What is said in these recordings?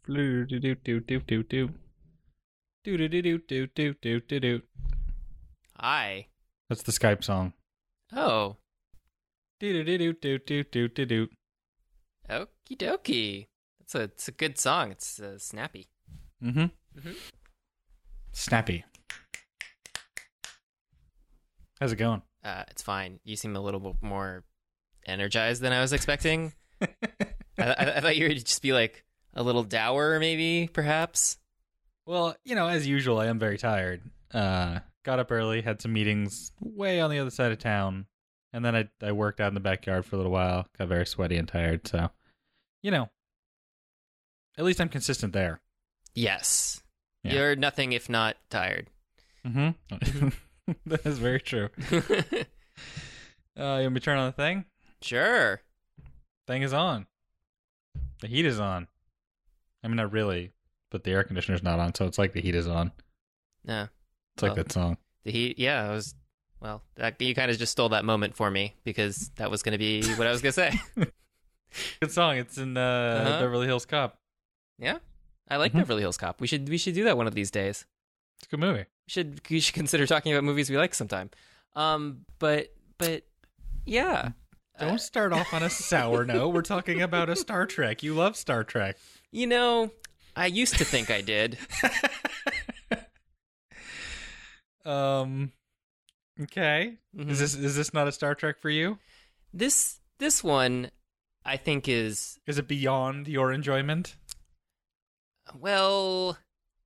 Do do do do do do do. Do do do do do do do do do. Hi. That's the Skype song. Oh. Do do do do do do do do. Okie dokie. It's a good song. It's snappy. Mm-hmm. Snappy. How's it going? It's fine. You seem a little bit more energized than I was expecting. I thought you would just be like a little dour, maybe, perhaps. Well, as usual, I am very tired. Got up early, had some meetings way on the other side of town, and then I worked out in the backyard for a little while. Got very sweaty and tired, so, at least I'm consistent there. Yes. Yeah. You're nothing if not tired. Mm-hmm. That is very true. You want me to turn on the thing? Sure. Thing is on. The heat is on. I mean, not really, but the air conditioner's not on, so it's like the heat is on. No. It's like that song. The heat, yeah, you kind of just stole that moment for me because that was going to be what I was going to say. Good song. It's in Beverly Hills Cop. Yeah, I like Beverly Hills Cop. We should do that one of these days. It's a good movie. We should consider talking about movies we like sometime. But yeah. Don't start off on a sour note. We're talking about a Star Trek. You love Star Trek. I used to think I did. Okay. Mm-hmm. Is this not a Star Trek for you? This one, I think is it beyond your enjoyment? well.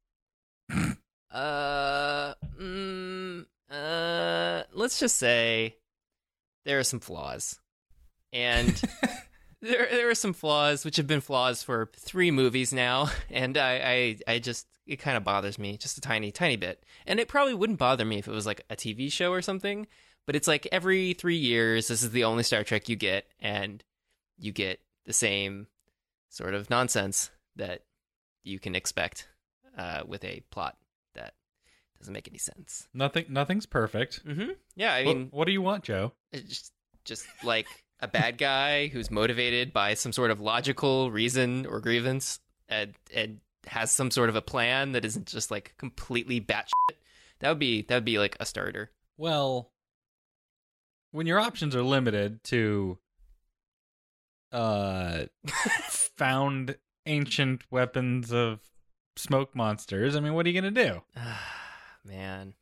Let's just say there are some flaws, and there are some flaws which have been flaws for 3 movies now, and I just, it kind of bothers me just a tiny bit, and it probably wouldn't bother me if it was like a TV show or something, but it's like every 3 years this is the only Star Trek you get, and you get the same sort of nonsense that you can expect with a plot that doesn't make any sense. Nothing's perfect. Mm-hmm. Yeah, I mean, what do you want, Joe? it's just like a bad guy who's motivated by some sort of logical reason or grievance, and has some sort of a plan that isn't just like completely batshit. That would be like a starter. Well, when your options are limited to found ancient weapons of smoke monsters, I mean, what are you gonna do? Man.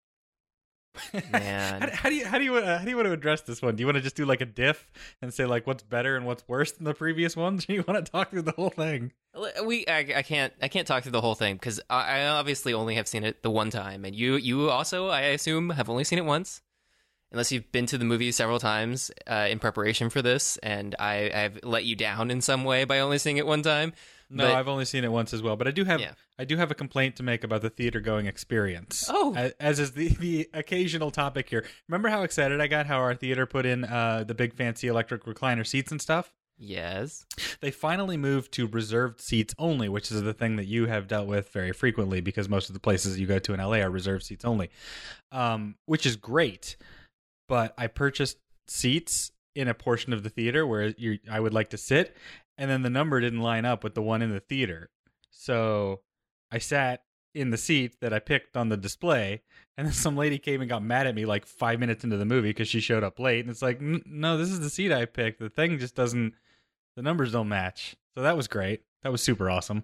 How do you want to address this one? Do you want to just do like a diff and say like what's better and what's worse than the previous ones? Or you want to talk through the whole thing? I can't talk through the whole thing because I obviously only have seen it the one time, and you also, I assume, have only seen it once, unless you've been to the movie several times in preparation for this, and I've let you down in some way by only seeing it one time. No, I've only seen it once as well, but I do have a complaint to make about the theater going experience. Oh, as is the occasional topic here. Remember how excited I got how our theater put in the big fancy electric recliner seats and stuff? yes. They finally moved to reserved seats only, which is the thing that you have dealt with very frequently because most of the places you go to in LA are reserved seats only, which is great. But I purchased seats in a portion of the theater where I would like to sit, and then the number didn't line up with the one in the theater. So I sat in the seat that I picked on the display, and then some lady came and got mad at me like 5 minutes into the movie because she showed up late. And it's like, no, this is the seat I picked. The thing just doesn't, the numbers don't match. So that was great. That was super awesome.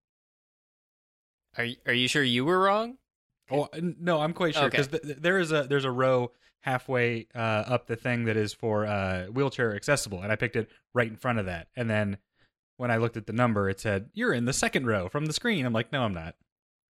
Are you sure you were wrong? Oh, no, I'm quite sure because there's a row halfway up the thing that is for wheelchair accessible, and I picked it right in front of that. And then when I looked at the number, it said, you're in the second row from the screen. I'm like, no, I'm not.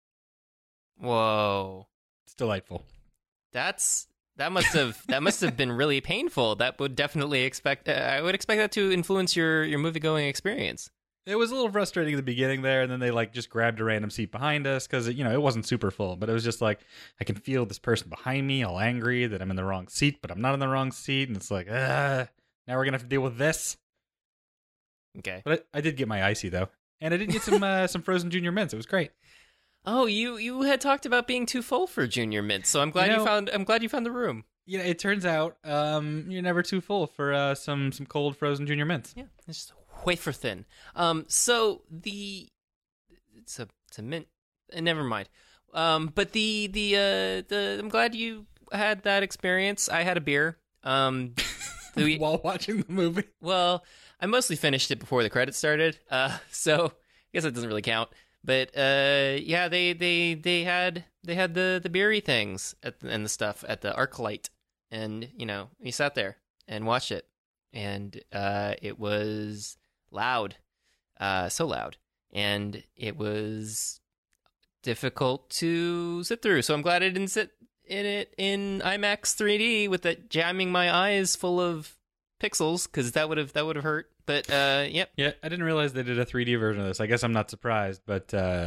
Whoa. It's delightful. That must have been really painful. That would definitely I would expect that to influence your movie going experience. It was a little frustrating at the beginning there, and then they like just grabbed a random seat behind us because it wasn't super full, but it was just like I can feel this person behind me all angry that I'm in the wrong seat, but I'm not in the wrong seat, and it's like, now we're gonna have to deal with this. Okay, but I did get my icy though, and I did get some frozen Junior Mints. It was great. Oh, you had talked about being too full for Junior Mints, so I'm glad you found the room. It turns out you're never too full for some cold frozen Junior Mints. Yeah, it's just wafer thin. So the it's a mint. Never mind. But I'm glad you had that experience. I had a beer. While watching the movie. Well, I mostly finished it before the credits started. So I guess that doesn't really count. But yeah, they had the beery things and the stuff at the ArcLight, and we sat there and watched it, and it was loud, so loud, and it was difficult to sit through. So I'm glad I didn't sit in it in IMAX 3D with that jamming my eyes full of pixels, because that would have hurt. But yep. Yeah, I didn't realize they did a 3D version of this. I guess I'm not surprised, but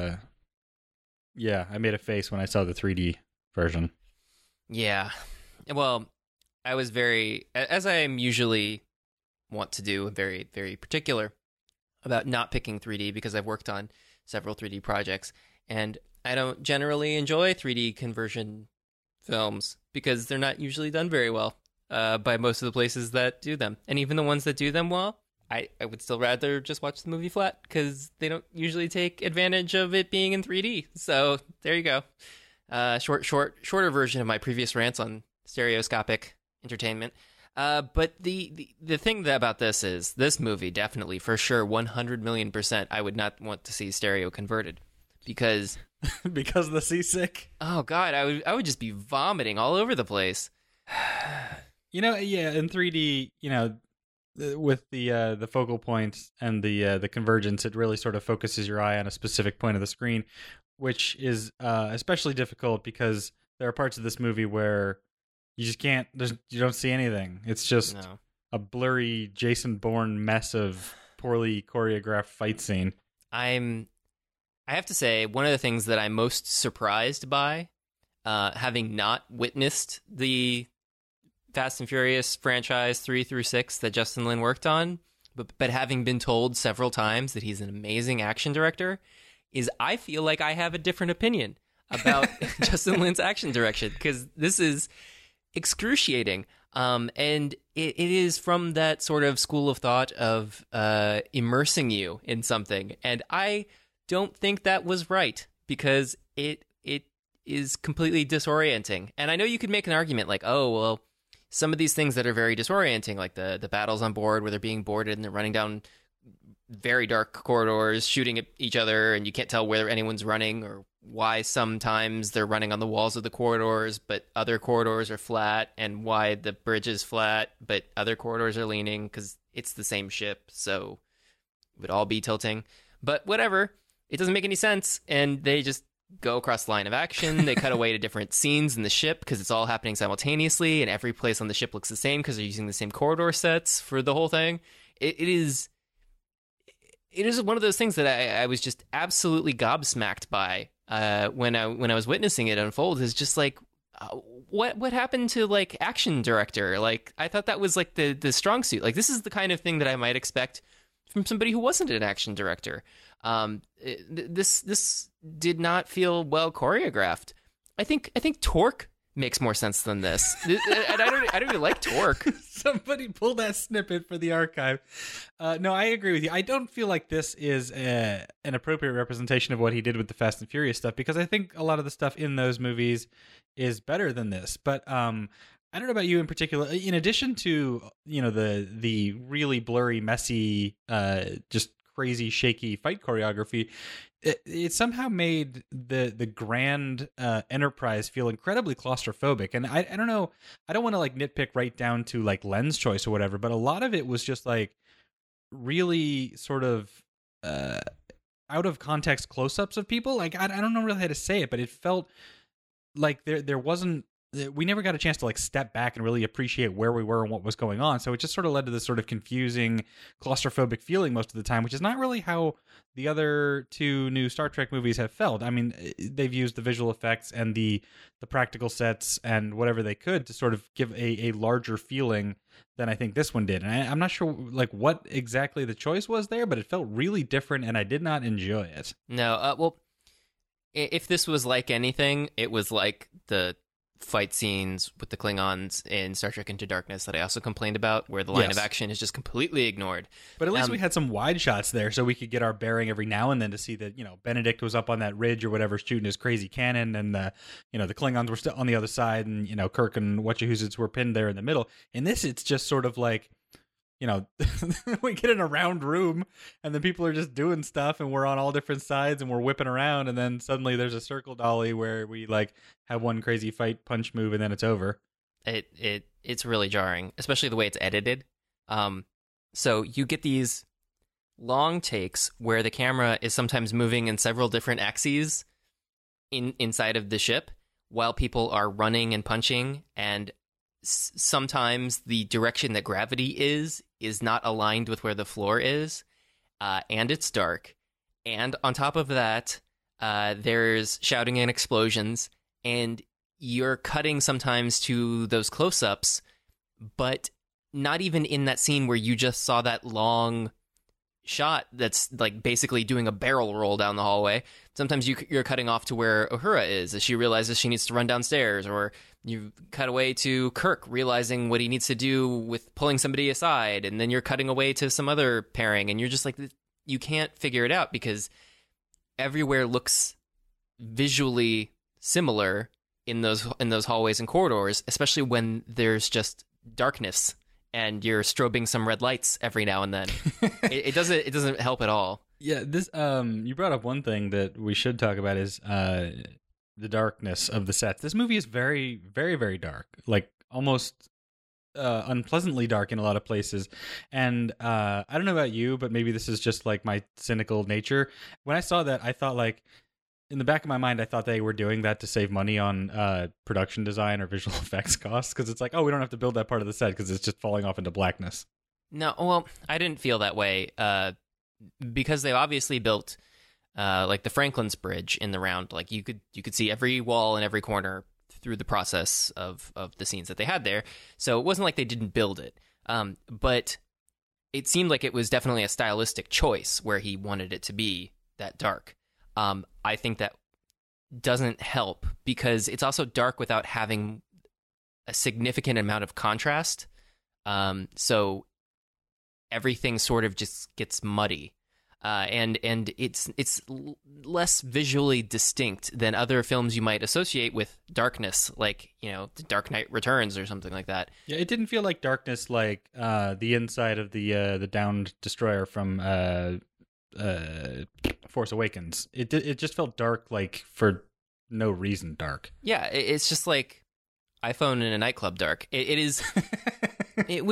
yeah, I made a face when I saw the 3D version. Yeah. Well, I was very, as I am usually want to do, very, very particular about not picking 3D because I've worked on several 3D projects, and I don't generally enjoy 3D conversion films because they're not usually done very well by most of the places that do them. And even the ones that do them well, I would still rather just watch the movie flat because they don't usually take advantage of it being in 3D. So there you go. Shorter version of my previous rants on stereoscopic entertainment. But the thing about this is this movie definitely, for sure, 100 million%, I would not want to see stereo converted because because of the seasick. Oh God, I would just be vomiting all over the place. Yeah, in 3D, with the focal point and the convergence, it really sort of focuses your eye on a specific point of the screen, which is especially difficult because there are parts of this movie where you just can't. You don't see anything. It's just a blurry Jason Bourne mess of poorly choreographed fight scene. I have to say, one of the things that I'm most surprised by, having not witnessed the Fast and Furious franchise 3 through 6 that Justin Lin worked on, but having been told several times that he's an amazing action director, is I feel like I have a different opinion about Justin Lin's action direction, because this is excruciating. And it is from that sort of school of thought of immersing you in something. And I don't think that was right, because it is completely disorienting. And I know you could make an argument like, oh, well, some of these things that are very disorienting, like the battles on board where they're being boarded and they're running down very dark corridors, shooting at each other, and you can't tell where anyone's running or why sometimes they're running on the walls of the corridors, but other corridors are flat, and why the bridge is flat, but other corridors are leaning, because it's the same ship, so it would all be tilting. But whatever, it doesn't make any sense, and they just go across the line of action. They cut away to different scenes in the ship because it's all happening simultaneously, and every place on the ship looks the same because they're using the same corridor sets for the whole thing. It is one of those things that I was just absolutely gobsmacked by when I was witnessing it unfold. Is just like, what happened to like action director? Like, I thought that was like the strong suit. Like, this is the kind of thing that I might expect from somebody who wasn't an action director. This did not feel well choreographed. I think Torque makes more sense than this. And I don't even like Torque. Somebody pull that snippet for the archive. No, I agree with you. I don't feel like this is an appropriate representation of what he did with the Fast and Furious stuff, because I think a lot of the stuff in those movies is better than this. But I don't know about you in particular. In addition to the really blurry, messy, just crazy, shaky fight choreography, it somehow made the grand Enterprise feel incredibly claustrophobic. And I don't know, I don't want to like nitpick right down to like lens choice or whatever, but a lot of it was just like really sort of out of context close-ups of people. Like I don't know really how to say it, but it felt like there wasn't. We never got a chance to like step back and really appreciate where we were and what was going on. So it just sort of led to this sort of confusing, claustrophobic feeling most of the time, which is not really how the other two new Star Trek movies have felt. I mean, they've used the visual effects and the practical sets and whatever they could to sort of give a larger feeling than I think this one did. And I'm not sure like what exactly the choice was there, but it felt really different and I did not enjoy it. No, well, if this was like anything, it was like the fight scenes with the Klingons in Star Trek Into Darkness that I also complained about, where the line of action is just completely ignored. But at least we had some wide shots there, so we could get our bearing every now and then to see that, Benedict was up on that ridge or whatever, shooting his crazy cannon, and the Klingons were still on the other side, and Kirk and Whatchahoozits were pinned there in the middle. In this, it's just sort of like, we get in a round room, and then people are just doing stuff, and we're on all different sides, and we're whipping around, and then suddenly there's a circle dolly where we like have one crazy fight punch move, and then it's over. It's really jarring, especially the way it's edited. So you get these long takes where the camera is sometimes moving in several different axes inside of the ship while people are running and punching, and sometimes the direction that gravity is not aligned with where the floor is, and it's dark. And on top of that, there's shouting and explosions, and you're cutting sometimes to those close-ups, but not even in that scene where you just saw that long shot that's like basically doing a barrel roll down the hallway. Sometimes you're cutting off to where Uhura is as she realizes she needs to run downstairs, or you cut away to Kirk realizing what he needs to do with pulling somebody aside, and then you're cutting away to some other pairing, and you're just like, you can't figure it out because everywhere looks visually similar in those hallways and corridors, especially when there's just darkness and you're strobing some red lights every now and then. it doesn't help at all. Yeah, this you brought up one thing that we should talk about is the darkness of the sets. This movie is very, very, very dark, like almost unpleasantly dark in a lot of places. And I don't know about you, but maybe this is just like my cynical nature. When I saw that, I thought, like, in the back of my mind, I thought they were doing that to save money on production design or visual effects costs, because it's like, oh, we don't have to build that part of the set because it's just falling off into blackness. No, well, I didn't feel that way because they've obviously built like the Franklin's Bridge in the round. Like you could see every wall and every corner through the process of the scenes that they had there. So it wasn't like they didn't build it, but it seemed like it was definitely a stylistic choice where he wanted it to be that dark. I think that doesn't help because it's also dark without having a significant amount of contrast. So everything sort of just gets muddy. And it's less visually distinct than other films you might associate with darkness, like, The Dark Knight Returns or something like that. Yeah, it didn't feel like darkness like the inside of the downed destroyer from Force Awakens. It just felt dark, like for no reason dark. Yeah, it's just like iPhone in a nightclub dark. It is. It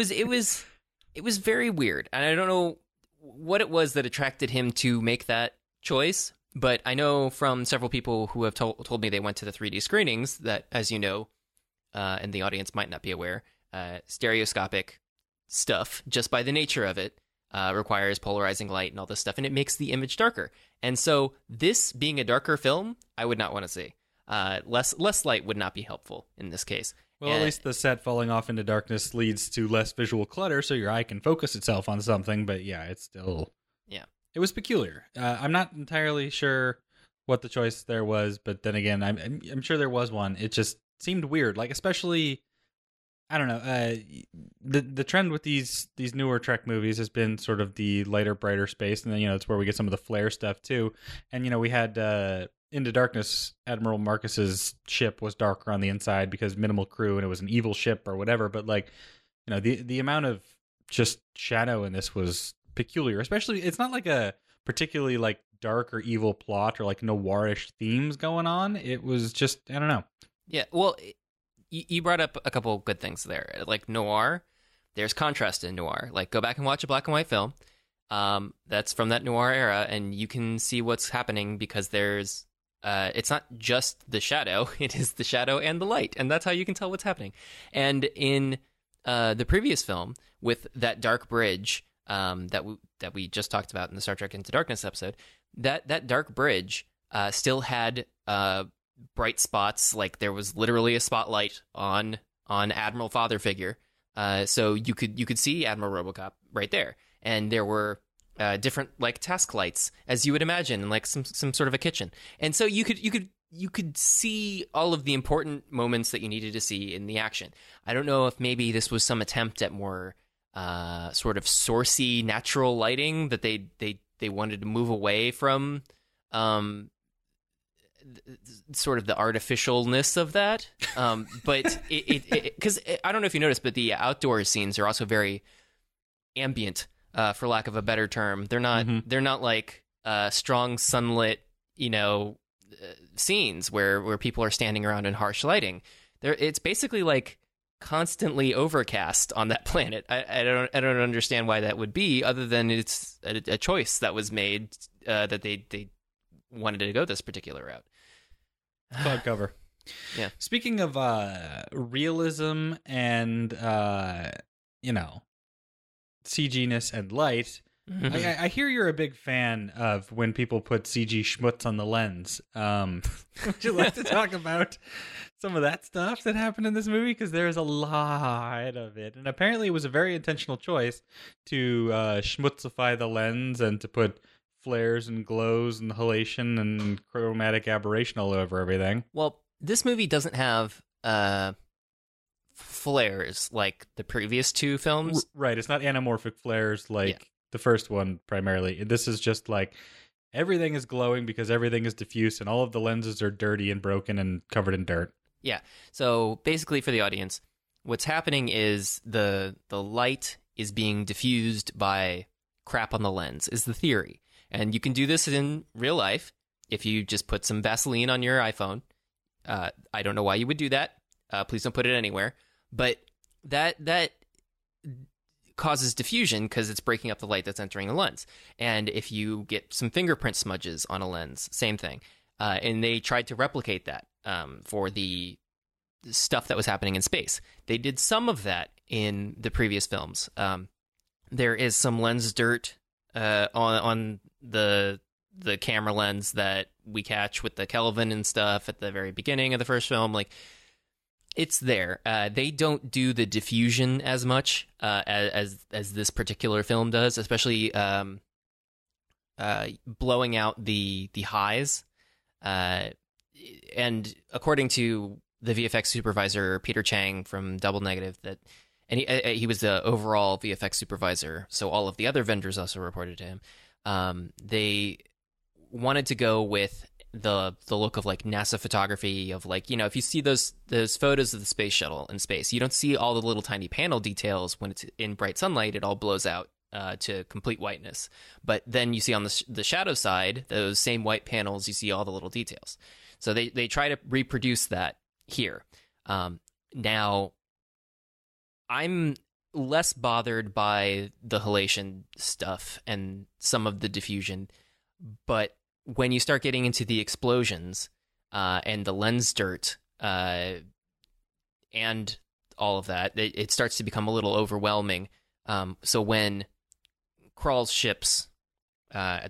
was very weird, and I don't know what it was that attracted him to make that choice. But I know from several people who have told me they went to the 3D screenings that, as you know, and the audience might not be aware, stereoscopic stuff, just by the nature of it, requires polarizing light and all this stuff, and it makes the image darker. And so this being a darker film, I would not want to see. Less light would not be helpful in this case. Well, at least the set falling off into darkness leads to less visual clutter, so your eye can focus itself on something. But yeah, it's still... Yeah. It was peculiar. I'm not entirely sure what the choice there was, but then again, I'm sure there was one. It just seemed weird, like especially... I don't know. The trend with these newer Trek movies has been sort of the lighter, brighter space, and then it's where we get some of the flare stuff too. And we had Into Darkness. Admiral Marcus's ship was darker on the inside because minimal crew, and it was an evil ship or whatever. But like, the amount of just shadow in this was peculiar. Especially, it's not like a particularly like dark or evil plot or like noirish themes going on. It was just, I don't know. Yeah. Well. You brought up a couple good things there. Like noir, there's contrast in noir. Like go back and watch a black and white film that's from that noir era, and you can see what's happening because there's it's not just the shadow, it is the shadow and the light, and that's how you can tell what's happening. And in the previous film with that dark bridge that we just talked about in the Star Trek Into Darkness episode, that dark bridge still had bright spots. Like there was literally a spotlight on Admiral Father Figure, so you could see Admiral RoboCop right there, and there were different like task lights, as you would imagine, in like some sort of a kitchen, and so you could you could see all of the important moments that you needed to see in the action. I don't know if maybe this was some attempt at more sort of sourcey natural lighting, that they wanted to move away from sort of the artificialness of that. But because I don't know if you noticed, but the outdoor scenes are also very ambient, for lack of a better term. They're not like strong sunlit, scenes where people are standing around in harsh lighting. It's basically like constantly overcast on that planet. I don't understand why that would be, other than it's a choice that was made, that they wanted to go this particular route. Cloud cover. Yeah. Speaking of realism and CG-ness and light, I hear you're a big fan of when people put CG schmutz on the lens. Would you like to talk about some of that stuff that happened in this movie? Because there's a lot of it, and apparently it was a very intentional choice to schmutzify the lens and to put flares and glows and halation and chromatic aberration all over everything. Well, this movie doesn't have flares like the previous two films. Right, it's not anamorphic flares like the first one primarily. This is just like everything is glowing because everything is diffuse and all of the lenses are dirty and broken and covered in dirt. Yeah. So basically for the audience, what's happening is the light is being diffused by crap on the lens, is the theory. And you can do this in real life if you just put some Vaseline on your iPhone. I don't know why you would do that. Please don't put it anywhere. But that causes diffusion because it's breaking up the light that's entering the lens. And if you get some fingerprint smudges on a lens, same thing. And they tried to replicate that for the stuff that was happening in space. They did some of that in the previous films. There is some lens dirt on the camera lens that we catch with the Kelvin and stuff at the very beginning of the first film. Like, it's there. They don't do the diffusion as much as this particular film does, especially blowing out the highs. And according to the VFX supervisor Peter Chang from Double Negative, and he was the overall VFX supervisor, so all of the other vendors also reported to him. They wanted to go with the look of like NASA photography, of like, if you see those photos of the space shuttle in space, you don't see all the little tiny panel details when it's in bright sunlight. It all blows out to complete whiteness. But then you see on the shadow side, those same white panels, you see all the little details. So they try to reproduce that here. Now, I'm less bothered by the halation stuff and some of the diffusion, but when you start getting into the explosions and the lens dirt and all of that, it starts to become a little overwhelming. So when Krall's ships at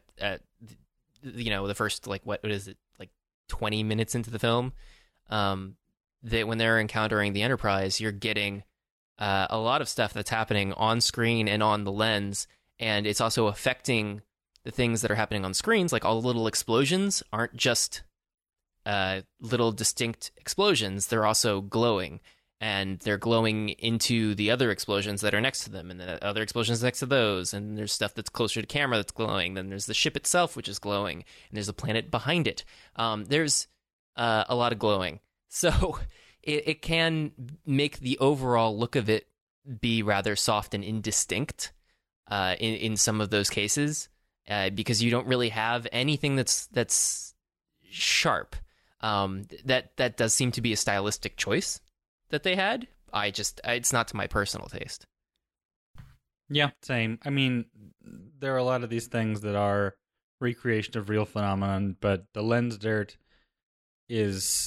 the first, like, what is it, like 20 minutes into the film, that when they're encountering the Enterprise, you're getting a lot of stuff that's happening on screen and on the lens, and it's also affecting the things that are happening on screens. Like, all the little explosions aren't just little distinct explosions, they're also glowing, and they're glowing into the other explosions that are next to them, and the other explosions next to those, and there's stuff that's closer to camera that's glowing, then there's the ship itself, which is glowing, and there's a planet behind it. There's a lot of glowing. So it can make the overall look of it be rather soft and indistinct in some of those cases, because you don't really have anything that's sharp. That does seem to be a stylistic choice that they had. It's not to my personal taste. Yeah, same. I mean, there are a lot of these things that are recreation of real phenomenon, but the lens dirt is,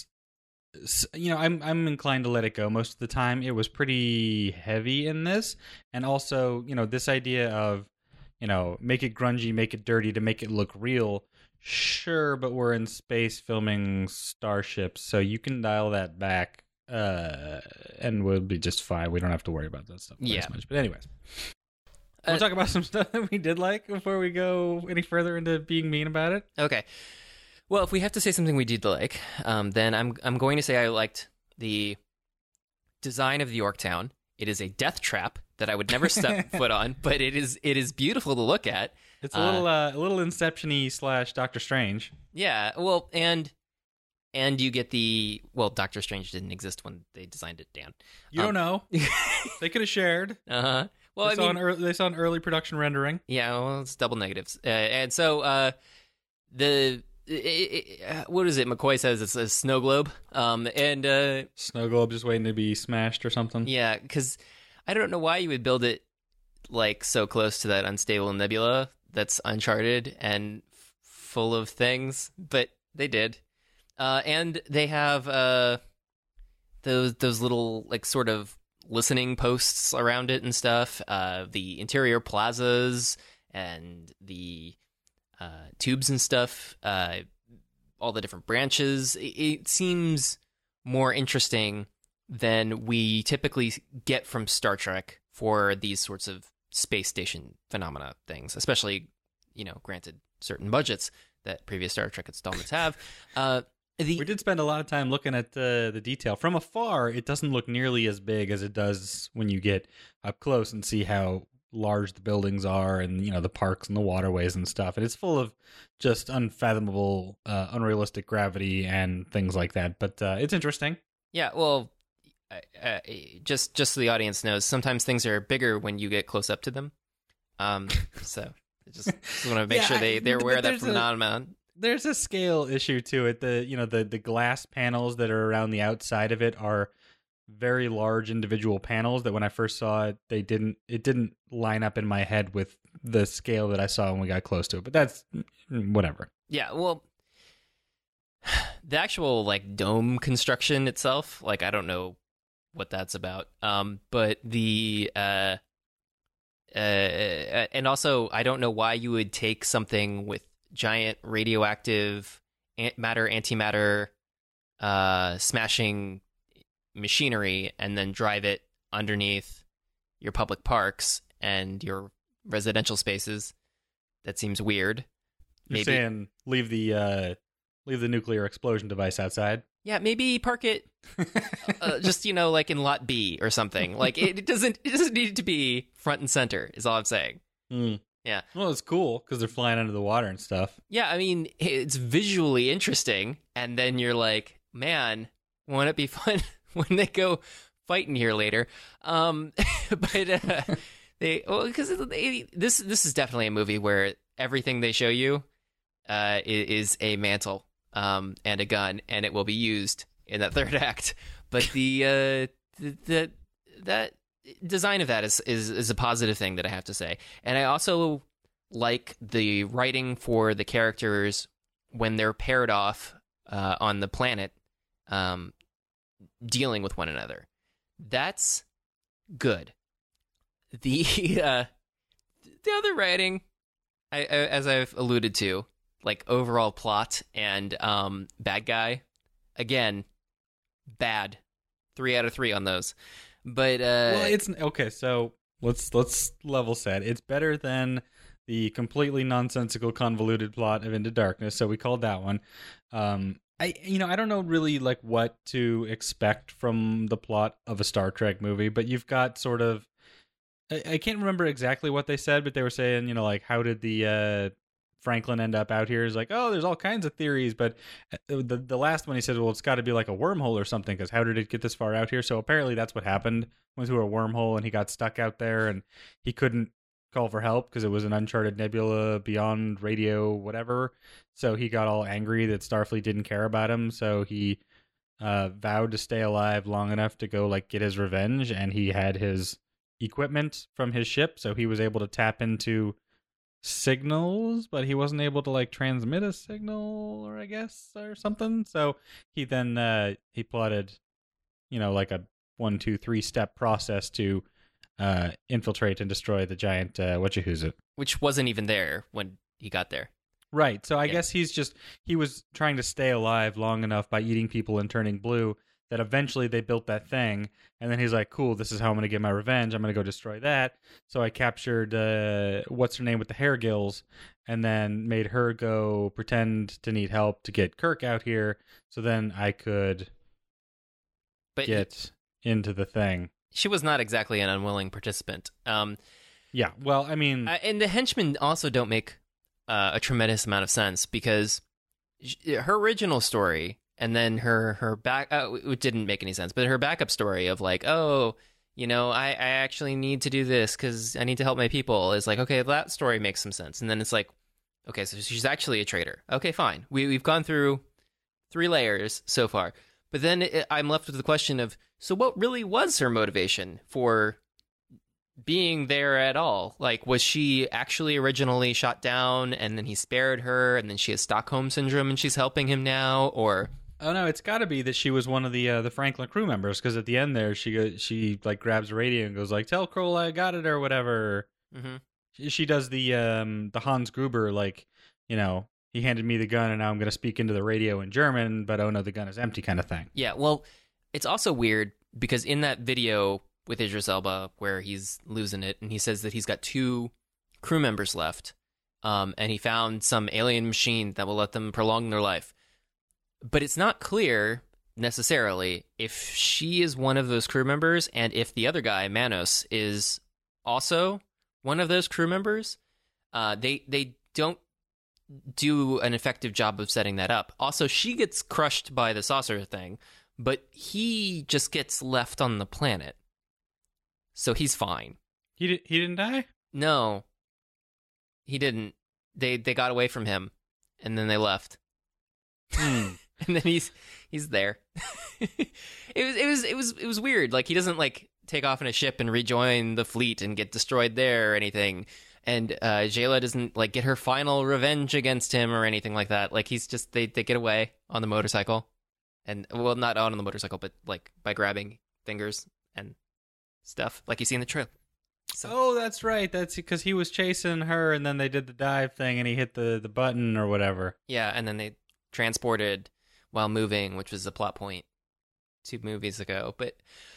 I'm inclined to let it go most of the time. It was pretty heavy in this, and also, this idea of, make it grungy, make it dirty to make it look real. Sure, but we're in space filming starships, so you can dial that back, and we'll be just fine. We don't have to worry about that stuff as much. But anyways, we'll talk about some stuff that we did like before we go any further into being mean about it. Okay. Well, if we have to say something we did like, then I'm going to say I liked the design of the Yorktown. It is a death trap that I would never step foot on, but it is beautiful to look at. It's a little Inception-y / Doctor Strange. Yeah, well, and you get Doctor Strange didn't exist when they designed it, Dan. You don't know. They could have shared. Uh-huh. Well, they saw an early production rendering. Yeah, well, it's double negatives. And so what is it? McCoy says it's a snow globe. Snow globe just waiting to be smashed or something. Yeah, because I don't know why you would build it like so close to that unstable nebula that's uncharted and full of things, but they did. And they have those little like sort of listening posts around it and stuff. The interior plazas and the tubes and stuff. All the different branches. It seems more interesting than we typically get from Star Trek for these sorts of space station phenomena things, especially, granted certain budgets that previous Star Trek installments have. We did spend a lot of time looking at the detail. From afar, it doesn't look nearly as big as it does when you get up close and see how large the buildings are and, the parks and the waterways and stuff. And it's full of just unfathomable, unrealistic gravity and things like that. But it's interesting. Yeah, well, just so the audience knows, sometimes things are bigger when you get close up to them. So I just want to make sure they're aware of that phenomenon. There's a scale issue to it. The glass panels that are around the outside of it are very large individual panels that when I first saw it, it didn't line up in my head with the scale that I saw when we got close to it. But that's whatever. Yeah, well, the actual like dome construction itself, like I don't know what that's about. But the and also I don't know why you would take something with giant radioactive matter antimatter smashing machinery and then drive it underneath your public parks and your residential spaces. That seems weird. You're saying leave the nuclear explosion device outside? Yeah, maybe park it just like in lot B or something. Like it doesn't need to be front and center is all I'm saying. Yeah. Well, it's cool because they're flying under the water and stuff. Yeah, I mean, it's visually interesting. And then you're like, man, won't it be fun when they go fighting here later? But this is definitely a movie where everything they show you is a mantle and a gun, and it will be used in that third act. But that design of that is a positive thing that I have to say. And I also like the writing for the characters when they're paired off on the planet dealing with one another. That's good. The other writing, as I've alluded to, like overall plot and bad guy, again, bad. 3 out of 3 on those. But well, it's okay. So let's level set. It's better than the completely nonsensical, convoluted plot of Into Darkness. So we called that one. I don't know really like what to expect from the plot of a Star Trek movie, but you've got sort of I can't remember exactly what they said, but they were saying like how did the Franklin end up out here? Is like, oh, there's all kinds of theories, but the last one he said, well, it's got to be like a wormhole or something, because how did it get this far out here? So apparently that's what happened. Went through a wormhole and he got stuck out there, and he couldn't call for help because it was an uncharted nebula beyond radio whatever. So he got all angry that Starfleet didn't care about him. So he vowed to stay alive long enough to go like get his revenge, and he had his equipment from his ship, so he was able to tap into signals, but he wasn't able to like transmit a signal or something. So he then he plotted like a 1, 2, 3 step process to infiltrate and destroy the giant whatchahoozit, which wasn't even there when he got there. Right. So I guess he was trying to stay alive long enough by eating people and turning blue that eventually they built that thing, and then he's like, cool, this is how I'm going to get my revenge. I'm going to go destroy that. So I captured what's her name with the hair gills, and then made her go pretend to need help to get Kirk out here, so then I could get into the thing. She was not exactly an unwilling participant. Yeah, well, I mean... and the henchmen also don't make a tremendous amount of sense, because her original story, and then her back... it didn't make any sense, but her backup story of like, oh, you know, I actually need to do this because I need to help my people, is like, okay, that story makes some sense. And then it's like, okay, so she's actually a traitor. Okay, fine. We've gone through 3 layers so far. But then I'm left with the question of, so what really was her motivation for being there at all? Like, was she actually originally shot down and then he spared her and then she has Stockholm Syndrome and she's helping him now? Or... Oh, no, it's got to be that she was one of the Franklin crew members, because at the end there, she like grabs a radio and goes like, tell Kroll I got it or whatever. Mm-hmm. She does the Hans Gruber, like, you know, he handed me the gun and now I'm going to speak into the radio in German, but oh no, the gun is empty kind of thing. Yeah, well, it's also weird because in that video with Idris Elba where he's losing it and he says that he's got 2 crew members left, and he found some alien machine that will let them prolong their life. But it's not clear necessarily if she is one of those crew members and if the other guy, Manos, is also one of those crew members. They don't do an effective job of setting that up. Also, she gets crushed by the saucer thing, but he just gets left on the planet. So he's fine. He didn't die? No. He didn't. They got away from him and then they left. And then he's there. It was weird. Like, he doesn't like take off in a ship and rejoin the fleet and get destroyed there or anything. And Jayla doesn't like get her final revenge against him or anything like that. Like, he's just they get away on the motorcycle, and well, not on the motorcycle, but like by grabbing fingers and stuff, like you see in the trailer. So. Oh, that's right. That's because he was chasing her, and then they did the dive thing, and he hit the button or whatever. Yeah, and then they transported while moving, which was a plot point 2 movies ago. But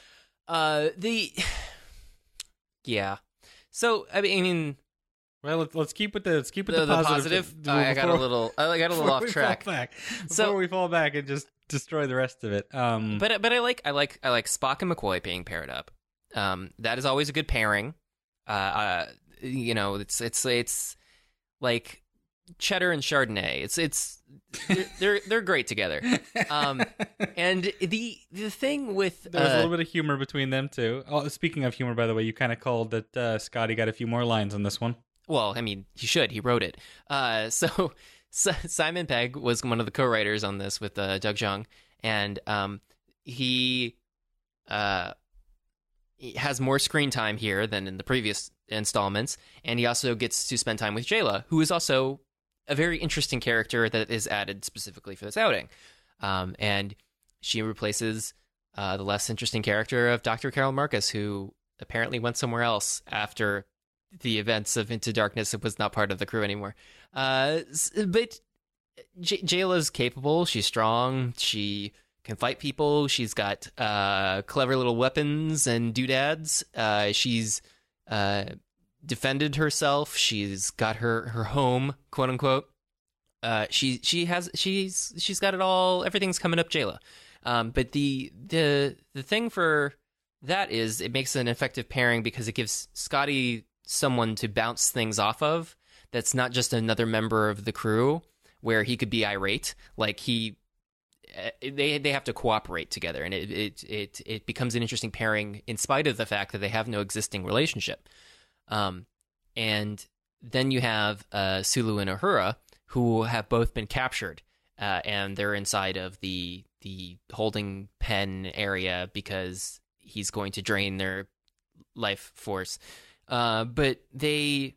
yeah. So I mean. Well, let's keep with the positive. I got a little off track. Before we fall back and just destroy the rest of it. But I like Spock and McCoy being paired up. That is always a good pairing. You know, it's like Cheddar and Chardonnay. They're great together. And the thing with there was a little bit of humor between them too. Oh, speaking of humor, by the way, you kind of called that Scotty got a few more lines on this one. Well, I mean, he should. He wrote it. So Simon Pegg was one of the co-writers on this with Doug Jung, and he has more screen time here than in the previous installments, and he also gets to spend time with Jayla, who is also a very interesting character that is added specifically for this outing. And she replaces the less interesting character of Dr. Carol Marcus, who apparently went somewhere else after the events of Into Darkness and was not part of the crew anymore. But Jayla's capable. She's strong. She can fight people. She's got clever little weapons and doodads. She's defended herself. She's got her home, quote unquote. She's got it all. Everything's coming up Jayla. But the thing for that is it makes an effective pairing because it gives Scotty someone to bounce things off of. That's not just another member of the crew where he could be irate. Like they have to cooperate together, and it becomes an interesting pairing in spite of the fact that they have no existing relationship. And then you have Sulu and Uhura, who have both been captured, and they're inside of the holding pen area because he's going to drain their life force. But they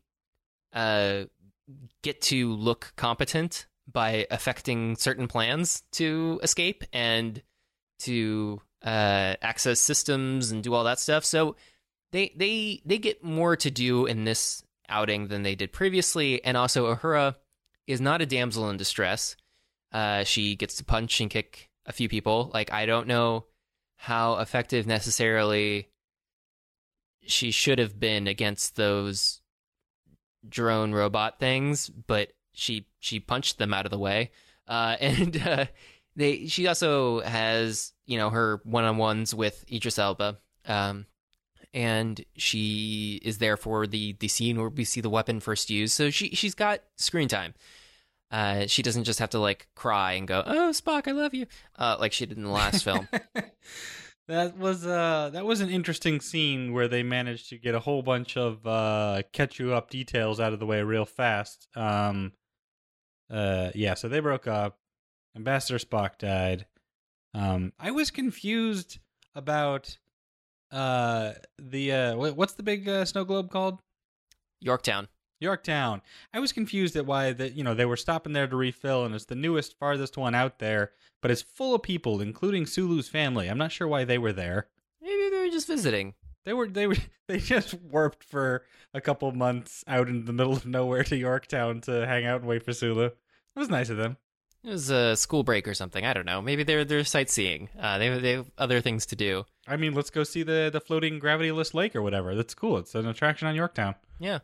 get to look competent by affecting certain plans to escape and to access systems and do all that stuff. So they get more to do in this outing than they did previously. And also, Uhura is not a damsel in distress. She gets to punch and kick a few people. Like, I don't know how effective necessarily she should have been against those drone robot things, but she punched them out of the way. And she also has, her one-on-ones with Idris Elba. And she is there for the scene where we see the weapon first used. So she's got screen time. She doesn't just have to like cry and go, "Oh, Spock, I love you," like she did in the last film. That was an interesting scene where they managed to get a whole bunch of catch you up details out of the way real fast. So they broke up. Ambassador Spock died. I was confused about what's the big snow globe called? Yorktown. I was confused at why they were stopping there to refill, and it's the newest, farthest one out there, but it's full of people, including Sulu's family. I'm not sure why they were there. Maybe they were just visiting. They just warped for a couple months out in the middle of nowhere to Yorktown to hang out and wait for Sulu. It was nice of them. It was a school break or something. I don't know. Maybe they're sightseeing. They have other things to do. I mean, let's go see the floating gravityless lake or whatever. That's cool. It's an attraction on Yorktown. Yeah.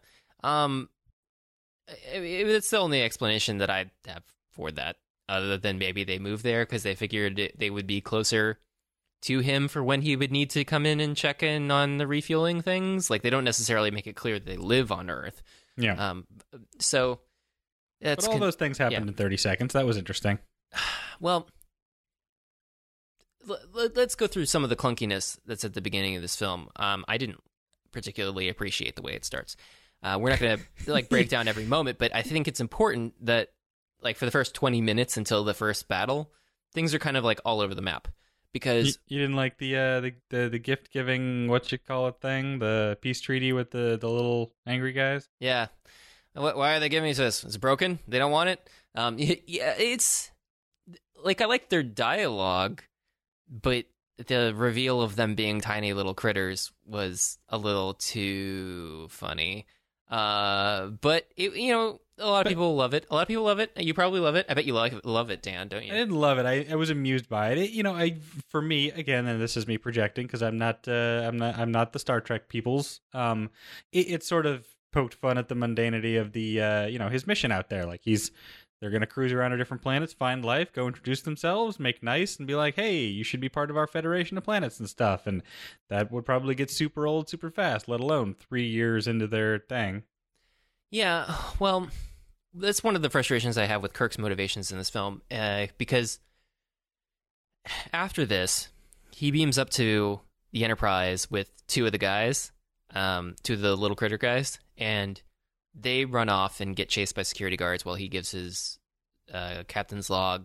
It's the only explanation that I have for that, other than maybe they moved there because they figured they would be closer to him for when he would need to come in and check in on the refueling things. Like, they don't necessarily make it clear that they live on Earth. Yeah. So that's but all those things happened in 30 seconds. That was interesting. Well, let's go through some of the clunkiness that's at the beginning of this film. I didn't particularly appreciate the way it starts. We're not going to break down every moment, but I think it's important that for the first 20 minutes until the first battle, things are kind of all over the map. Because you didn't like the gift giving thing, the peace treaty with the little angry guys? Yeah. Why are they giving me this? It's broken. They don't want it. Yeah, it's I like their dialogue, but the reveal of them being tiny little critters was a little too funny. But a lot of people love it. A lot of people love it. You probably love it. I bet you love it, Dan, don't you? I didn't love it. I was amused by it. For me, again, and this is me projecting because I'm not the Star Trek peoples. It sort of poked fun at the mundanity of the his mission out there. They're gonna cruise around to different planets, find life, go introduce themselves, make nice, and be like, hey, you should be part of our Federation of Planets and stuff. And that would probably get super old super fast, let alone 3 years into their thing. Yeah, well, that's one of the frustrations I have with Kirk's motivations in this film, because after this, he beams up to the Enterprise with two of the guys, two of the little critter guys, and they run off and get chased by security guards while he gives his captain's log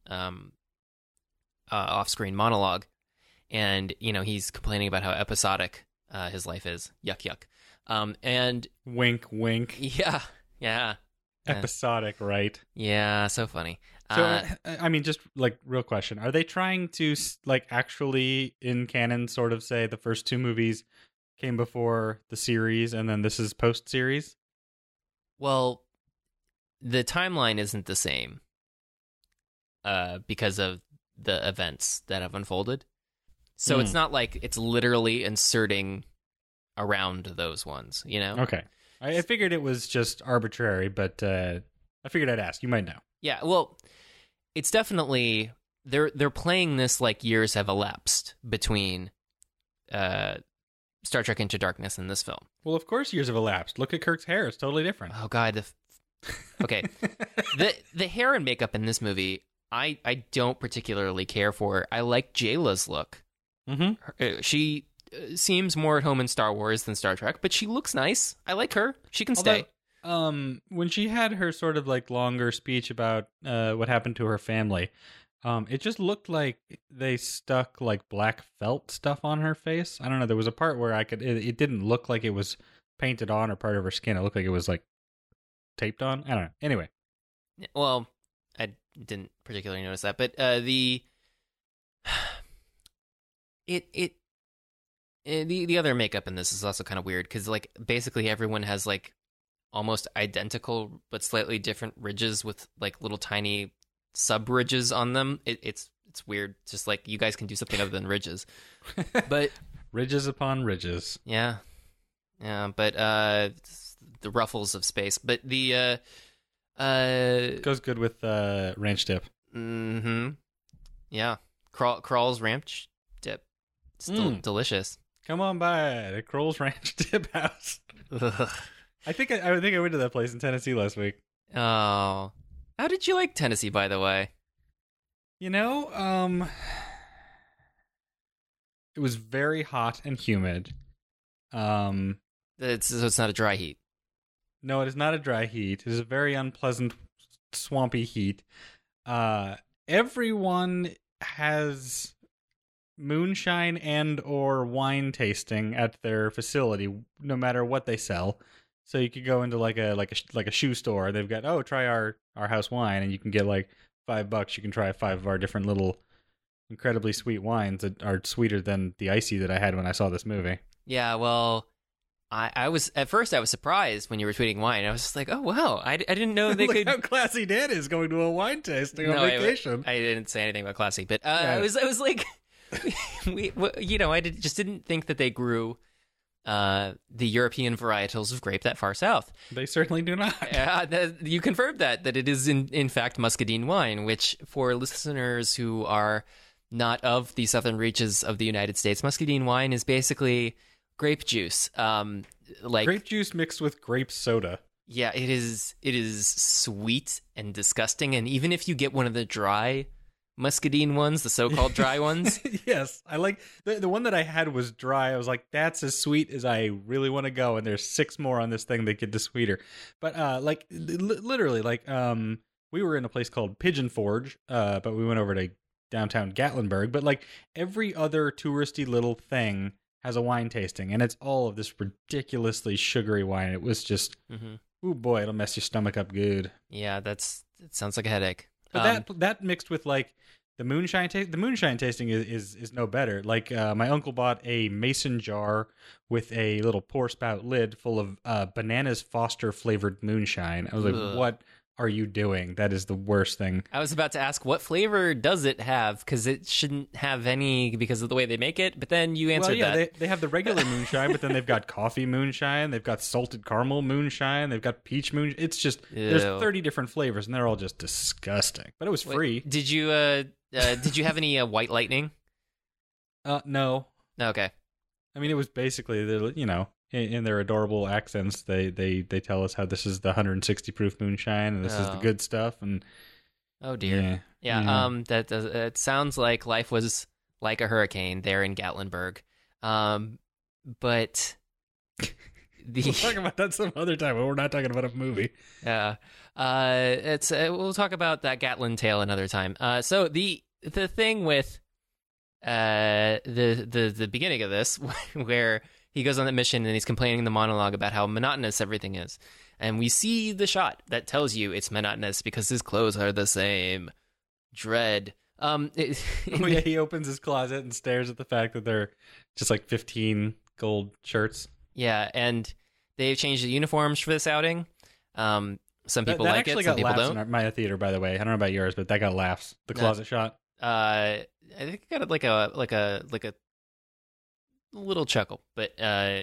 off-screen monologue. And, he's complaining about how episodic his life is. Yuck, yuck. And wink, wink. Yeah. Episodic, right? Yeah, so funny. So, I mean, just real question. Are they trying to actually in canon sort of say the first two movies came before the series and then this is post-series? Well, the timeline isn't the same because of the events that have unfolded. So it's not like it's literally inserting around those ones, Okay. I figured it was just arbitrary, but I figured I'd ask. You might know. Yeah, well, it's definitely... They're playing this like years have elapsed between Star Trek Into Darkness and this film. Well, of course years have elapsed. Look at Kirk's hair. It's totally different. Oh, God. Okay. the hair and makeup in this movie, I don't particularly care for. I like Jayla's look. Mm-hmm. She seems more at home in Star Wars than Star Trek, but she looks nice. I like her. She can stay. When she had her sort of longer speech about what happened to her family, it just looked like they stuck black felt stuff on her face. I don't know. There was a part where it didn't look like it was painted on or part of her skin. It looked like it was taped on. I don't know. Anyway. Well, I didn't particularly notice that, but the other makeup in this is also kind of weird because basically everyone has almost identical but slightly different ridges with little tiny sub ridges on them. It's it's weird. It's just like you guys can do something other than ridges. But Ridges upon ridges. yeah, but the ruffles of space. But the Goes good with ranch dip. Yeah, Crawl's ranch dip. It's delicious. Come on by the Kroll's Ranch Dip House. I think I went to that place in Tennessee last week. Oh, how did you like Tennessee, by the way? You know, it was very hot and humid. So it's not a dry heat. No, it is not a dry heat. It is a very unpleasant, swampy heat. Everyone has moonshine and or wine tasting at their facility, no matter what they sell. So you could go into like a shoe store. They've got, try our house wine, and you can get like $5. You can try 5 of our different little incredibly sweet wines that are sweeter than the icy that I had when I saw this movie. Yeah, well, I was at first I was surprised when you were tweeting wine. I was just like, oh wow, I didn't know they Look could. how classy Dan is going to a wine tasting on vacation. I didn't say anything about classy, but Yeah. I was like, I just didn't think that they grew the European varietals of grape that far south. They certainly do not. You confirmed that it is in fact muscadine wine, which for listeners who are not of the southern reaches of the United States, muscadine wine is basically grape juice. Like grape juice mixed with grape soda. Yeah, it is sweet and disgusting, and even if you get one of the dry muscadine ones, the so-called dry ones. Yes, I like the one that I had was dry. I was like, that's as sweet as I really want to go, and there's 6 more on this thing that get to sweeter. But literally, we were in a place called Pigeon Forge, but we went over to downtown Gatlinburg. But like every other touristy little thing has a wine tasting, and it's all of this ridiculously sugary wine. It was just, oh boy, it'll mess your stomach up good. Yeah, it sounds like a headache. But that mixed with like the moonshine tasting is no better. Like my uncle bought a mason jar with a little pour spout lid full of Bananas Foster flavored moonshine. I was like, what are you doing? That is the worst thing. I was about to ask, what flavor does it have? Because it shouldn't have any because of the way they make it. But then you answered that. They have the regular moonshine, but then they've got coffee moonshine. They've got salted caramel moonshine. They've got peach moonshine. It's just, there's 30 different flavors, and they're all just disgusting. But it was free. Did you have any white lightning? No. Okay. I mean, it was basically, in their adorable accents, they tell us how this is the 160 proof moonshine and this is the good stuff. And oh dear, yeah. It sounds like life was like a hurricane there in Gatlinburg. But we'll talk about that some other time. But we're not talking about a movie. Yeah, we'll talk about that Gatlin tale another time. So the thing with the beginning of this where he goes on that mission and he's complaining the monologue about how monotonous everything is. And we see the shot that tells you it's monotonous because his clothes are the same. Dread. He opens his closet and stares at the fact that they're just like 15 gold shirts. Yeah, and they've changed the uniforms for this outing. Some people like it, some people don't. In my theater, by the way. I don't know about yours, but that got laughs. The closet shot. I think it got like a little chuckle, but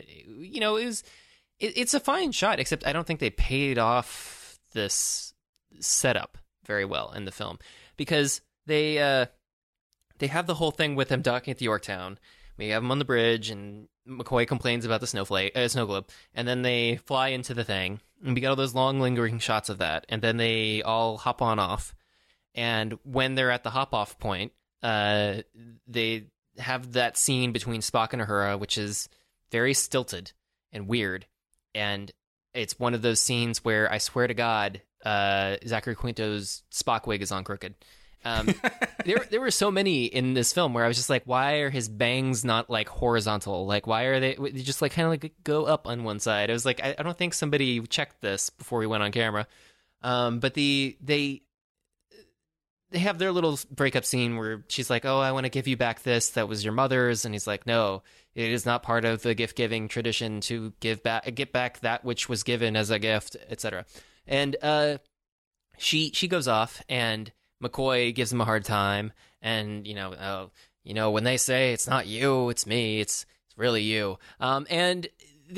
it's a fine shot, except I don't think they paid off this setup very well in the film, because they have the whole thing with them docking at the Yorktown. We have them on the bridge, and McCoy complains about the snow globe, and then they fly into the thing, and we got all those long lingering shots of that, and then they all hop on off, and when they're at the hop off point, they have that scene between Spock and Uhura, which is very stilted and weird. And it's one of those scenes where I swear to God, Zachary Quinto's Spock wig is on crooked. There were so many in this film where I was just like, why are his bangs not like horizontal? Like, why are they just like kind of like go up on one side? I was like, I don't think somebody checked this before we went on camera. But they have their little breakup scene where she's like, oh, I want to give you back this that was your mother's. And he's like, no, it is not part of the gift-giving tradition to get back that which was given as a gift, etc. And she goes off, and McCoy gives him a hard time, and when they say it's not you, it's me, it's really you. And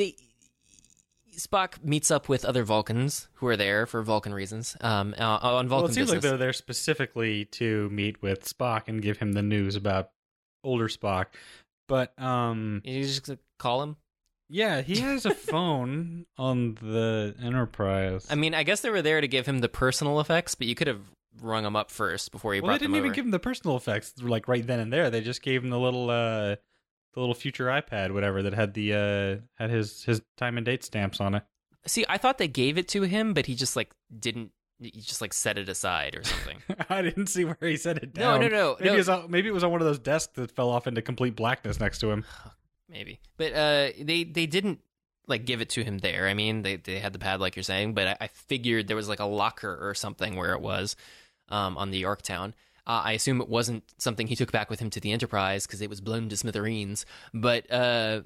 Spock meets up with other Vulcans who are there for Vulcan reasons. On Vulcan Well, it seems business. like they're there specifically to meet with Spock and give him the news about older Spock. But You just call him. yeah, he has a phone on the Enterprise. I mean, I guess they were there to give him the personal effects, but you could have rung him up first before you Well, they brought them didn't even over. give him the personal effects like right then and there. They just gave him the little future iPad, whatever that had the had his time and date stamps on it. See, I thought they gave it to him, but he just didn't. He just set it aside or something. I didn't see where he set it No, down. no. Maybe it was on one of those desks that fell off into complete blackness next to him. Maybe, but they didn't give it to him there. I mean, they had the pad like you're saying, but I figured there was a locker or something where it was on the Yorktown. I assume it wasn't something he took back with him to the Enterprise because it was blown to smithereens. But although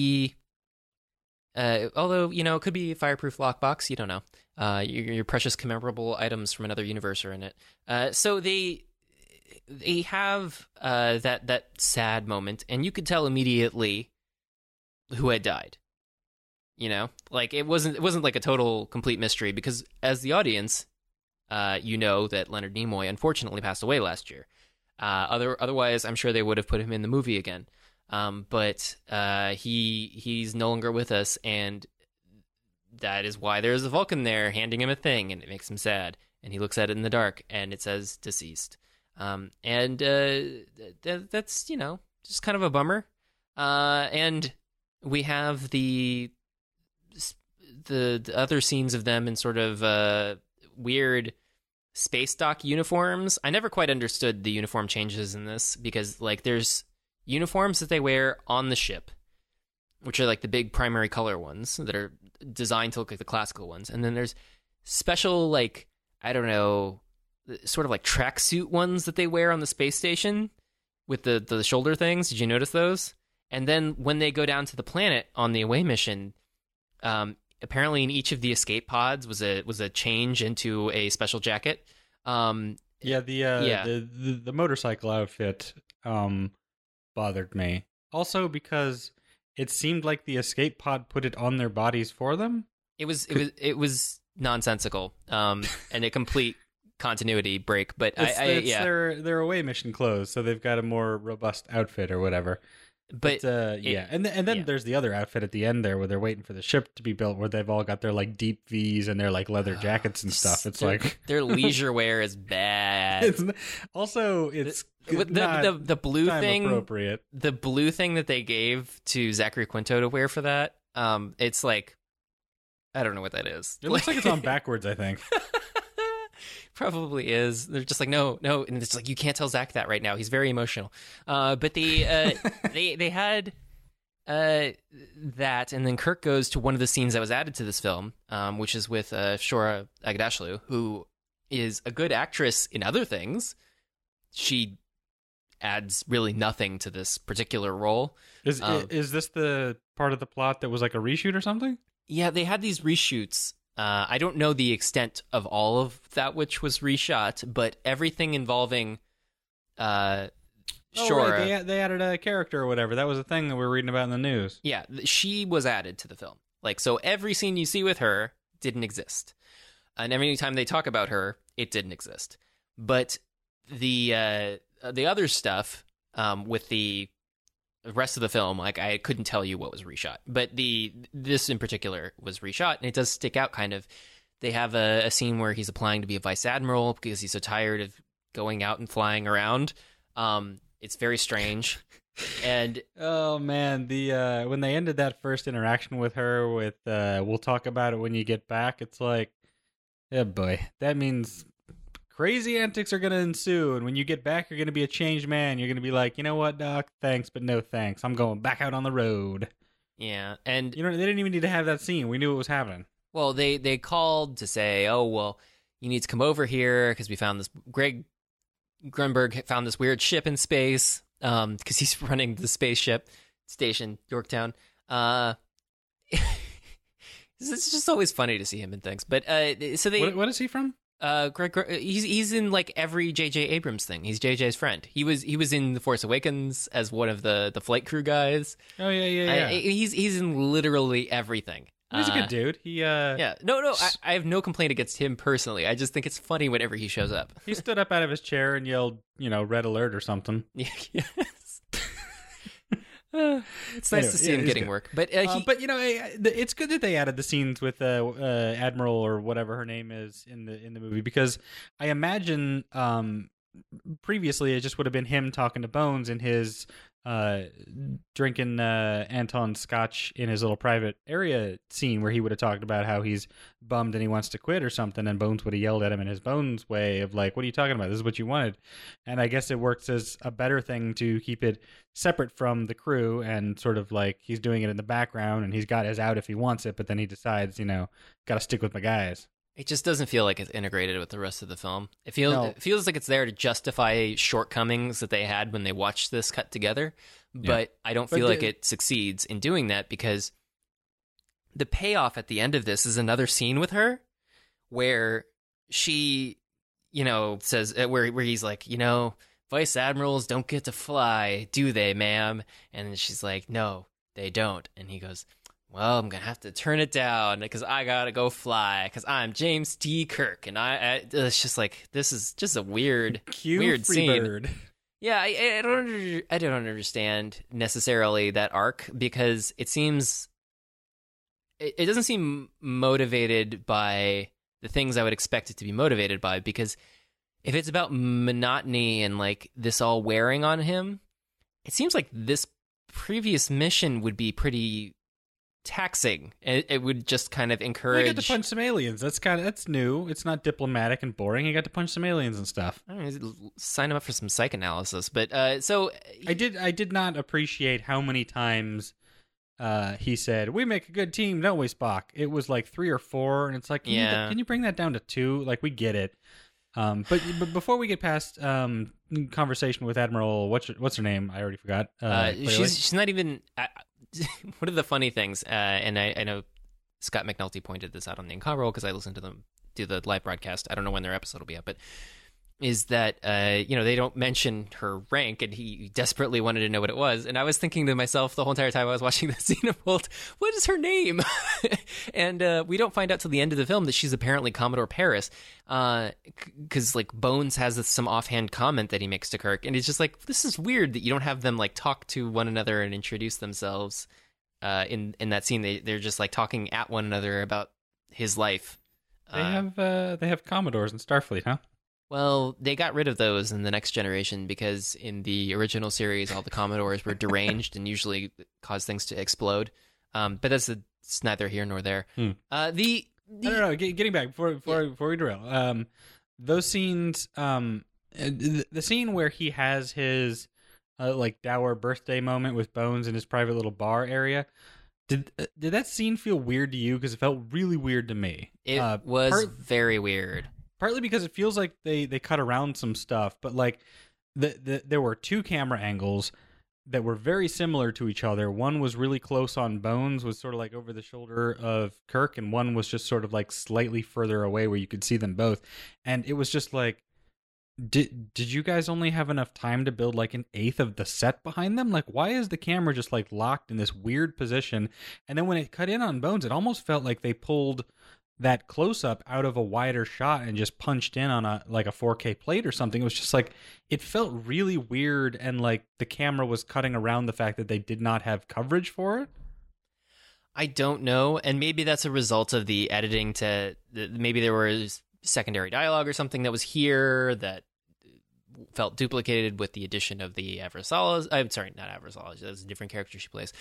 it could be a fireproof lockbox, you don't know. Your precious commemorable items from another universe are in it. So they have that sad moment, and you could tell immediately who had died. It wasn't like a total complete mystery because as the audience, that Leonard Nimoy unfortunately passed away last year. Otherwise, I'm sure they would have put him in the movie again. But he's no longer with us, and that is why there's a Vulcan there handing him a thing, and it makes him sad. And he looks at it in the dark, and it says deceased. That's just kind of a bummer. And we have the other scenes of them in sort of weird space dock uniforms. I never quite understood the uniform changes in this because there's uniforms that they wear on the ship, which are the big primary color ones that are designed to look like the classical ones, and then there's special I don't know, sort of tracksuit ones that they wear on the space station with the shoulder things. Did you notice those? And then when they go down to the planet on the away mission, apparently in each of the escape pods was a change into a special jacket. The motorcycle outfit bothered me. Also because it seemed like the escape pod put it on their bodies for them. It was nonsensical and a complete continuity break. But it's their away mission clothes, so they've got a more robust outfit or whatever. But and then there's the other outfit at the end there where they're waiting for the ship to be built, where they've all got their deep V's and their leather jackets and stuff. It's their leisure wear is bad. It's the blue thing appropriate. The blue thing that they gave to Zachary Quinto to wear for that, it's I don't know what that is. It looks like it's on backwards, I think. Probably is. They're just no, and it's you can't tell Zach that right now. He's very emotional. But they had that, and then Kirk goes to one of the scenes that was added to this film, which is with Shora Agdashlu, who is a good actress in other things. She adds really nothing to this particular role. Is this the part of the plot that was a reshoot or something? Yeah, they had these reshoots. I don't know the extent of all of that which was reshot, but everything involving Shora. Right. They added a character or whatever. That was a thing that we were reading about in the news. Yeah, she was added to the film. So every scene you see with her didn't exist. And every time they talk about her, it didn't exist. But the other stuff with the rest of the film, I couldn't tell you what was reshot, but this in particular was reshot, and it does stick out kind of. They have a scene where he's applying to be a vice admiral because he's so tired of going out and flying around. It's very strange. And oh man, the when they ended that first interaction with her with we'll talk about it when you get back, it's oh boy, that means crazy antics are going to ensue, and when you get back, you're going to be a changed man. You're going to be you know what, Doc? Thanks, but no thanks. I'm going back out on the road. Yeah, and they didn't even need to have that scene. We knew it was happening. Well, they called to say, oh, well, you need to come over here because we found this. Greg Grunberg found this weird ship in space because he's running the spaceship station, Yorktown. It's just always funny to see him in things. But so they. What is he from? He's in like every J.J. Abrams thing. He's JJ's friend. He was in The Force Awakens as one of the flight crew guys. Oh yeah. He's in literally everything. He's a good dude. Yeah. No. I have no complaint against him personally. I just think it's funny whenever he shows up. He stood up out of his chair and yelled, "Red alert" or something. Yes. It's nice to see him getting work, but it's good that they added the scenes with Admiral or whatever her name is in the movie, because I imagine previously it just would have been him talking to Bones in his drinking Anton's scotch in his little private area scene, where he would have talked about how he's bummed and he wants to quit or something, and Bones would have yelled at him in his Bones way of like, "What are you talking about? This is what you wanted." And I guess it works as a better thing to keep it separate from the crew, and sort of like he's doing it in the background and he's got his out if he wants it, but then he decides, gotta stick with my guys. It just doesn't feel like it's integrated with the rest of the film. It feels like it's there to justify shortcomings that they had when they watched this cut together, but I don't feel like it succeeds in doing that, because the payoff at the end of this is another scene with her where she, says where he's like, vice admirals don't get to fly, do they, ma'am? And she's like, no, they don't. And he goes, well, I'm going to have to turn it down because I got to go fly because I'm James T. Kirk. And it's just like, this is just a weird scene. Bird. Yeah, I don't understand necessarily that arc, because it doesn't seem motivated by the things I would expect it to be motivated by, because if it's about monotony and like this all wearing on him, it seems like this previous mission would be pretty taxing. It would just kind of encourage. He got to punch some aliens. That's new. It's not diplomatic and boring. He got to punch some aliens and stuff. I don't know, sign him up for some psychoanalysis. But so I did not appreciate how many times he said, "We make a good team, don't we, Spock?" It was like 3 or 4, and it's like, can you bring that down to 2? Like, we get it. But before we get past conversation with Admiral, what's her name? I already forgot. She's not even. One of the funny things, and I know Scott McNulty pointed this out on the In-Car Roll because I listened to them do the live broadcast. I don't know when their episode will be up, but is that they don't mention her rank, and he desperately wanted to know what it was. And I was thinking to myself the whole entire time I was watching the scene of Bolt, what is her name? And we don't find out till the end of the film that she's apparently Commodore Paris, because like Bones has some offhand comment that he makes to Kirk, and it's just like, this is weird that you don't have them like talk to one another and introduce themselves in that scene. They're just like talking at one another about his life. They have Commodores in Starfleet, huh? Well, they got rid of those in The Next Generation because in the original series, all the Commodores were deranged and usually caused things to explode. But it's neither here nor there. I don't know. Getting back before we derail, those scenes, the scene where he has his like dour birthday moment with Bones in his private little bar area. Did that scene feel weird to you? Because it felt really weird to me. It was very weird. Partly because it feels like they cut around some stuff, but like there were 2 camera angles that were very similar to each other. One was really close on Bones, was sort of like over the shoulder of Kirk, and one was just sort of like slightly further away where you could see them both. And it was just like, did you guys only have enough time to build like an eighth of the set behind them? Like, why is the camera just like locked in this weird position? And then when it cut in on Bones, it almost felt like they pulled that close-up out of a wider shot and just punched in on a 4K plate or something. It was just like, it felt really weird, and like the camera was cutting around the fact that they did not have coverage for it. I don't know, and maybe that's a result of the editing maybe there was secondary dialogue or something that was here that felt duplicated with the addition of the Avrasalas. I'm sorry, not Avrasalas. That's a different character she plays.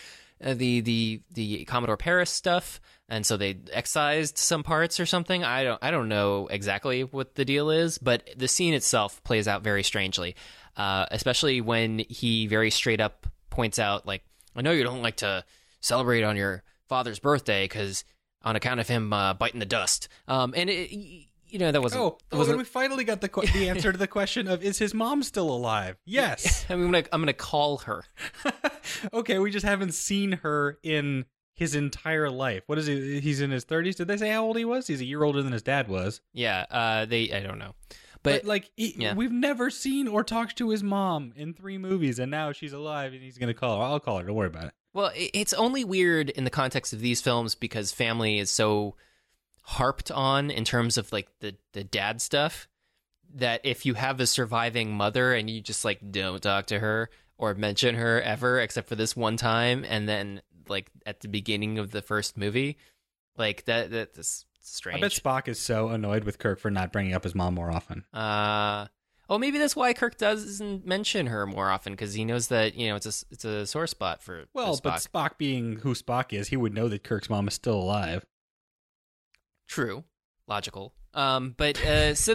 The Commodore Paris stuff, and so they excised some parts or something. I don't know exactly what the deal is, but the scene itself plays out very strangely, especially when he very straight up points out, like, I know you don't like to celebrate on your father's birthday because on account of him biting the dust. And that wasn't. We finally got the answer to the question of, is his mom still alive? Yes. I'm gonna call her. Okay, we just haven't seen her in his entire life. What is he? He's in his 30s. Did they say how old he was? He's a year older than his dad was. Yeah, I don't know. But like, we've never seen or talked to his mom in 3 movies, and now she's alive, and he's going to call her. I'll call her. Don't worry about it. Well, it's only weird in the context of these films because family is so harped on in terms of like the dad stuff that if you have a surviving mother and you just like don't talk to her or mention her ever except for this one time, and then like at the beginning of the first movie, like that's strange. I bet Spock is so annoyed with Kirk for not bringing up his mom more often. Maybe that's why Kirk doesn't mention her more often, because he knows that, you know, it's a sore spot for Spock. But Spock being who Spock is, he would know that Kirk's mom is still alive. True, logical. But so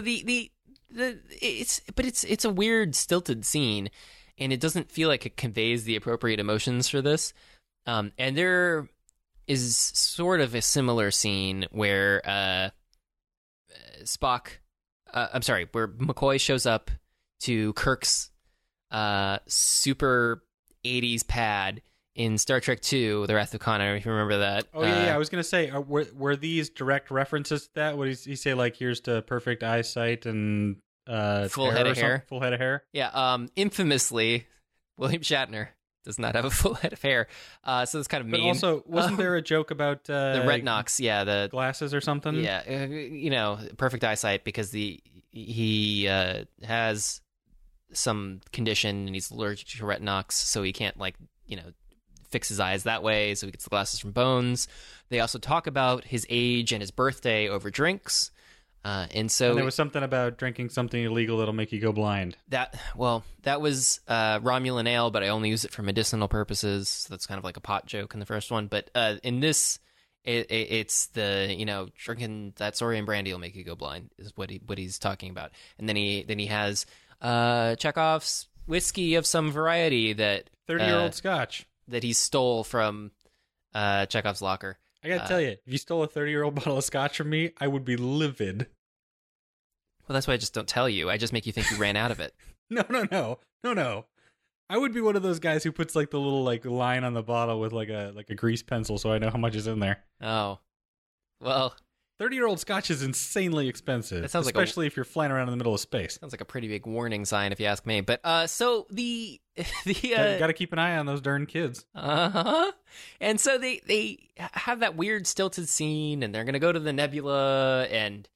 it's a weird stilted scene, and it doesn't feel like it conveys the appropriate emotions for this. And there is sort of a similar scene where where McCoy shows up to Kirk's super 80s pad in Star Trek II, The Wrath of Khan. I don't know if you remember that. Oh, yeah. I was going to say, were these direct references to that? Would he say, like, here's to perfect eyesight and full head of hair? Full head of hair? Yeah. Infamously, William Shatner does not have a full head of hair. So it's kind of mean. But also, wasn't there a joke about the retinox? Yeah, the glasses or something. Yeah, you know, perfect eyesight because he has some condition and he's allergic to retinox, so he can't, like, you know, fix his eyes that way. So he gets the glasses from Bones. They also talk about his age and his birthday over drinks. And there was something about drinking something illegal that'll make you go blind. That was Romulan ale, but I only use it for medicinal purposes. So that's kind of like a pot joke in the first one. But in this, it's the, you know, drinking that Saurian brandy will make you go blind is what he's talking about. And then he has Chekhov's whiskey of some variety that 30-year-old Scotch that he stole from Chekhov's locker. I gotta tell you, if you stole a 30-year-old bottle of Scotch from me, I would be livid. Well, that's why I just don't tell you. I just make you think you ran out of it. No. I would be one of those guys who puts like the little like line on the bottle with like a grease pencil, so I know how much is in there. Oh, well, 30-year-old Scotch is insanely expensive. That sounds especially if you're flying around in the middle of space. Sounds like a pretty big warning sign, if you ask me. But so the got to keep an eye on those darn kids. And so they have that weird stilted scene, and they're gonna go to the nebula, and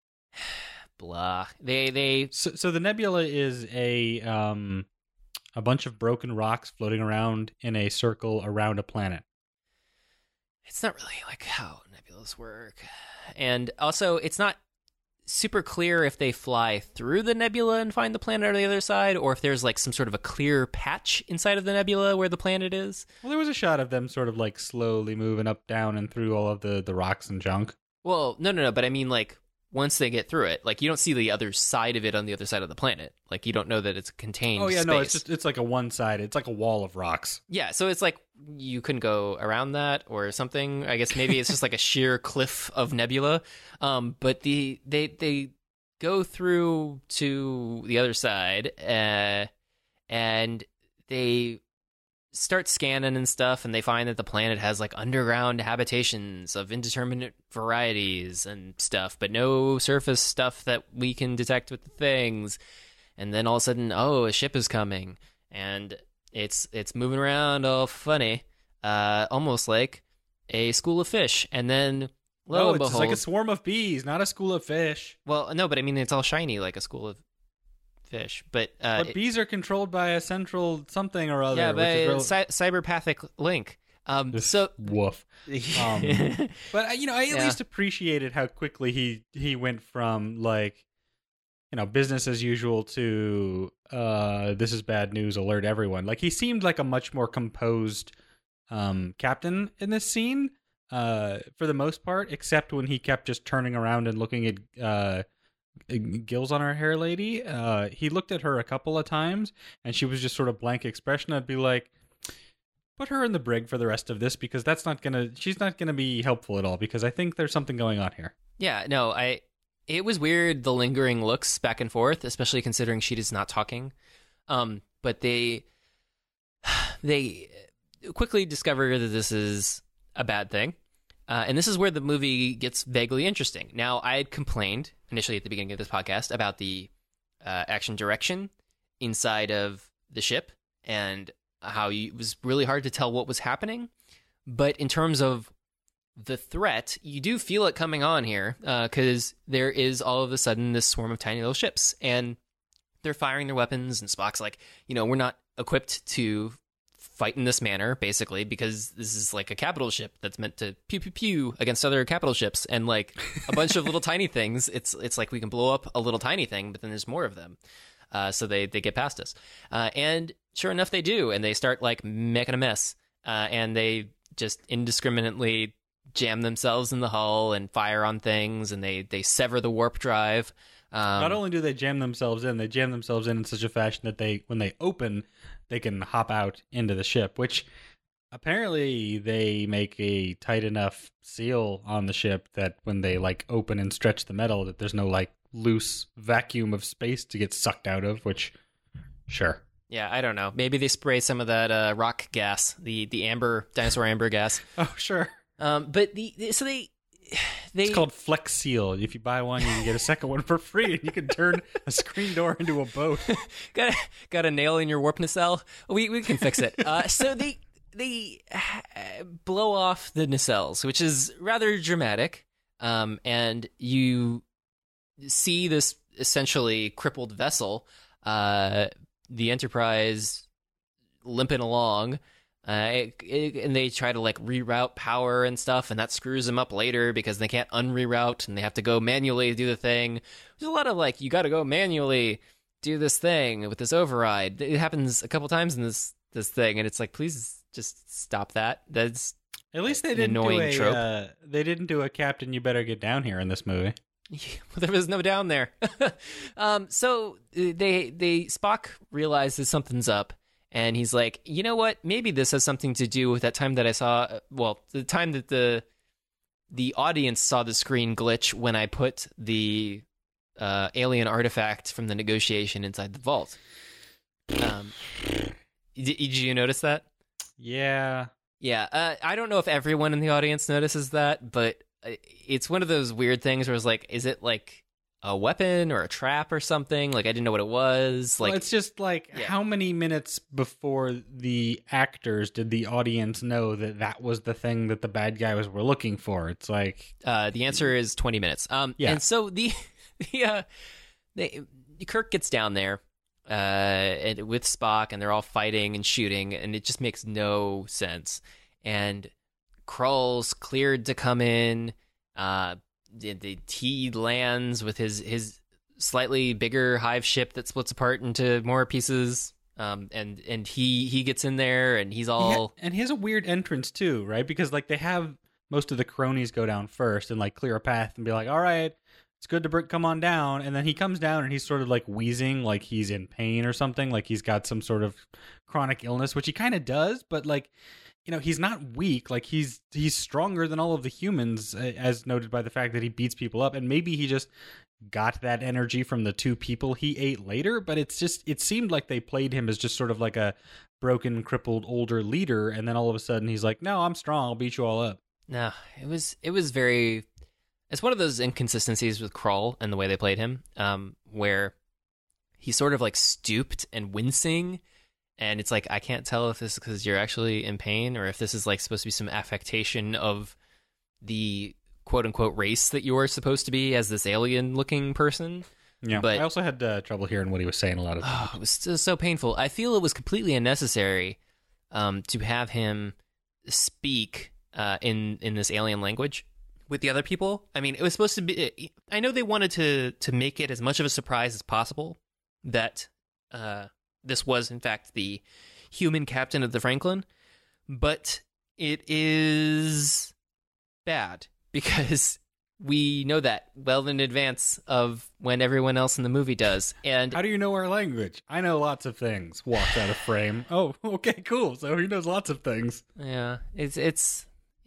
blah. So the nebula is a bunch of broken rocks floating around in a circle around a planet. It's not really like how nebulas work. And also, it's not super clear if they fly through the nebula and find the planet on the other side, or if there's like some sort of a clear patch inside of the nebula where the planet is. Well, there was a shot of them sort of like slowly moving up, down, and through all of the rocks and junk. Well, no, but I mean, like, once they get through it, like, you don't see the other side of it on the other side of the planet. Like, you don't know that it's a contained space. No, it's like a one-sided, it's like a wall of rocks. Yeah, so it's like you couldn't go around that or something. I guess maybe it's just like a sheer cliff of nebula. But they go through to the other side, and they start scanning and stuff, and they find that the planet has like underground habitations of indeterminate varieties and stuff, but no surface stuff that we can detect with the things. And then all of a sudden, a ship is coming, and it's moving around all funny, almost like a school of fish. And then lo and behold, it's like a swarm of bees, not a school of fish. Well, no, but I mean, it's all shiny like a school of fish, but bees are controlled by a central something or other. Yeah, by a cyberpathic link. So woof. But I at least appreciated how quickly he went from like, business as usual to this is bad news, alert everyone. Like, he seemed like a much more composed captain in this scene for the most part, except when he kept just turning around and looking at gills on our hair lady. He looked at her a couple of times and she was just sort of blank expression. I'd be like, put her in the brig for the rest of this, because she's not gonna be helpful at all, because I think there's something going on here. Yeah, no, it was weird, the lingering looks back and forth, especially considering she is not talking. But they quickly discover that this is a bad thing. And this is where the movie gets vaguely interesting. Now, I had complained initially at the beginning of this podcast about the action direction inside of the ship and how it was really hard to tell what was happening. But in terms of the threat, you do feel it coming on here because there is all of a sudden this swarm of tiny little ships and they're firing their weapons, and Spock's like, we're not equipped to fight in this manner, basically, because this is like a capital ship that's meant to pew pew pew against other capital ships, and like a bunch of little tiny things. It's like we can blow up a little tiny thing, but then there's more of them. So they get past us. And sure enough, they do, and they start like making a mess. And they just indiscriminately jam themselves in the hull and fire on things, and they sever the warp drive. Not only do they jam themselves in such a fashion that when they open, they can hop out into the ship, which apparently they make a tight enough seal on the ship that when they like open and stretch the metal, that there's no like loose vacuum of space to get sucked out of, which, sure. Yeah, I don't know. Maybe they spray some of that rock gas, the dinosaur amber gas. Oh, sure. But it's called Flex Seal. If you buy one, you can get a second one for free, and you can turn a screen door into a boat. got a nail in your warp nacelle? We can fix it. So they blow off the nacelles, which is rather dramatic. And you see this essentially crippled vessel, the Enterprise, limping along. And they try to like reroute power and stuff, and that screws them up later because they can't unreroute and they have to go manually do the thing. There's a lot of like, you got to go manually do this thing with this override. It happens a couple times in this thing, and it's like, please just stop that. That's at least they didn't annoying do trope. They didn't do a Captain You Better Get Down Here in this movie. There was no down there. So Spock realizes something's up. And he's like, you know what? Maybe this has something to do with that time that I saw. The time that the audience saw the screen glitch when I put the alien artifact from the negotiation inside the vault. Did you notice that? Yeah. Yeah. I don't know if everyone in the audience notices that, but it's one of those weird things where it's like, is it like a weapon or a trap or something? Like, I didn't know what it was. Like, well, it's just like, how many minutes before the actors did the audience know that was the thing that the bad guys were looking for? It's like, the answer is 20 minutes. Yeah. And so Kirk gets down there and with Spock, and they're all fighting and shooting, and it just makes no sense. And Krull's cleared to come in. He lands with his slightly bigger hive ship that splits apart into more pieces. And he gets in there, and he's all... And he has a weird entrance too, right? Because like they have most of the cronies go down first and like clear a path and be like, all right, it's good to come on down. And then he comes down and he's sort of like wheezing, like he's in pain or something, like he's got some sort of chronic illness, which he kind of does, but like, he's not weak. Like he's stronger than all of the humans, as noted by the fact that he beats people up. And maybe he just got that energy from the two people he ate later. But it seemed like they played him as just sort of like a broken, crippled, older leader. And then all of a sudden he's like, no, I'm strong. I'll beat you all up. No, it was very... It's one of those inconsistencies with Krull and the way they played him, where he's sort of like stooped and wincing. And it's like, I can't tell if this is because you're actually in pain or if this is like supposed to be some affectation of the quote unquote race that you are supposed to be as this alien looking person. Yeah, but I also had trouble hearing what he was saying a lot of times. It was so painful. I feel it was completely unnecessary to have him speak in this alien language with the other people. I mean, it was supposed to be... I know they wanted to make it as much of a surprise as possible that... this was, in fact, the human captain of the Franklin, but it is bad because we know that well in advance of when everyone else in the movie does. And how do you know our language? I know lots of things. Walks out of frame. Oh, okay, cool. So he knows lots of things. Yeah, it's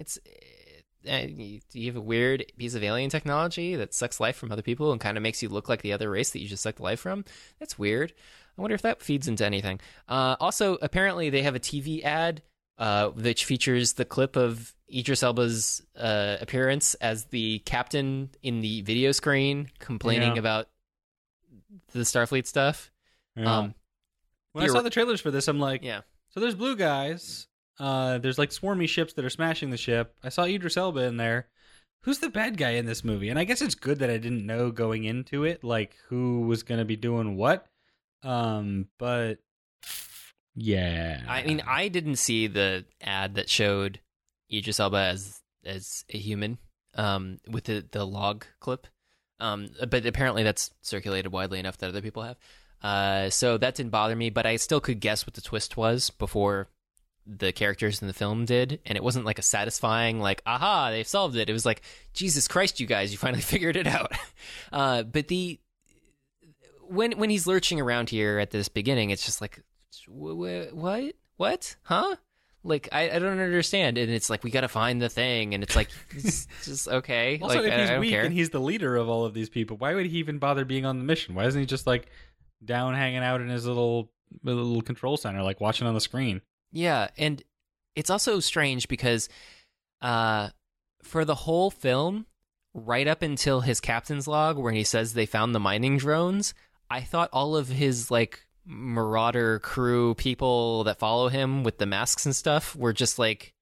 you have a weird piece of alien technology that sucks life from other people and kind of makes you look like the other race that you just sucked life from. That's weird. I wonder if that feeds into anything. Also, apparently they have a TV ad which features the clip of Idris Elba's appearance as the captain in the video screen complaining about the Starfleet stuff. Yeah. When I saw the trailers for this, I'm like, so there's blue guys. There's like swarmy ships that are smashing the ship. I saw Idris Elba in there. Who's the bad guy in this movie? And I guess it's good that I didn't know going into it, like who was going to be doing what. But yeah. I mean, I didn't see the ad that showed Idris Elba as a human with the log clip. But apparently that's circulated widely enough that other people have. So that didn't bother me, but I still could guess what the twist was before the characters in the film did, and it wasn't like a satisfying, like, aha, they've solved it. It was like, Jesus Christ, you guys, you finally figured it out. But when he's lurching around here at this beginning, it's just like, what, huh? Like, I don't understand. And it's like, we gotta find the thing, and it's like, it's just okay. Also, like, if he's I don't weak care. and he's the leader of all of these people, why would he even bother being on the mission? Why isn't he just like down hanging out in his little control center, like watching on the screen? Yeah, and it's also strange because for the whole film, right up until his captain's log where he says they found the mining drones, I thought all of his like marauder crew people that follow him with the masks and stuff were just like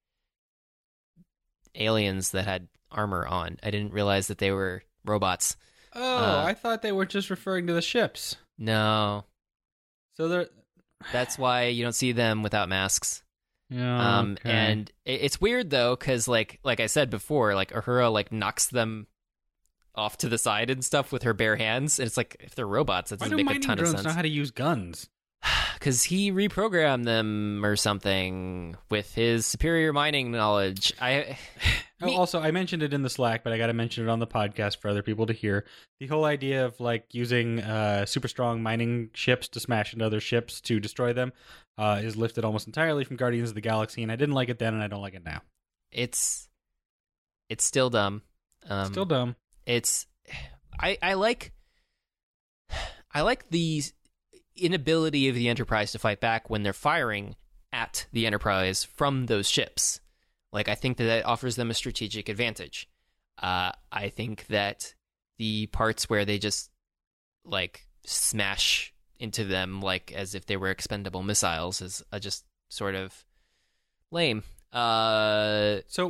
aliens that had armor on. I didn't realize that they were robots. Oh, I thought they were just referring to the ships. No. So that's why you don't see them without masks. Yeah. Okay. And it's weird though, because like I said before, like Uhura like knocks them off to the side and stuff with her bare hands. And it's like, if they're robots, that doesn't make a ton of sense. Why do mining drones know how to use guns? Because he reprogrammed them or something with his superior mining knowledge. Also, I mentioned it in the Slack, but I got to mention it on the podcast for other people to hear. The whole idea of like using super strong mining ships to smash into other ships to destroy them is lifted almost entirely from Guardians of the Galaxy, and I didn't like it then, and I don't like it now. It's still dumb. Still dumb. I like the inability of the Enterprise to fight back when they're firing at the Enterprise from those ships. Like, I think that offers them a strategic advantage. I think that the parts where they just like smash into them like as if they were expendable missiles is just sort of lame. So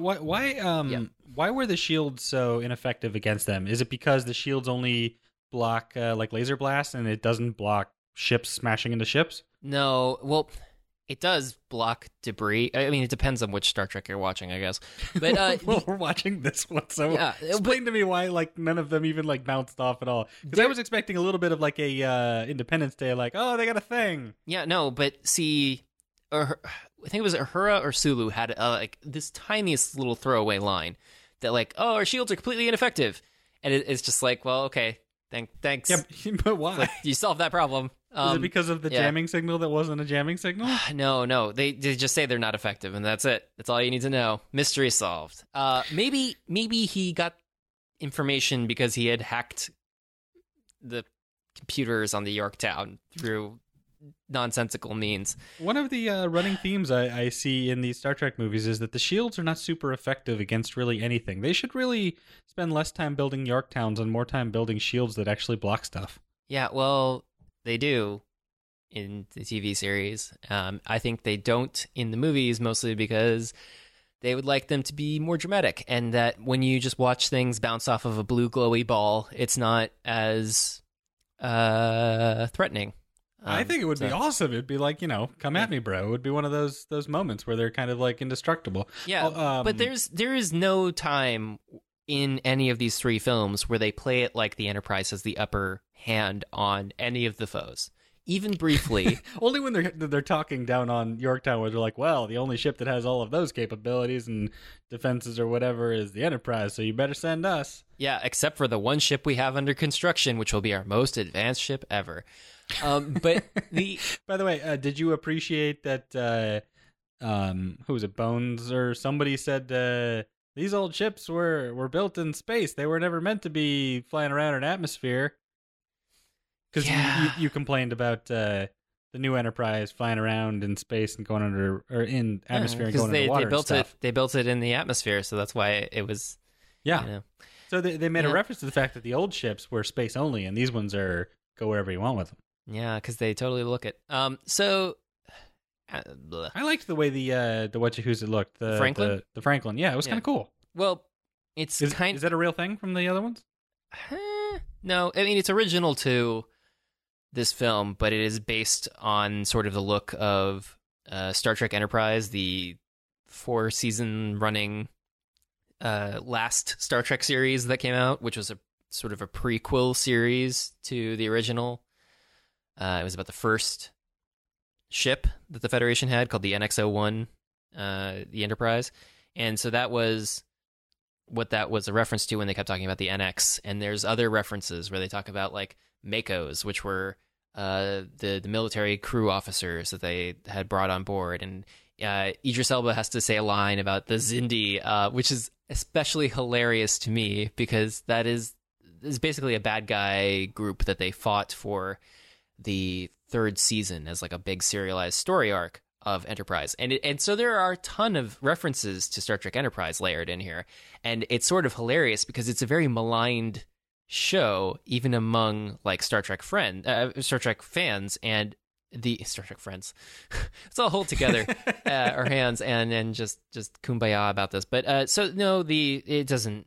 why were the shields so ineffective against them? Is it because the shields only block like laser blasts and it doesn't block ships smashing into ships? No, well, it does block debris. I mean, it depends on which Star Trek you're watching, I guess. But well, we're watching this one, so explain to me why like none of them even like bounced off at all. Because I was expecting a little bit of like a Independence Day, like, oh, they got a thing. Yeah, no, but see, I think it was Uhura or Sulu had like this tiniest little throwaway line that like, oh, our shields are completely ineffective, and it's just like, well, okay, thanks. Yeah, but why? Like, you solved that problem. Is it because of the jamming signal that wasn't a jamming signal? No. They just say they're not effective, and that's it. That's all you need to know. Mystery solved. Maybe he got information because he had hacked the computers on the Yorktown through nonsensical means. One of the running themes I see in these Star Trek movies is that the shields are not super effective against really anything. They should really spend less time building Yorktowns and more time building shields that actually block stuff. Yeah, well, they do in the TV series. I think they don't in the movies, mostly because they would like them to be more dramatic, and that when you just watch things bounce off of a blue glowy ball, it's not as threatening. I think it would be awesome. It'd be like, come at me, bro. It would be one of those moments where they're kind of like indestructible. Yeah, but there is no time in any of these three films where they play it like the Enterprise has the upper hand on any of the foes, even briefly. Only when they're talking down on Yorktown, where they're like, well, the only ship that has all of those capabilities and defenses or whatever is the Enterprise, so you better send us. Yeah, except for the one ship we have under construction, which will be our most advanced ship ever. But by the way, did you appreciate that who was it, Bones or somebody said these old ships were built in space, they were never meant to be flying around in atmosphere? Because you complained about the new Enterprise flying around in space and going under or in atmosphere and going underwater. They built and stuff. it. They built it in the atmosphere, so that's why it was. Yeah. You know. So they made a reference to the fact that the old ships were space only, and these ones are go wherever you want with them. Yeah, because they totally look it. So. I liked the way the whatchahoos it looked. The Franklin? The Franklin. Yeah, it was kind of cool. Well, it's Is that a real thing from the other ones? No, I mean, it's original to this film, but it is based on sort of the look of Star Trek Enterprise, the 4-season running last Star Trek series that came out, which was a sort of a prequel series to the original. It was about the first ship that the Federation had called the NX-01, the Enterprise. And so that was what that was a reference to when they kept talking about the NX. And there's other references where they talk about like MACOs, which were the military crew officers that they had brought on board. And Idris Elba has to say a line about the Xindi, which is especially hilarious to me because that is basically a bad guy group that they fought for the 3rd season as like a big serialized story arc of Enterprise. And so there are a ton of references to Star Trek Enterprise layered in here. And it's sort of hilarious because it's a very maligned show, even among like Star Trek fans and the Star Trek friends. Let's all hold together our hands and just kumbaya about this. But so no, it doesn't.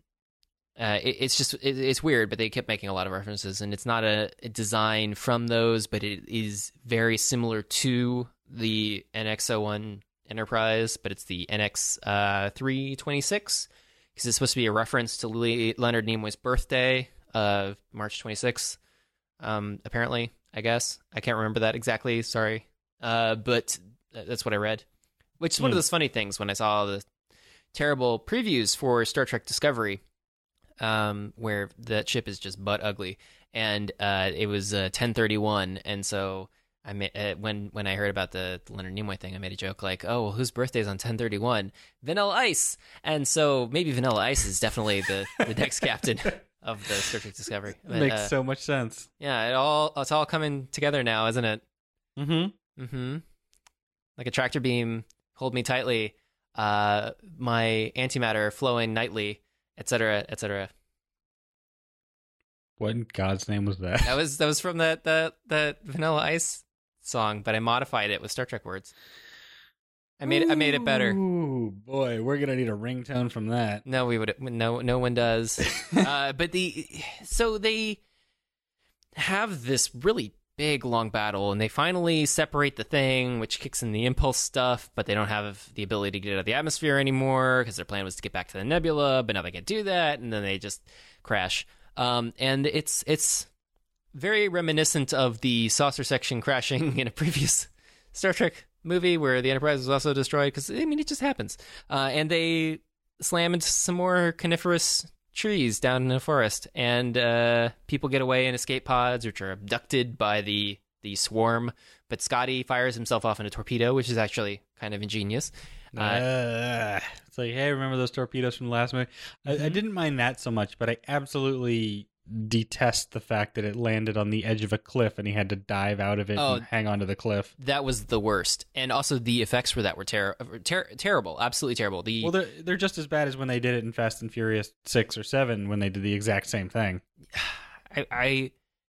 It's weird, but they kept making a lot of references, and it's not a design from those, but it is very similar to the NX-01 Enterprise, but it's the NX 326 because it's supposed to be a reference to Leonard Nimoy's birthday of March 26th. Apparently, I guess I can't remember that exactly. Sorry, but that's what I read. Which is one of those funny things when I saw the terrible previews for Star Trek Discovery. Where that ship is just butt ugly, and it was 1031, and so I when I heard about the Leonard Nimoy thing, I made a joke like, "Oh, well, whose birthday's on 1031? Vanilla Ice," and so maybe Vanilla Ice is definitely the next captain of the Star Trek Discovery. It makes so much sense. Yeah, it's all coming together now, isn't it? Mm-hmm. Like a tractor beam, hold me tightly. My antimatter flowing nightly. Etc. Etc. What in God's name was that? That was from that Vanilla Ice song, but I modified it with Star Trek words. I made it better. Ooh, boy, we're gonna need a ringtone from that. No, we would. No one does. But so they have this really big long battle, and they finally separate the thing, which kicks in the impulse stuff, but they don't have the ability to get out of the atmosphere anymore because their plan was to get back to the nebula, but now they can't do that, and then they just crash. And it's very reminiscent of the saucer section crashing in a previous Star Trek movie where the Enterprise was also destroyed, because, I mean, it just happens. And they slam into some more coniferous trees down in a forest, and people get away in escape pods, which are abducted by the swarm. But Scotty fires himself off in a torpedo, which is actually kind of ingenious. It's like, hey, remember those torpedoes from the last movie? I didn't mind that so much, but I absolutely detest the fact that it landed on the edge of a cliff and he had to dive out of it and hang onto the cliff. That was the worst. And also the effects for that were terrible, absolutely terrible. Well, they're just as bad as when they did it in Fast and Furious 6 or 7 when they did the exact same thing. I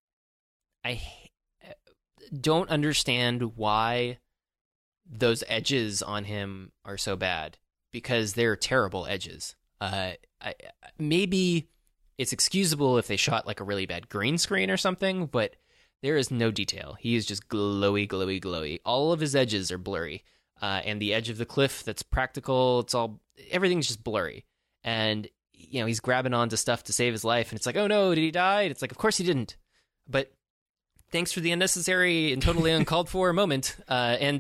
don't understand why those edges on him are so bad, because they're terrible edges. Maybe it's excusable if they shot like a really bad green screen or something, but there is no detail. He is just glowy, glowy, glowy. All of his edges are blurry. And the edge of the cliff that's practical, everything's just blurry. And, you know, he's grabbing onto stuff to save his life, and it's like, oh no, did he die? And it's like, of course he didn't. But thanks for the unnecessary and totally uncalled for moment. And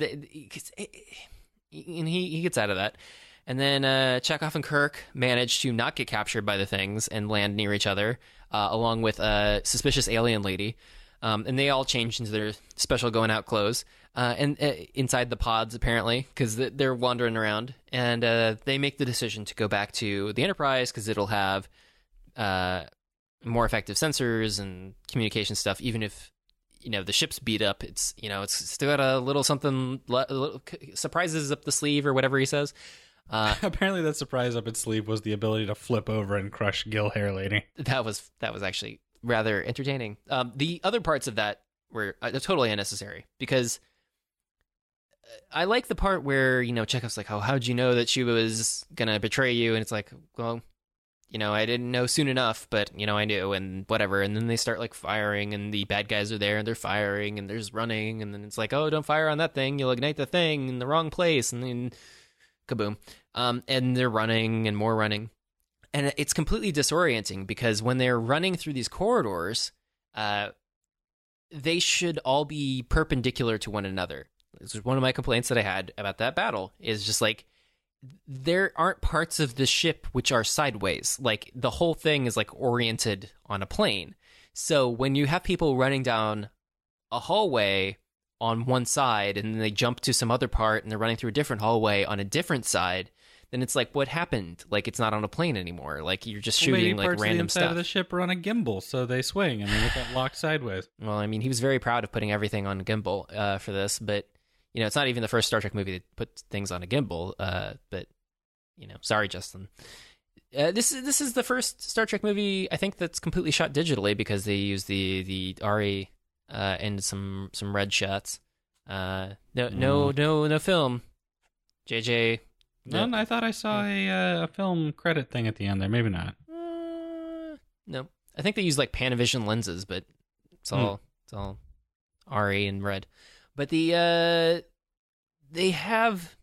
he gets out of that. And then Chekhov and Kirk manage to not get captured by the things and land near each other, along with a suspicious alien lady. And they all change into their special going out clothes and inside the pods, apparently, because they're wandering around. And they make the decision to go back to the Enterprise because it'll have more effective sensors and communication stuff, even if the ship's beat up. It's it's still got a little something, little surprises up the sleeve or whatever he says. Apparently, that surprise up its sleeve was the ability to flip over and crush Gil Hair Lady. That was actually rather entertaining. The other parts of that were totally unnecessary, because I like the part where Chekhov's like, "Oh, how'd you know that she was gonna betray you?" And it's like, well, I didn't know soon enough, but I knew, and whatever. And then they start like firing, and the bad guys are there, and they're firing, and there's running, and then it's like, oh, don't fire on that thing, you'll ignite the thing in the wrong place, and then kaboom. And they're running and more running. And it's completely disorienting, because when they're running through these corridors, they should all be perpendicular to one another. This is one of my complaints that I had about that battle, is just like, there aren't parts of the ship which are sideways. Like, the whole thing is like oriented on a plane. So when you have people running down a hallway on one side, and then they jump to some other part and they're running through a different hallway on a different side, then it's like, what happened? Like, it's not on a plane anymore. Like, you're just shooting like random stuff. Of the ship are on a gimbal, so they swing and they get locked sideways. Well, I mean, he was very proud of putting everything on a gimbal for this, but it's not even the first Star Trek movie that put things on a gimbal. But sorry, Justin. This is the first Star Trek movie, I think, that's completely shot digitally, because they use the RE and some red shots. No film. JJ. No, I thought I saw a film credit thing at the end there. Maybe not. No, I think they use like Panavision lenses, but it's all RE and red. But they have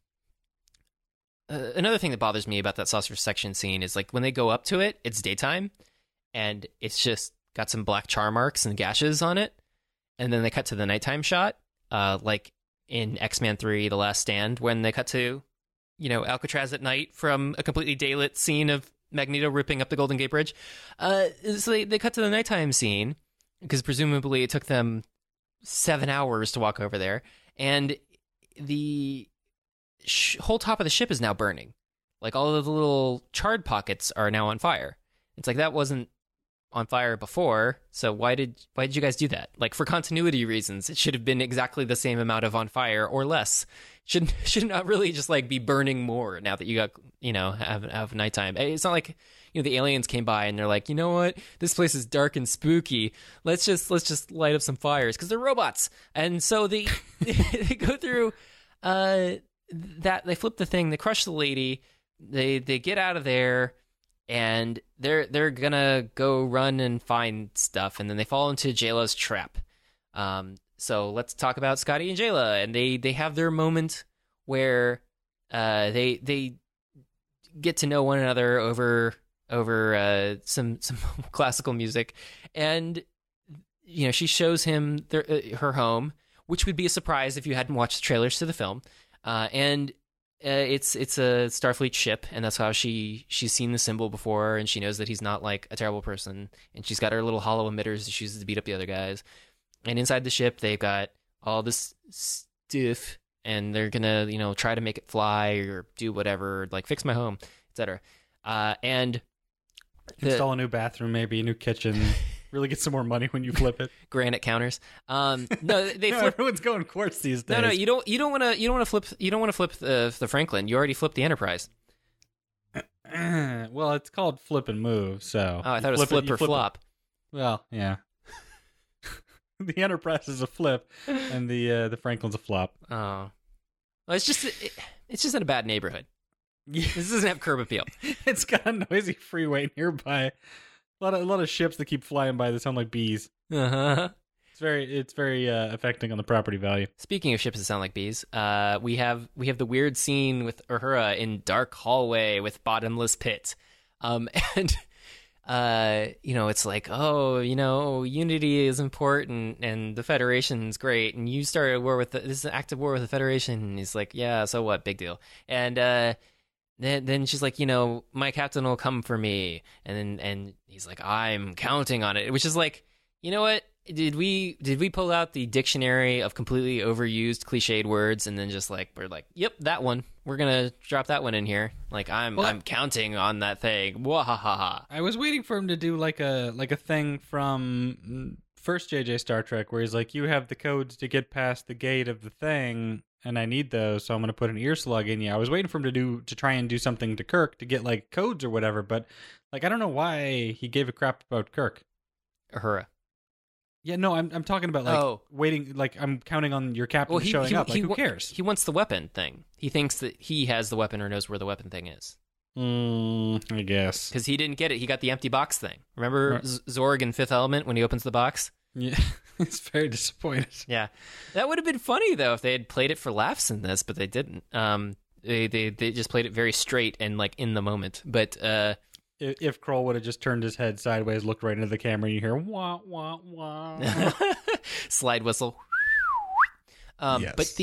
another thing that bothers me about that saucer section scene is, like, when they go up to it, it's daytime, and it's just got some black char marks and gashes on it, and then they cut to the nighttime shot, like in X-Men 3: The Last Stand, when they cut to Alcatraz at night from a completely daylit scene of Magneto ripping up the Golden Gate Bridge. So they cut to the nighttime scene, because presumably it took them 7 hours to walk over there, and the whole top of the ship is now burning. Like, all of the little charred pockets are now on fire. It's like, that wasn't on fire before, so why did you guys do that? Like, for continuity reasons, it should have been exactly the same amount of on fire or less. Should not really just like be burning more now that you got have nighttime. It's not like the aliens came by and they're like, you know what, this place is dark and spooky, let's just light up some fires, because they're robots. And so they they go through that, they flip the thing, they crush the lady, they get out of there, and they're gonna go run and find stuff, and then they fall into Jayla's trap. So let's talk about Scotty and Jayla, and they have their moment where they get to know one another over some classical music, and she shows him her home, which would be a surprise if you hadn't watched the trailers to the film, and it's a Starfleet ship, and that's how she's seen the symbol before, and she knows that he's not like a terrible person, and she's got her little hollow emitters she uses to beat up the other guys. And inside the ship, they've got all this stuff, and they're gonna, try to make it fly or do whatever, like fix my home, etc. And install a new bathroom, maybe a new kitchen. Really get some more money when you flip it. Granite counters. No, they flip. Everyone's going quartz these days. No, you don't want to flip the Franklin. You already flipped the Enterprise. Well, it's called flip and move. So I thought it was flip or flop. Well, yeah. The Enterprise is a flip, and the Franklin's a flop. Oh, well, it's just in a bad neighborhood. This doesn't have curb appeal. It's got a noisy freeway nearby. A lot of ships that keep flying by that sound like bees. Uh-huh. It's very affecting on the property value. Speaking of ships that sound like bees, we have the weird scene with Uhura in dark hallway with bottomless pit, and it's like, oh, unity is important and the Federation's great, and you started a war with this is an active war with the Federation, and he's like, yeah, so what, big deal. And then she's like, my captain will come for me, and he's like, I'm counting on it, which is like, you know what, did we pull out the dictionary of completely overused cliched words, and then just like, we're like, yep, that one, we're gonna drop that one in here, like, I'm counting on that thing. Wahahaha. I was waiting for him to do like a thing from first JJ Star Trek, where he's like, "You have the codes to get past the gate of the thing, and I need those, so I'm gonna put an ear slug in you." I was waiting for him to try and do something to Kirk to get like codes or whatever, but like I don't know why he gave a crap about Kirk. Uhura. Yeah, no, I'm talking about like waiting. Like I'm counting on your captain showing up. Like who cares? He wants the weapon thing. He thinks that he has the weapon or knows where the weapon thing is. I guess. Because he didn't get it. He got the empty box thing. Remember Zorg in Fifth Element when he opens the box? Yeah, he's very disappointed. Yeah. That would have been funny, though, if they had played it for laughs in this, but they didn't. They just played it very straight and, like, in the moment. But if Kroll would have just turned his head sideways, looked right into the camera, you hear, wah, wah, wah. Slide whistle. Yes. But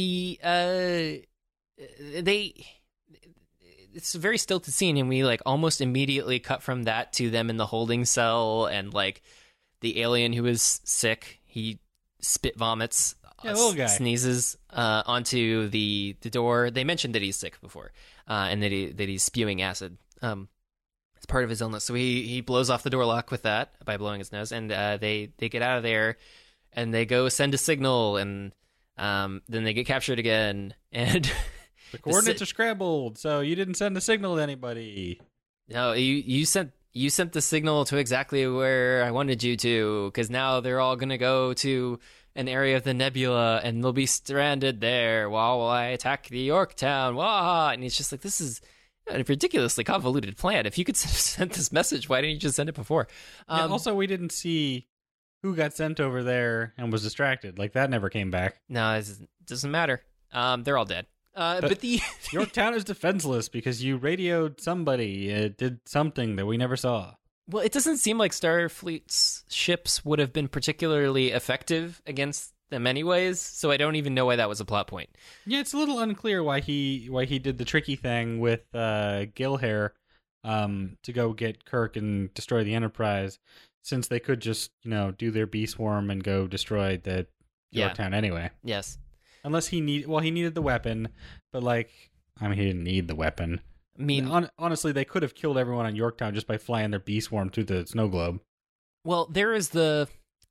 it's a very stilted scene, and we like almost immediately cut from that to them in the holding cell, and like the alien who is sick, he spit vomits, little guy sneezes onto the door. They mentioned that he's sick before, and that he's spewing acid. It's part of his illness. So he blows off the door lock with that by blowing his nose, and they get out of there, and they go send a signal, and then they get captured again, and the coordinates are scrambled, so you didn't send a signal to anybody. No, you sent the signal to exactly where I wanted you to, because now they're all going to go to an area of the nebula, and they'll be stranded there while I attack the Yorktown. Wah! And he's just like, this is a ridiculously convoluted plan. If you could send this message, why didn't you just send it before? Also, we didn't see who got sent over there and was distracted. Like, that never came back. No, it doesn't matter. They're all dead. But the Yorktown is defenseless because you radioed somebody. It did something that we never saw. Well, it doesn't seem like Starfleet's ships would have been particularly effective against them anyways, so I don't even know why that was a plot point. Yeah, it's a little unclear why he did the tricky thing with Gilhair to go get Kirk and destroy the Enterprise, since they could just, do their bee swarm and go destroy the Yorktown anyway. Yes. Unless he needed the weapon, but he didn't need the weapon. I mean, honestly, they could have killed everyone on Yorktown just by flying their bee swarm through the snow globe. Well, there is the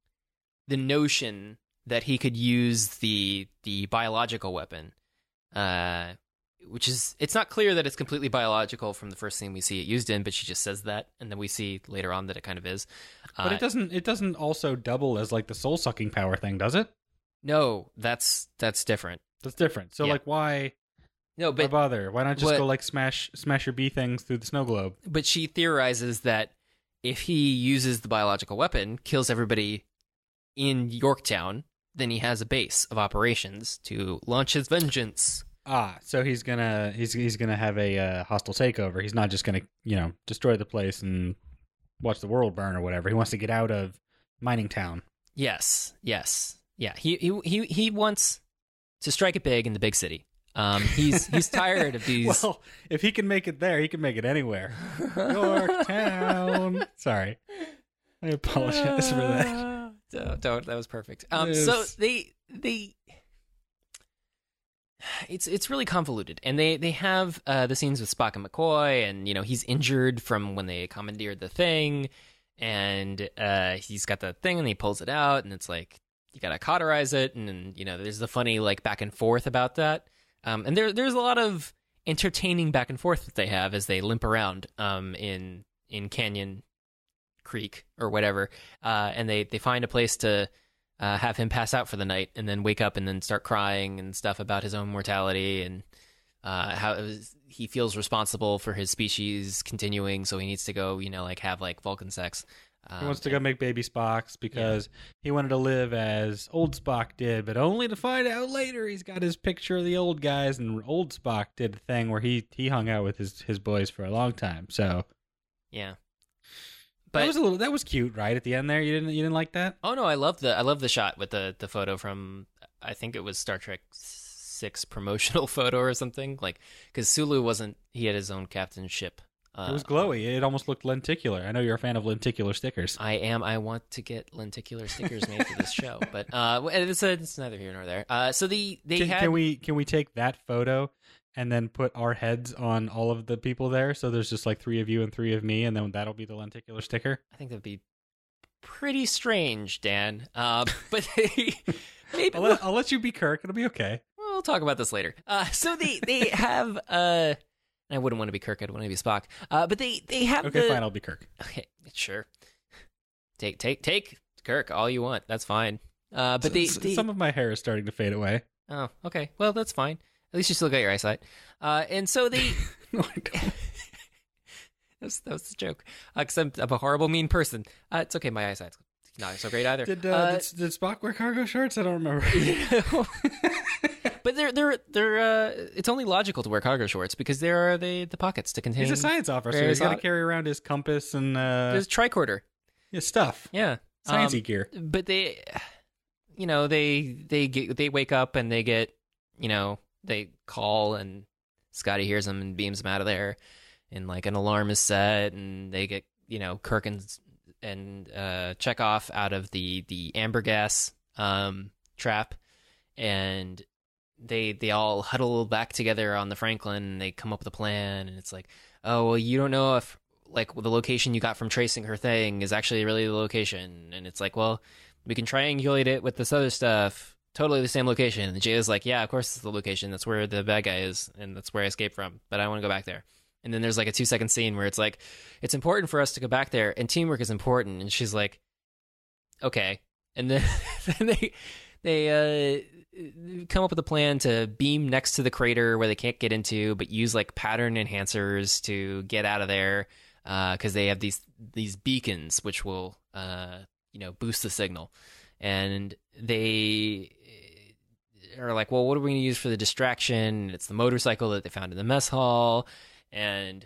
notion that he could use the biological weapon, which is, it's not clear that it's completely biological from the first scene we see it used in, but she just says that, and then we see later on that it kind of is. But it doesn't also double as like the soul sucking power thing, does it? No, that's different. That's different. So why? No, but why bother? Why not just go smash your bee things through the snow globe? But she theorizes that if he uses the biological weapon, kills everybody in Yorktown, then he has a base of operations to launch his vengeance. So he's gonna have a hostile takeover. He's not just gonna destroy the place and watch the world burn or whatever. He wants to get out of Mining Town. Yes. Yeah, he wants to strike it big in the big city. He's tired of these. Well, if he can make it there, he can make it anywhere. Yorktown. Sorry, I apologize for that. Don't. That was perfect. So they it's really convoluted, and they have the scenes with Spock and McCoy, and he's injured from when they commandeered the thing, and he's got the thing, and he pulls it out, and it's like, you gotta cauterize it, and then, there's the funny back and forth about that. And there's a lot of entertaining back and forth that they have as they limp around in Canyon Creek or whatever, and they find a place to have him pass out for the night, and then wake up and then start crying and stuff about his own mortality, and how he feels responsible for his species continuing, so he needs to go have Vulcan sex. He wants to go make baby Spocks because he wanted to live as old Spock did, but only to find out later he's got his picture of the old guys, and old Spock did a thing where he hung out with his boys for a long time. So yeah, but that was cute, right? At the end there, you didn't like that? Oh no, I love the shot with the photo from, I think it was Star Trek 6 promotional photo or something, because Sulu he had his own captain ship. It was glowy. It almost looked lenticular. I know you're a fan of lenticular stickers. I am. I want to get lenticular stickers made for this show, but it's neither here nor there. So can we take that photo and then put our heads on all of the people there? So there's just 3 of you and 3 of me, and then that'll be the lenticular sticker. I think that'd be pretty strange, Dan. But they maybe I'll let you be Kirk. It'll be okay. we'll talk about this later. So they have I wouldn't want to be Kirk. I'd want to be Spock. But they have Okay, fine. I'll be Kirk. Okay, sure. Take Kirk all you want. That's fine. But they some of my hair is starting to fade away. Oh, okay. Well, that's fine. At least you still got your eyesight. And so they. No, I don't. that was the joke. Because I'm a horrible, mean person. It's okay. My eyesight's not so great either. Did Spock wear cargo shorts? I don't remember. But they're it's only logical to wear cargo shorts because there are the pockets to contain. He's a science officer. He's got to carry around his compass and there's tricorder. His stuff. Yeah, sciencey gear. But they, they wake up and they get, they call and Scotty hears them and beams them out of there, and like an alarm is set and they get Kirk and Chekhov out of the amber gas trap, and they all huddle back together on the Franklin and they come up with a plan, and it's like, oh well, you don't know if like the location you got from tracing her thing is actually really the location, and it's like, well, we can triangulate it with this other stuff, totally the same location. And Jayla's like, yeah, of course it's the location, that's where the bad guy is and that's where I escaped from, but I want to go back there. And then there's like a 2-second scene where it's like, it's important for us to go back there and teamwork is important, and she's like, okay. And then they come up with a plan to beam next to the crater where they can't get into, but use like pattern enhancers to get out of there, because they have these beacons which will boost the signal. And they are like, well, what are we going to use for the distraction? It's the motorcycle that they found in the mess hall, and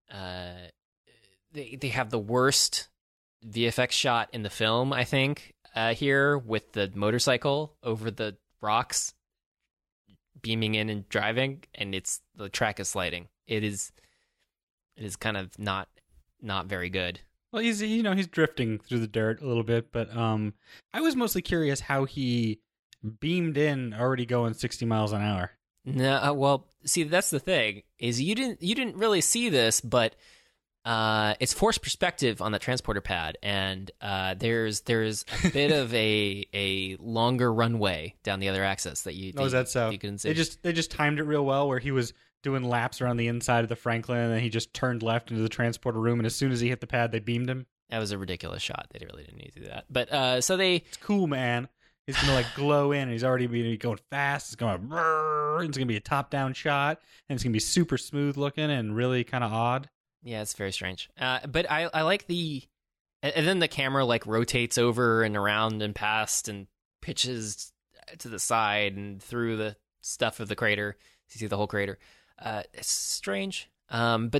they have the worst VFX shot in the film, I think, here, with the motorcycle over the rocks beaming in and driving, and the track is sliding. It is kind of not very good. Well, he's drifting through the dirt a little bit, but I was mostly curious how he beamed in already going 60 miles an hour. No, well, see, that's the thing, is you didn't really see this, but it's forced perspective on the transporter pad, and there's a bit of a longer runway down the other axis that you. Oh, is that so? You couldn't see. They just timed it real well, where he was doing laps around the inside of the Franklin, and then he just turned left into the transporter room, and as soon as he hit the pad, they beamed him. That was a ridiculous shot. They really didn't need to do that. But so they. It's cool, man. He's gonna like glow in, and he's already going fast. It's going and it's gonna be a top-down shot, and it's gonna be super smooth looking and really kind of odd. Yeah, it's very strange. But I like and then the camera like rotates over and around and past and pitches to the side and through the stuff of the crater. You see the whole crater. It's strange. But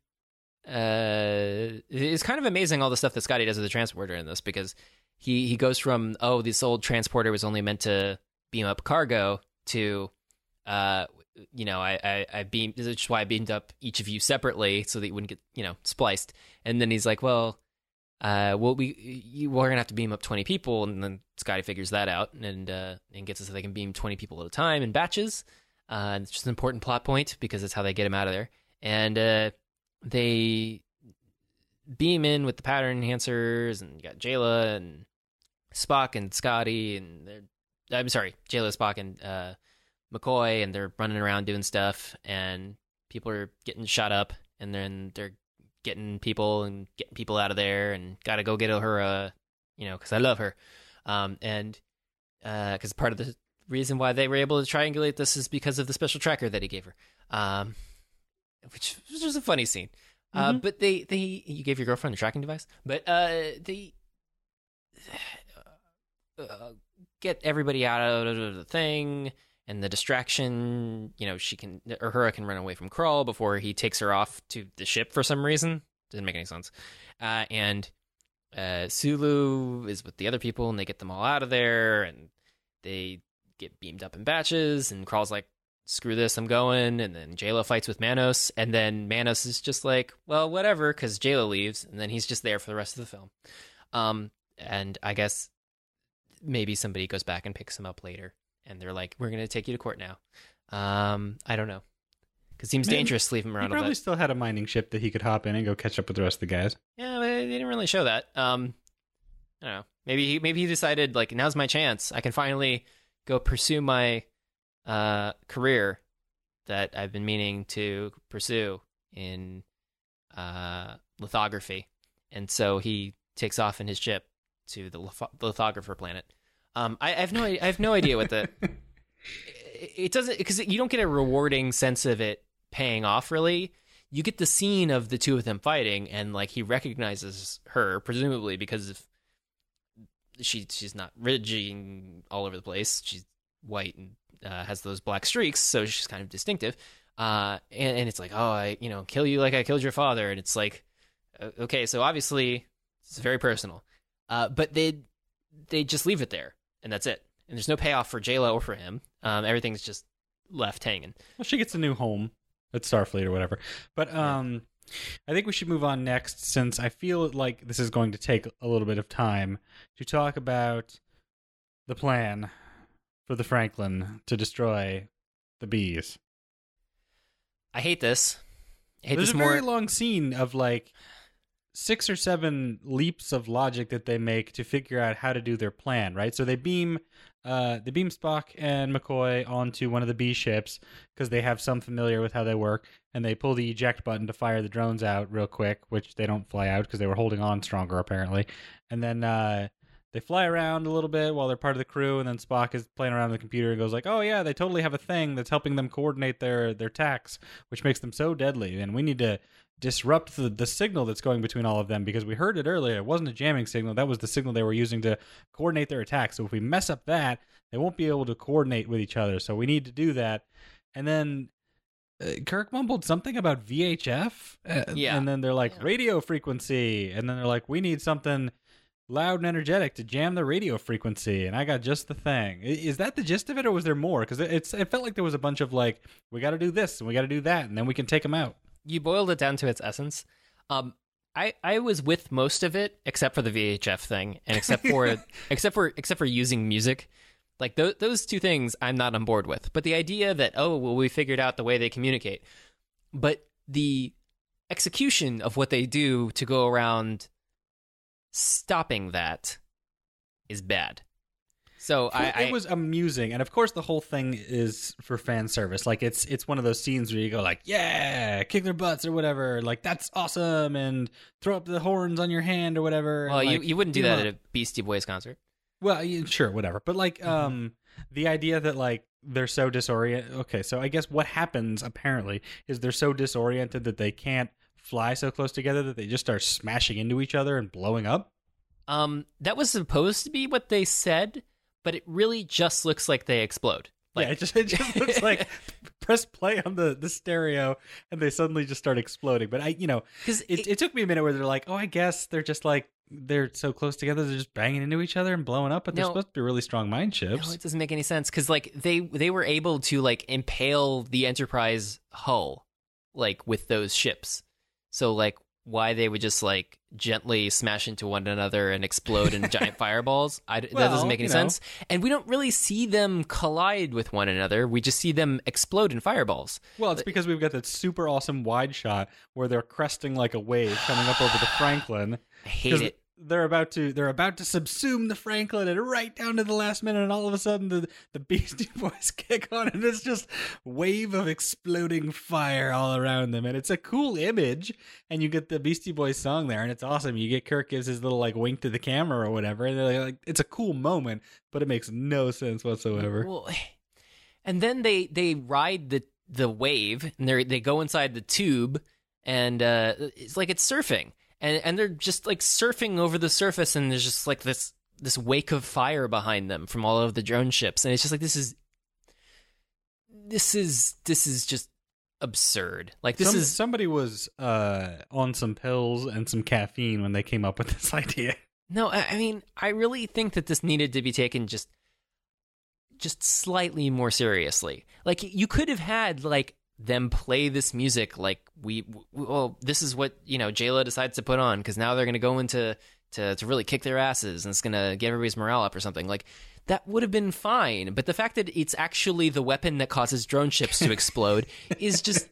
it's kind of amazing all the stuff that Scotty does with the transporter in this, because he goes from, oh, this old transporter was only meant to beam up cargo to, I beamed, this is why I beamed up each of you separately so that you wouldn't get, spliced. And then he's like, well, we're gonna have to beam up 20 people, and then Scotty figures that out and gets us so they can beam 20 people at a time in batches. It's just an important plot point because it's how they get him out of there. And they beam in with the pattern enhancers, and you got Jayla and Spock and Scotty, and Jayla, Spock, and McCoy, and they're running around doing stuff, and people are getting shot up, and then they're getting people out of there, and gotta go get Uhura, because I love her, and because part of the reason why they were able to triangulate this is because of the special tracker that he gave her, which was just a funny scene. Mm-hmm. But you gave your girlfriend a tracking device, but they get everybody out of the thing. And the distraction, Uhura can run away from Krull before he takes her off to the ship for some reason. Didn't make any sense. And Sulu is with the other people, and they get them all out of there, and they get beamed up in batches, and Krull's like, screw this, I'm going. And then Jayla fights with Manos, and then Manos is just like, well, whatever, because Jayla leaves, and then he's just there for the rest of the film. And I guess maybe somebody goes back and picks him up later. And they're like, we're going to take you to court now. I don't know. Because it seems dangerous to leave him around. He probably still had a mining ship that he could hop in and go catch up with the rest of the guys. Yeah, but they didn't really show that. I don't know. Maybe he decided like now's my chance. I can finally go pursue my career that I've been meaning to pursue in lithography, and so he takes off in his ship to the lithographer planet. I have no idea what the it doesn't, because you don't get a rewarding sense of it paying off really. You get the scene of the two of them fighting, and like he recognizes her presumably because of she's not ridging all over the place. She's white and has those black streaks, so she's kind of distinctive. And it's like, oh, I kill you like I killed your father, and it's like, okay, so obviously it's very personal. But they just leave it there, and that's it. And there's no payoff for Jayla or for him. Everything's just left hanging. Well, she gets a new home at Starfleet or whatever. But I think we should move on next, since I feel like this is going to take a little bit of time to talk about the plan for the Franklin to destroy the bees. I hate this. There's a very long scene of like 6 or 7 leaps of logic that they make to figure out how to do their plan, right? So they beam Spock and McCoy onto one of the B ships because they have some familiar with how they work, and they pull the eject button to fire the drones out real quick, which they don't fly out because they were holding on stronger apparently. And then they fly around a little bit while they're part of the crew, and then Spock is playing around with the computer and goes like, oh yeah, they totally have a thing that's helping them coordinate their tacks, which makes them so deadly, and we need to disrupt the signal that's going between all of them, because we heard it earlier. It wasn't a jamming signal. That was the signal they were using to coordinate their attacks. So if we mess up that, they won't be able to coordinate with each other. So we need to do that. And then Kirk mumbled something about VHF. Yeah. And then they're like, radio frequency. And then they're like, we need something loud and energetic to jam the radio frequency. And I got just the thing. Is that the gist of it, or was there more? Because it felt like there was a bunch of like, we got to do this and we got to do that, and then we can take them out. You boiled it down to its essence. I was with most of it except for the VHF thing, and except for using music. Like those two things I'm not on board with. But the idea that, oh, well, we figured out the way they communicate. But the execution of what they do to go around stopping that is bad. So it was amusing, and of course the whole thing is for fan service. Like it's one of those scenes where you go like, yeah, kick their butts or whatever. Like that's awesome, and throw up the horns on your hand or whatever. Well, like, you wouldn't do that at a Beastie Boys concert. Well, sure, whatever. But like the idea that like they're so disoriented. Okay, so I guess what happens apparently is they're so disoriented that they can't fly so close together that they just start smashing into each other and blowing up. That was supposed to be what they said. But it really just looks like they explode. Like, yeah, it just looks like press play on the stereo and they suddenly just start exploding. But it took me a minute where they're like, oh, I guess they're just like, they're so close together, they're just banging into each other and blowing up. But they're supposed to be really strong mind ships. No, it doesn't make any sense, because like they were able to like impale the Enterprise hull like with those ships. So like why they would just like gently smash into one another and explode in giant fireballs, that doesn't make any sense. And we don't really see them collide with one another. We just see them explode in fireballs. Well, it's because we've got that super awesome wide shot where they're cresting like a wave coming up over the Franklin. I hate it. They're about to subsume the Franklin, and right down to the last minute, and all of a sudden the Beastie Boys kick on, and it's just wave of exploding fire all around them, and it's a cool image. And you get the Beastie Boys song there, and it's awesome. You get Kirk gives his little like wink to the camera or whatever, and they're like, it's a cool moment, but it makes no sense whatsoever. Well, and then they ride the wave, and they go inside the tube, and it's like it's surfing. And they're just like surfing over the surface, and there's just like this wake of fire behind them from all of the drone ships, and it's just like this is just absurd. Like somebody was on some pills and some caffeine when they came up with this idea. No, I mean, I really think that this needed to be taken just slightly more seriously. Like you could have had like them play this music like this is what Jayla decides to put on, because now they're going to go into to really kick their asses, and it's going to get everybody's morale up or something. Like that would have been fine, but the fact that it's actually the weapon that causes drone ships to explode is just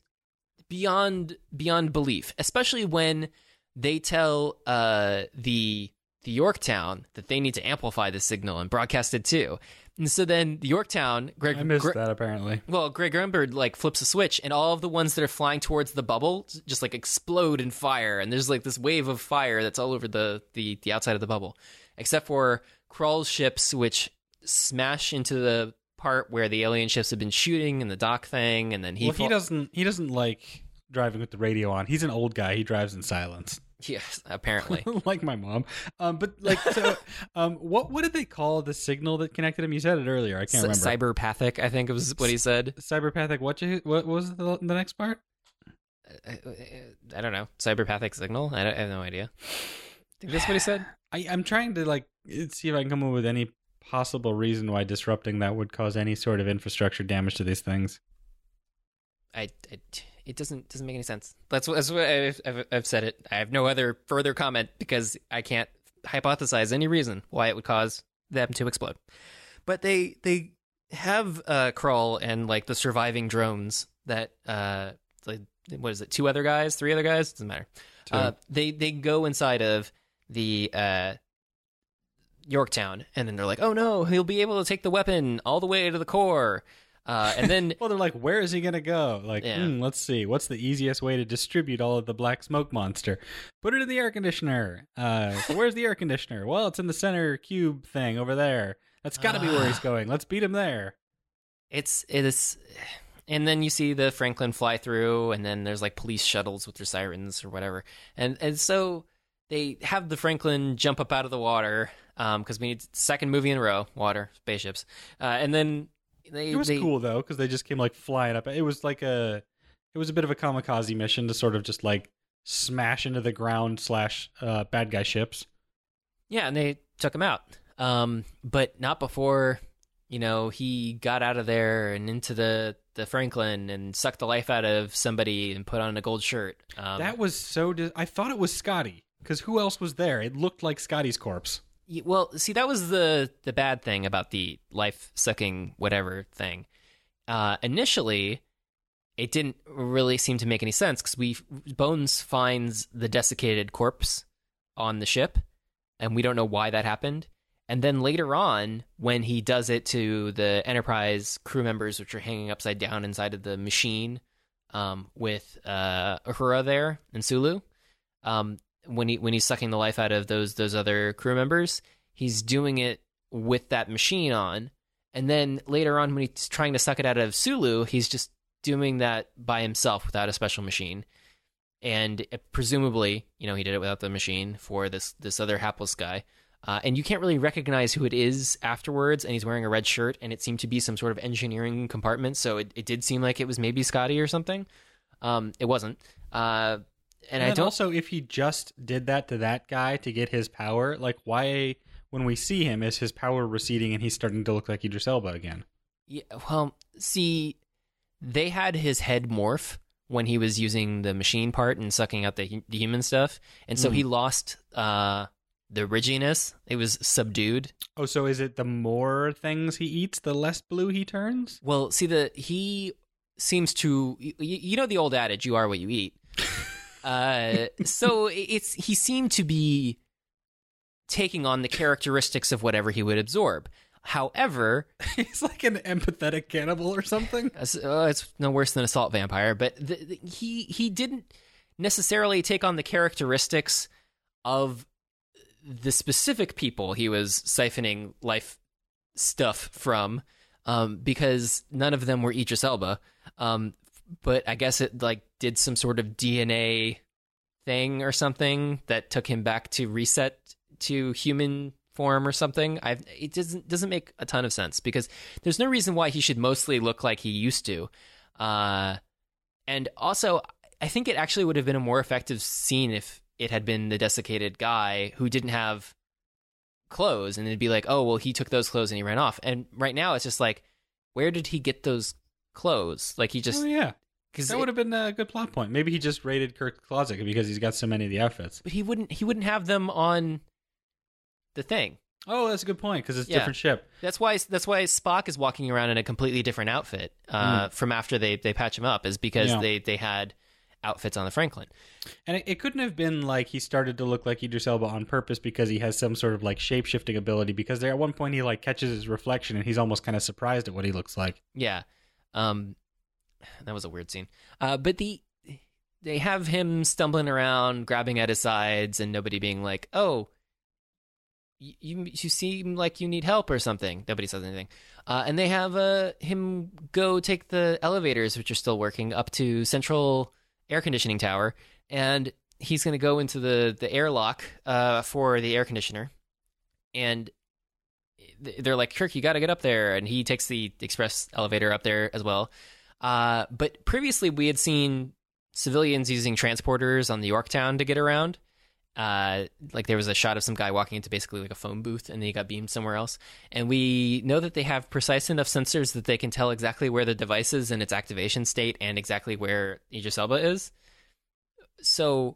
beyond belief, especially when they tell the the Yorktown that they need to amplify the signal and broadcast it too. And so then the Yorktown, I missed that apparently. Well, Greg Grunberg like flips a switch, and all of the ones that are flying towards the bubble just like explode in fire, and there's like this wave of fire that's all over the outside of the bubble, except for Krull's ships, which smash into the part where the alien ships have been shooting in the dock thing, and then he doesn't like driving with the radio on. He's an old guy. He drives in silence. Yes, apparently. Like my mom. But like, so, what did they call the signal that connected him? You said it earlier. I can't remember. Cyberpathic, I think it was what he said. Cyberpathic. What was the next part? I don't know. Cyberpathic signal? I have no idea. I think that's what he said. I'm trying to like see if I can come up with any possible reason why disrupting that would cause any sort of infrastructure damage to these things. It doesn't make any sense. That's what I've said it. I have no other further comment because I can't hypothesize any reason why it would cause them to explode. But they have Krull and like the surviving drones that like what is it? 3 other guys? Doesn't matter. They go inside of the Yorktown, and then they're like, "Oh no, he'll be able to take the weapon all the way to the core." And then, well, they're like, "Where is he gonna go?" Like, let's see, what's the easiest way to distribute all of the black smoke monster? Put it in the air conditioner. So where's the air conditioner? Well, it's in the center cube thing over there. That's got to be where he's going. Let's beat him there. It is, and then you see the Franklin fly through, and then there's like police shuttles with their sirens or whatever, and so they have the Franklin jump up out of the water because we need second movie in a row, water spaceships, and then. It was cool though because they just came like flying up. It was a bit of a kamikaze mission to sort of just like smash into the ground / bad guy ships. Yeah, and they took him out, but not before he got out of there and into the Franklin and sucked the life out of somebody and put on a gold shirt. That was so. I thought it was Scotty because who else was there? It looked like Scotty's corpse. Well, see, that was the bad thing about the life-sucking whatever thing. Initially, it didn't really seem to make any sense because Bones finds the desiccated corpse on the ship, and we don't know why that happened. And then later on, when he does it to the Enterprise crew members, which are hanging upside down inside of the machine with Uhura there and Sulu, when he's sucking the life out of those other crew members, he's doing it with that machine on, and then later on when he's trying to suck it out of Sulu, he's just doing that by himself without a special machine, and presumably he did it without the machine for this other hapless guy, and you can't really recognize who it is afterwards, and he's wearing a red shirt, and it seemed to be some sort of engineering compartment, so it did seem like it was maybe Scotty or something. It wasn't. And I don't. Also, if he just did that to that guy to get his power, like why, when we see him, is his power receding and he's starting to look like Idris Elba again? Yeah, well, see, they had his head morph when he was using the machine part and sucking out the human stuff, and so he lost the ridginess. It was subdued. Oh, so is it the more things he eats, the less blue he turns? Well, see, he seems to. You know the old adage, "You are what you eat." So he seemed to be taking on the characteristics of whatever he would absorb. However, he's like an empathetic cannibal or something. It's no worse than a salt vampire, but he didn't necessarily take on the characteristics of the specific people he was siphoning life stuff from, because none of them were Idris Elba. But I guess it like did some sort of DNA thing or something that took him back to reset to human form or something. It doesn't make a ton of sense because there's no reason why he should mostly look like he used to. And also, I think it actually would have been a more effective scene if it had been the desiccated guy who didn't have clothes, and it'd be like, oh, well, he took those clothes and he ran off. And right now, it's just like, where did he get those clothes? Like he just that would have been a good plot point. Maybe he just raided Kirk's closet because he's got so many of the outfits. But he wouldn't have them on the thing. Oh, that's a good point because it's a different ship. That's why Spock is walking around in a completely different outfit from after they patch him up, is because they had outfits on the Franklin. And it couldn't have been like he started to look like Idris Elba on purpose because he has some sort of like shape-shifting ability, because there at one point he like catches his reflection and he's almost kind of surprised at what he looks like. Yeah. That was a weird scene. But they have him stumbling around, grabbing at his sides, and nobody being like, "Oh, you seem like you need help or something." Nobody says anything. And they have him go take the elevators, which are still working, up to Central Air Conditioning Tower, and he's going to go into the airlock for the air conditioner. And they're like, "Kirk, you got to get up there," and he takes the express elevator up there as well. But previously, we had seen civilians using transporters on the Yorktown to get around. Like there was a shot of some guy walking into basically like a phone booth, and then he got beamed somewhere else. And we know that they have precise enough sensors that they can tell exactly where the device is in its activation state and exactly where Idris Elba is. So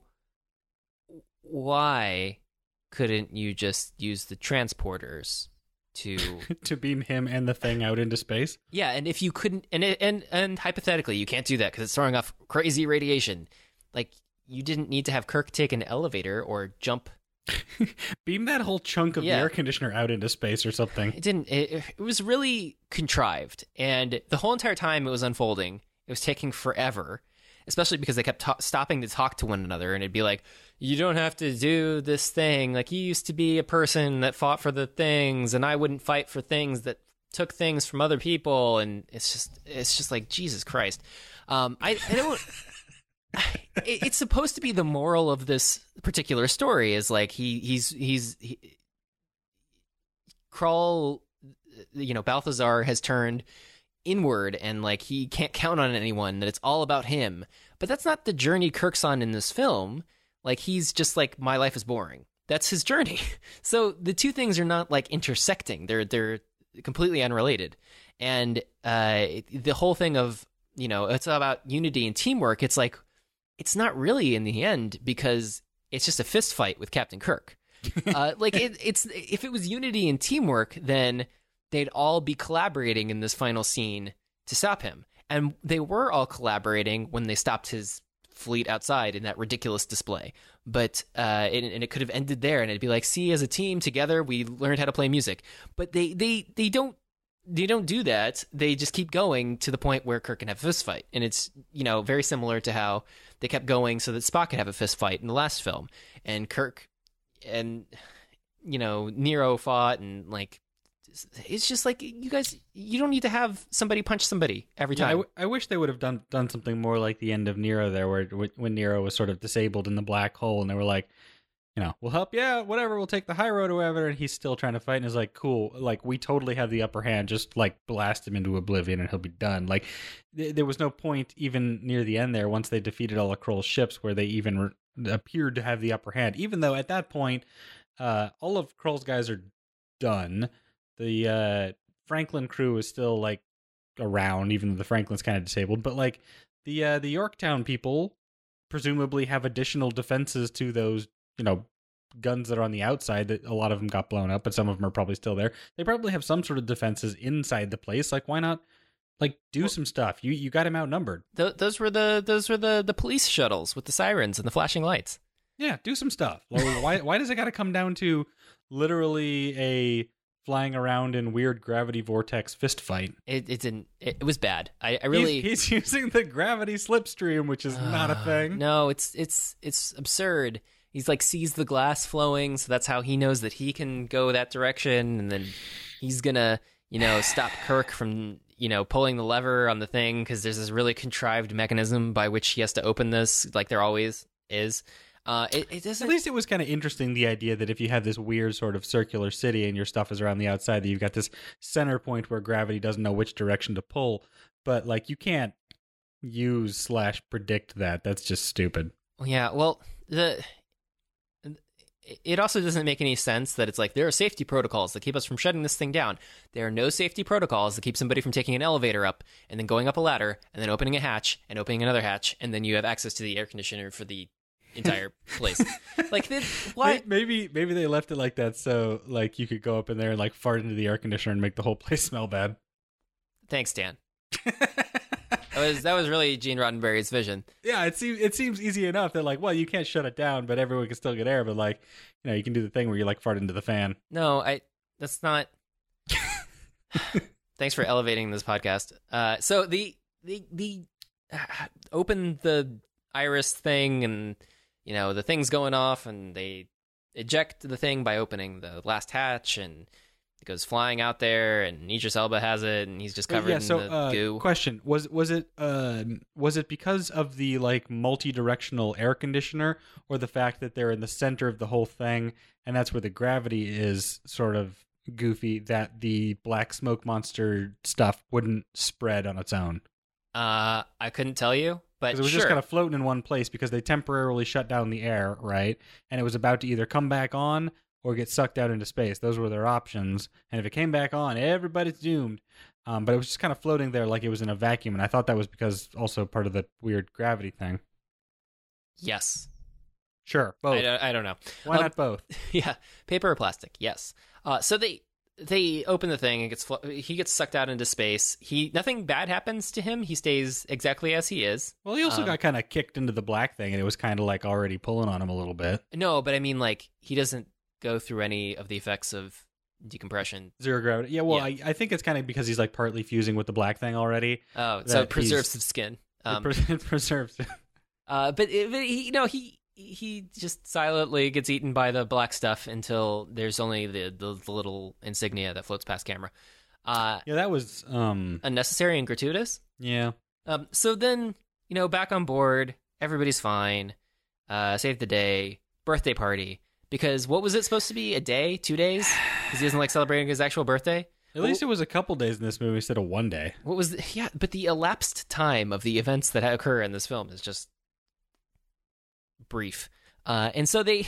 why couldn't you just use the transporters to to beam him and the thing out into space? Yeah, and if you couldn't, and hypothetically, you can't do that because it's throwing off crazy radiation. Like, you didn't need to have Kirk take an elevator or jump. Beam that whole chunk of the air conditioner out into space or something. It didn't. It was really contrived, and the whole entire time it was unfolding, it was taking forever. Especially because they kept stopping to talk to one another, and it'd be like, "You don't have to do this thing. Like, you used to be a person that fought for the things, and I wouldn't fight for things that took things from other people." And it's just like, Jesus Christ. I don't. It's supposed to be the moral of this particular story is like he's Krall, Balthazar has turned inward, and like he can't count on anyone, that it's all about him. But that's not the journey Kirk's on in this film. Like, he's just like, my life is boring. That's his journey. So the two things are not like intersecting. They're completely unrelated. And the whole thing of, it's about unity and teamwork. It's like, it's not really in the end, because it's just a fist fight with Captain Kirk. It's if it was unity and teamwork, then they'd all be collaborating in this final scene to stop him. And they were all collaborating when they stopped his fleet outside in that ridiculous display. But it could have ended there, and it'd be like, see, as a team together, we learned how to play music. But they don't do that. They just keep going to the point where Kirk can have a fist fight. And it's, very similar to how they kept going so that Spock could have a fist fight in the last film. And Kirk and, Nero fought, and like, it's just like, you guys, you don't need to have somebody punch somebody every time. Yeah, I wish they would have done something more like the end of Nero there, where when Nero was sort of disabled in the black hole, and they were like, we'll help, yeah, whatever, we'll take the high road or whatever, and he's still trying to fight, and is like, cool, like, we totally have the upper hand, just like blast him into oblivion and he'll be done. Like, there was no point even near the end there, once they defeated all of Kroll's ships, where they even appeared to have the upper hand, even though at that point all of Kroll's guys are done. The Franklin crew is still like around, even though the Franklin's kind of disabled, but like the Yorktown people presumably have additional defenses to those guns that are on the outside, that a lot of them got blown up, but some of them are probably still there. They probably have some sort of defenses inside the place. Like, why not do some stuff? You got him outnumbered. Those were the police shuttles with the sirens and the flashing lights. Yeah, do some stuff. Like, why does it got to come down to literally a flying around in weird gravity vortex fist fight? It didn't. It was bad. I really. He's using the gravity slipstream, which is not a thing. No, it's absurd. He's like, sees the glass flowing, so that's how he knows that he can go that direction, and then he's gonna, stop Kirk from, pulling the lever on the thing, because there's this really contrived mechanism by which he has to open this, like there always is. It doesn't. At least it was kind of interesting, the idea that if you have this weird sort of circular city and your stuff is around the outside, that you've got this center point where gravity doesn't know which direction to pull, but like, you can't use / predict that. That's just stupid. Yeah, well, it also doesn't make any sense that it's like, there are safety protocols that keep us from shutting this thing down. There are no safety protocols that keep somebody from taking an elevator up and then going up a ladder and then opening a hatch and opening another hatch, and then you have access to the air conditioner for the entire place. Like, what? Maybe they left it like that so like you could go up in there and like fart into the air conditioner and make the whole place smell bad. Thanks, Dan. That was really Gene Roddenberry's vision. Yeah, it seems easy enough that like, well, you can't shut it down, but everyone can still get air. But like, you can do the thing where you like fart into the fan. No, that's not. Thanks for elevating this podcast. So the open the iris thing, and the thing's going off, and they eject the thing by opening the last hatch, and it goes flying out there, and Idris Elba has it, and he's just covered in the goo. Question: Was it because of the like multi-directional air conditioner, or the fact that they're in the center of the whole thing, and that's where the gravity is sort of goofy, that the black smoke monster stuff wouldn't spread on its own? I couldn't tell you, but it was just kind of floating in one place because they temporarily shut down the air, right? And it was about to either come back on or get sucked out into space. Those were their options. And if it came back on, everybody's doomed. But it was just kind of floating there like it was in a vacuum. And I thought that was because also part of the weird gravity thing. Yes. Sure. Both. I don't know. Why not both? Yeah. Paper or plastic. Yes. So they open the thing, and he gets sucked out into space. Nothing bad happens to him. He stays exactly as he is. Well, he also got kind of kicked into the black thing, and it was kind of like already pulling on him a little bit. No, but I mean, like, he doesn't go through any of the effects of decompression. Zero gravity. Yeah, well, yeah. I think it's kind of because he's like partly fusing with the black thing already. Oh, so it preserves his skin. It preserves. But he just silently gets eaten by the black stuff until there's only the little insignia that floats past camera. Yeah, that was unnecessary and gratuitous. Yeah. So then, back on board, everybody's fine. Save the day, birthday party. Because what was it supposed to be? A day? 2 days? Because he doesn't like celebrating his actual birthday? At least it was a couple days in this movie instead of 1 day. But the elapsed time of the events that occur in this film is just brief. And so they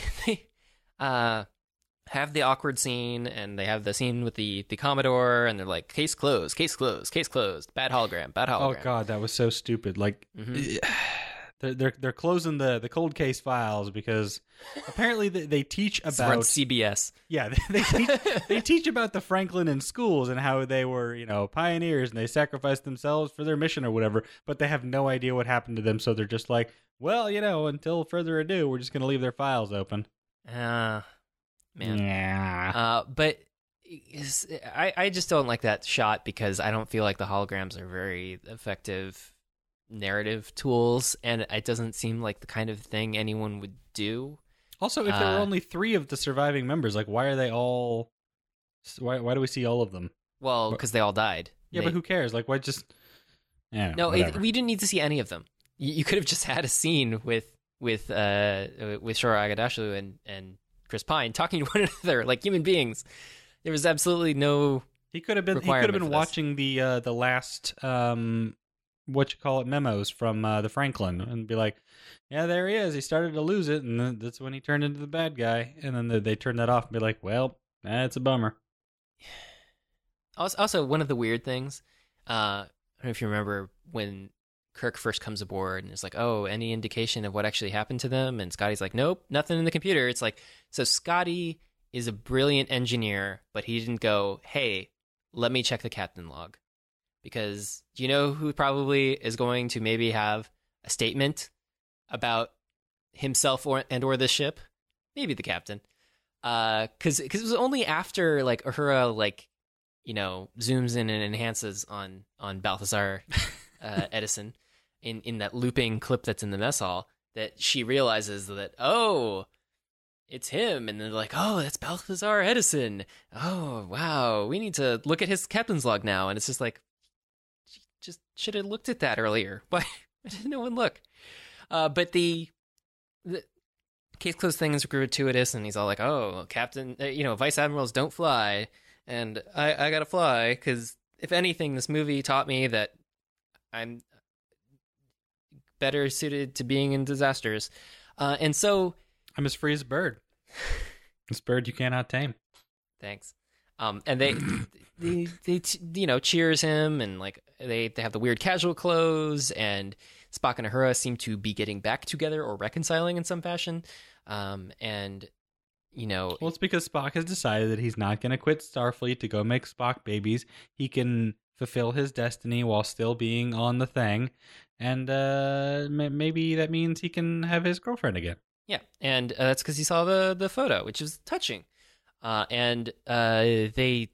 have the awkward scene, and they have the scene with the Commodore, and they're like, case closed, case closed, case closed, bad hologram, bad hologram. Oh God, that was so stupid. Like, they're closing the cold case files because apparently they teach about CBS. Yeah, they teach about the Franklin in schools and how they were pioneers and they sacrificed themselves for their mission or whatever, but they have no idea what happened to them, so they're just like, well, until further ado, we're just gonna leave their files open. Man. Yeah. But I just don't like that shot because I don't feel like the holograms are very effective narrative tools, and it doesn't seem like the kind of thing anyone would do. Also, if there were only 3 of the surviving members, like, why are they all? Why do we see all of them? Well, because they all died. Yeah, but who cares? Like, why just? No, we didn't need to see any of them. You could have just had a scene with Shohreh Aghdashloo and Chris Pine talking to one another like human beings. There was absolutely no. He could have been watching the last memos from the Franklin and be like, yeah, there he is. He started to lose it, and then that's when he turned into the bad guy. And then they turn that off and be like, well, that's a bummer. Also, one of the weird things, I don't know if you remember when Kirk first comes aboard and it's like, oh, any indication of what actually happened to them? And Scotty's like, nope, nothing in the computer. It's like, so Scotty is a brilliant engineer, but he didn't go, hey, let me check the captain log. Because do you know who probably is going to maybe have a statement about himself or this ship? Maybe the captain. Because it was only after like Uhura zooms in and enhances on Balthazar Edison in that looping clip that's in the mess hall that she realizes that, oh, it's him. And they're like, oh, that's Balthazar Edison. Oh, wow. We need to look at his captain's log now. And it's just like, she just should have looked at that earlier. Why didn't no one look? But the case closed thing is gratuitous, and he's all like, oh, Captain, Vice Admirals don't fly. And I gotta fly, because if anything, this movie taught me that I'm better suited to being in disasters. And so I'm as free as a bird. This bird you cannot tame. Thanks. And they cheers him, and like they have the weird casual clothes, and Spock and Uhura seem to be getting back together or reconciling in some fashion. And Well, it's because Spock has decided that he's not going to quit Starfleet to go make Spock babies. He can fulfill his destiny while still being on the thing, and maybe that means he can have his girlfriend again. Yeah, and that's because he saw the photo, which is touching. And they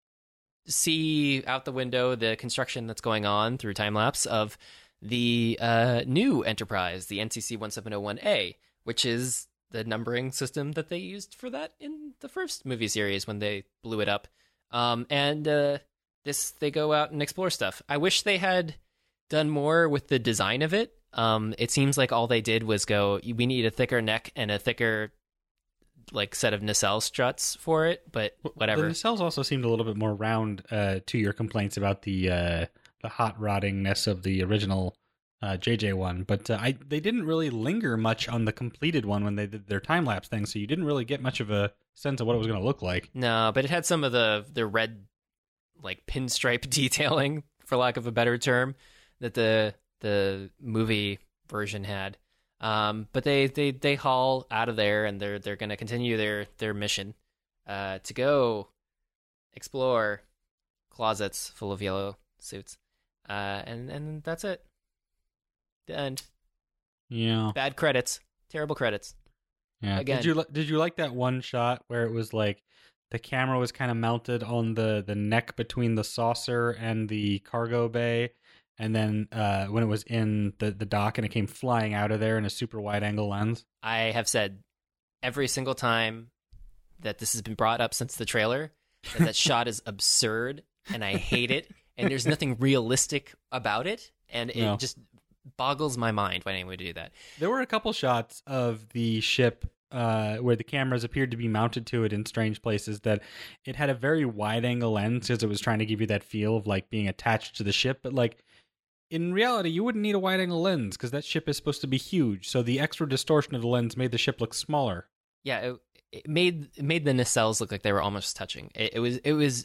see out the window the construction that's going on through time lapse of the new Enterprise, the NCC 1701A, which is the numbering system that they used for that in the first movie series when they blew it up. And they go out and explore stuff. I wish they had done more with the design of it. It seems like all they did was go, we need a thicker neck and a thicker set of nacelle struts for it, but whatever. The nacelles also seemed a little bit more round to your complaints about the hot roddingness of the original JJ one, but they didn't really linger much on the completed one when they did their time lapse thing, so you didn't really get much of a sense of what it was going to look like. No, but it had some of the red pinstripe detailing, for lack of a better term, that the movie version had. But they haul out of there, and they're going to continue their mission to go explore closets full of yellow suits, and that's it. The end. Yeah. Bad credits. Terrible credits. Yeah. Again. Did you like that one shot where it was like the camera was kind of mounted on the neck between the saucer and the cargo bay, and then when it was in the dock and it came flying out of there in a super wide angle lens? I have said every single time that this has been brought up since the trailer that shot is absurd and I hate it, and there's nothing realistic about it, and it just boggles my mind when anyone would do that. There were a couple shots of the ship where the cameras appeared to be mounted to it in strange places that it had a very wide angle lens because it was trying to give you that feel of being attached to the ship, but in reality you wouldn't need a wide angle lens because that ship is supposed to be huge, so the extra distortion of the lens made the ship look smaller. Yeah, it made the nacelles look like they were almost touching. It was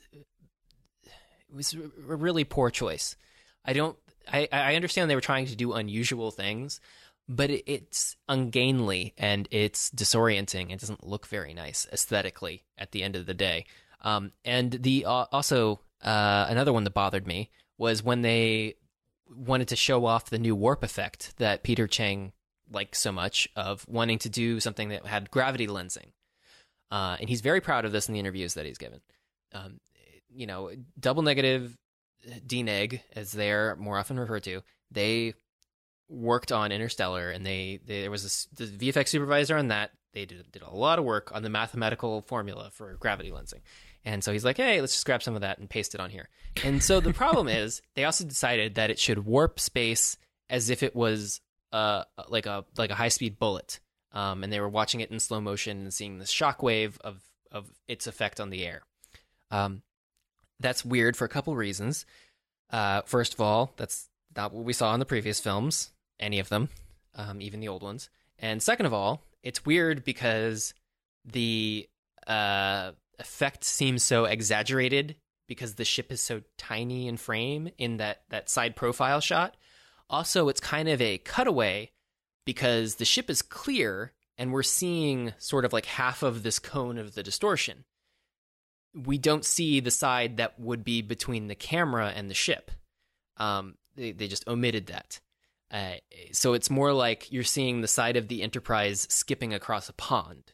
a really poor choice. I understand they were trying to do unusual things, but it's ungainly and it's disorienting. It doesn't look very nice aesthetically at the end of the day. And the also another one that bothered me was when they wanted to show off the new warp effect that Peter Chang likes so much, of wanting to do something that had gravity lensing. And he's very proud of this in the interviews that he's given. Double negative DNEG, as they're more often referred to, they worked on Interstellar, and there was the VFX supervisor on that. They did a lot of work on the mathematical formula for gravity lensing. And so he's like, hey, let's just grab some of that and paste it on here. And so the problem is they also decided that it should warp space as if it was like a high-speed bullet. And they were watching it in slow motion and seeing the shockwave of its effect on the air. That's weird for a couple reasons. First of all, that's not what we saw in the previous films, any of them, even the old ones. And second of all, it's weird because the effect seems so exaggerated because the ship is so tiny in frame in that side profile shot. Also, it's kind of a cutaway because the ship is clear and we're seeing sort of half of this cone of the distortion. We don't see the side that would be between the camera and the ship. They just omitted that. So it's more like you're seeing the side of the Enterprise skipping across a pond.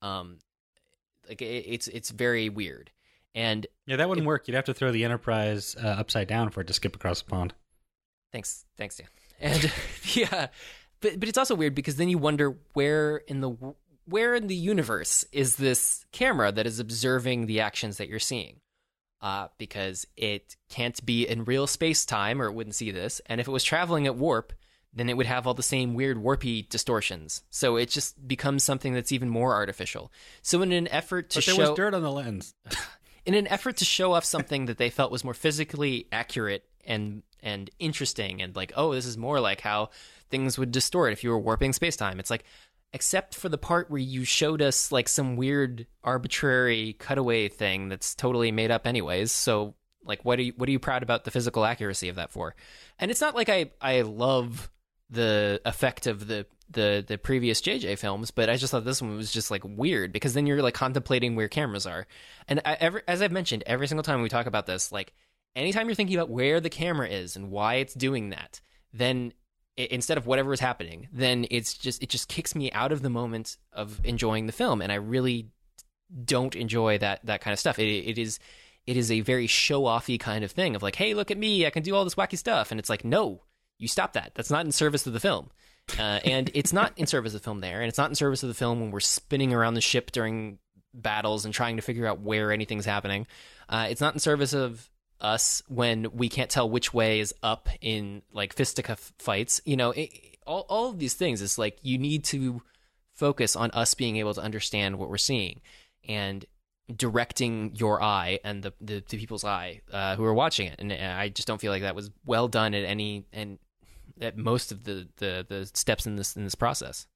It's very weird. And yeah, that wouldn't work. You'd have to throw the Enterprise upside down for it to skip across the pond. Thanks, Dan. And yeah, but it's also weird because then you wonder where in the universe is this camera that is observing the actions that you're seeing? Because it can't be in real space-time or it wouldn't see this. And if it was traveling at warp, then it would have all the same weird warpy distortions. So it just becomes something that's even more artificial. So in an effort to there was dirt on the lens. In an effort to show off something that they felt was more physically accurate and interesting and this is more like how things would distort if you were warping space-time. It's except for the part where you showed us some weird arbitrary cutaway thing that's totally made up anyways. So what are you proud about the physical accuracy of that for? And it's not like I love the effect of the the previous JJ films, but I just thought this one was just like weird because then you're like contemplating where cameras are. And as I've mentioned, every single time we talk about this, like anytime you're thinking about where the camera is and why it's doing that, then instead of whatever is happening, then it just kicks me out of the moment of enjoying the film, and I really don't enjoy that kind of stuff. It is a very show-offy kind of thing of like, hey, look at me, I can do all this wacky stuff, and it's like, no, you stop that. That's not in service of the film. And it's not in service of the film there, and it's not in service of the film when we're spinning around the ship during battles and trying to figure out where anything's happening. It's not in service of us when we can't tell which way is up in like fisticuff fights. All of these things is like you need to focus on us being able to understand what we're seeing and directing your eye and the people's eye who are watching it. And I just don't feel like that was well done at most of the steps in this process.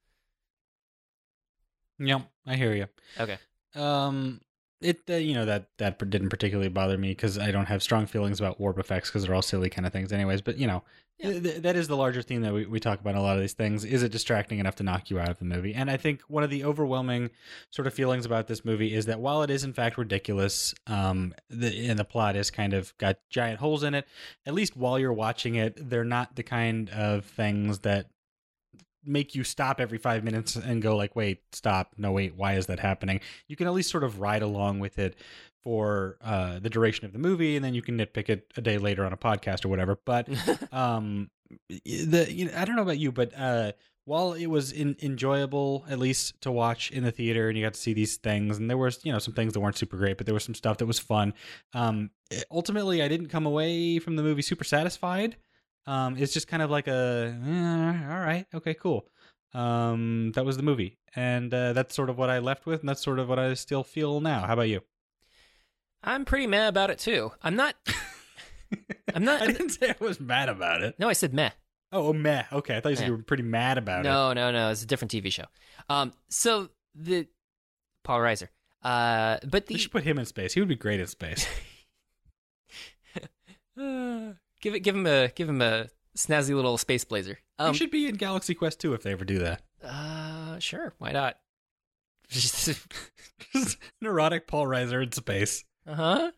Yeah, I hear you. Okay. It that didn't particularly bother me because I don't have strong feelings about warp effects because they're all silly kind of things anyways. But that is the larger theme that we talk about in a lot of these things. Is it distracting enough to knock you out of the movie? And I think one of the overwhelming sort of feelings about this movie is that while it is in fact ridiculous, the plot is kind of got giant holes in it. At least while you're watching it, they're not the kind of things that make you stop every 5 minutes and go like, wait, stop. No, wait, why is that happening? You can at least sort of ride along with it for the duration of the movie, and then you can nitpick it a day later on a podcast or whatever. But I don't know about you, but while it was enjoyable, at least to watch in the theater, and you got to see these things, and there was, some things that weren't super great, but there was some stuff that was fun. Ultimately, I didn't come away from the movie super satisfied. It's just kind of like all right, okay, cool. That was the movie, and that's sort of what I left with, and that's sort of what I still feel now. How about you? I'm pretty mad about it too. I'm not. I didn't say I was mad about it. No, I said meh. Oh, meh. Okay, I thought you said you were pretty mad about it. No. It's a different TV show. So the Paul Reiser. But we should put him in space. He would be great in space. Give him a snazzy little space blazer. He should be in Galaxy Quest 2 if they ever do that. Sure, why not? Just neurotic Paul Reiser in space. You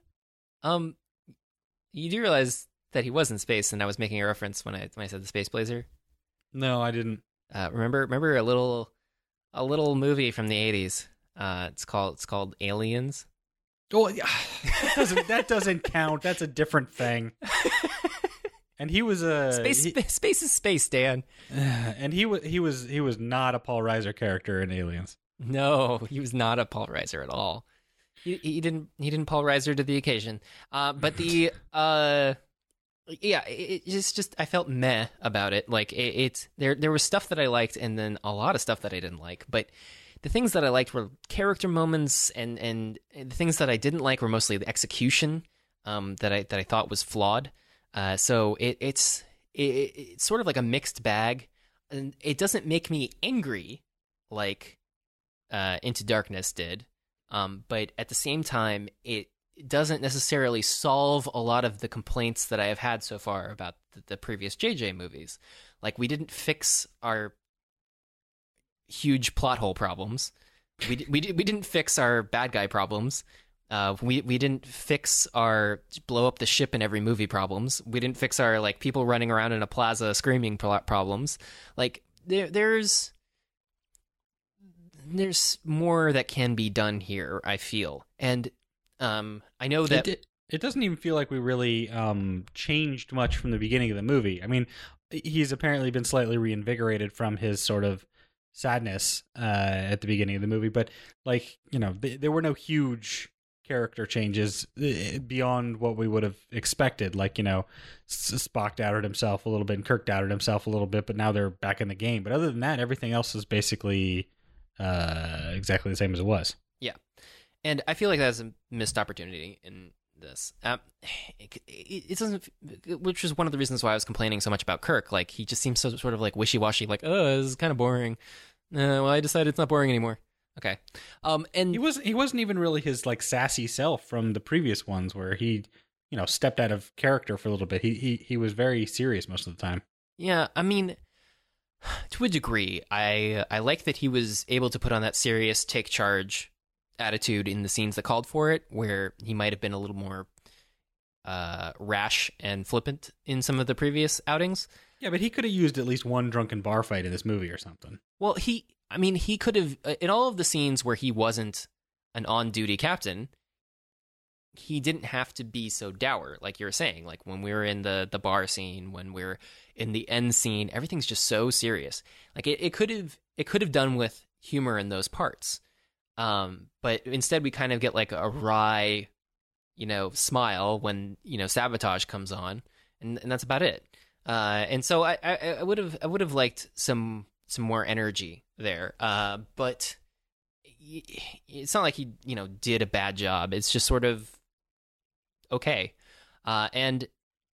do realize that he was in space, and I was making a reference when I said the space blazer. No, I didn't. Remember a little movie from the 80s. It's called Aliens. Oh, yeah. That doesn't count. That's a different thing. And he was a space is space, Dan. And he was not a Paul Reiser character in Aliens. No, he was not a Paul Reiser at all. He didn't Paul Reiser to the occasion. But the it's just I felt meh about it. Like there was stuff that I liked, and then a lot of stuff that I didn't like. But the things that I liked were character moments, and the things that I didn't like were mostly the execution that I thought was flawed. So it's sort of like a mixed bag, and it doesn't make me angry like Into Darkness did, but at the same time, it doesn't necessarily solve a lot of the complaints that I have had so far about the previous JJ movies. Like, we didn't fix our huge plot hole problems. We didn't fix our bad guy problems. We didn't fix our blow up the ship in every movie problems. We didn't fix our like people running around in a plaza screaming problems. Like there's more that can be done here, I feel. And I know that it doesn't even feel like we really changed much from the beginning of the movie. I mean, he's apparently been slightly reinvigorated from his sort of sadness at the beginning of the movie, but like, there were no huge character changes beyond what we would have expected. Like, Spock doubted himself a little bit and Kirk doubted himself a little bit, but now they're back in the game. But other than that, everything else is basically exactly the same as it was. Yeah. And I feel like that's a missed opportunity in this. It doesn't, which is one of the reasons why I was complaining so much about Kirk. Like, he just seems so sort of like wishy-washy, like, oh, this is kind of boring. Well, I decided it's not boring anymore. Okay. And he wasn't even really his like sassy self from the previous ones where he, stepped out of character for a little bit. He was very serious most of the time. Yeah, I mean, to a degree. I like that he was able to put on that serious take charge attitude in the scenes that called for it, where he might have been a little more rash and flippant in some of the previous outings. Yeah, but he could have used at least one drunken bar fight in this movie or something. Well, he could have, in all of the scenes where he wasn't an on-duty captain, he didn't have to be so dour, like you were saying. Like when we were in the bar scene, when we were in the end scene, everything's just so serious. Like it could have done with humor in those parts. But instead we kind of get like a wry, smile when, Sabotage comes on, and that's about it. And so I would have liked some more energy there. But it's not like he, did a bad job. It's just sort of okay. And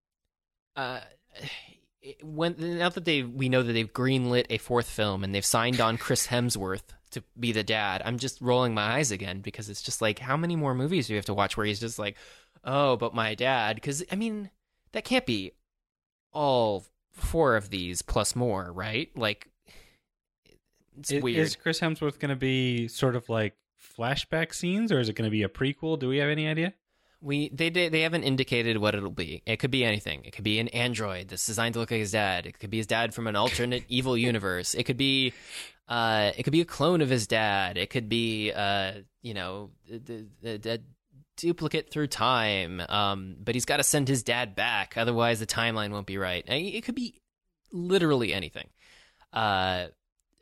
now that we know that they've greenlit a fourth film and they've signed on Chris Hemsworth to be the dad, I'm just rolling my eyes again, because it's just like, how many more movies do you have to watch where he's just like, oh, but my dad? Because that can't be all 4 of these plus more, right? Like, it's weird. Is Chris Hemsworth going to be sort of like flashback scenes, or is it going to be a prequel? Do we have any idea? They haven't indicated what it'll be. It could be anything. It could be an android that's designed to look like his dad. It could be his dad from an alternate evil universe. It could be a clone of his dad. It could be a duplicate through time. But he's got to send his dad back, otherwise the timeline won't be right. It could be literally anything. I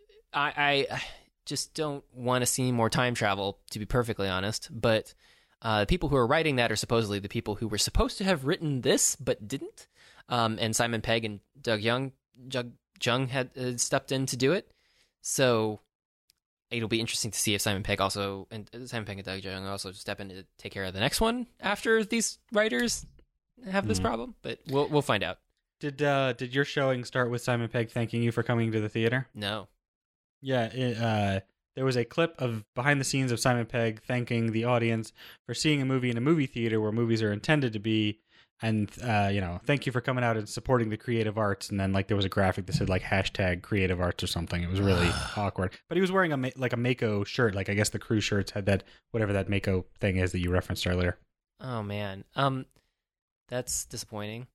just don't want to see more time travel, to be perfectly honest. But the people who are writing that are supposedly the people who were supposed to have written this but didn't. And Simon Pegg and Doug Jung had stepped in to do it. So it'll be interesting to see if Simon Pegg and Doug Jung also step in to take care of the next one after these writers have this problem. But we'll find out. Did your showing start with Simon Pegg thanking you for coming to the theater? No. Yeah, there was a clip of behind the scenes of Simon Pegg thanking the audience for seeing a movie in a movie theater where movies are intended to be, and thank you for coming out and supporting the creative arts. And then like there was a graphic that said like hashtag creative arts or something. It was really awkward. But he was wearing a Mako shirt. Like I guess the crew shirts had that, whatever that Mako thing is that you referenced earlier. Oh man, that's disappointing.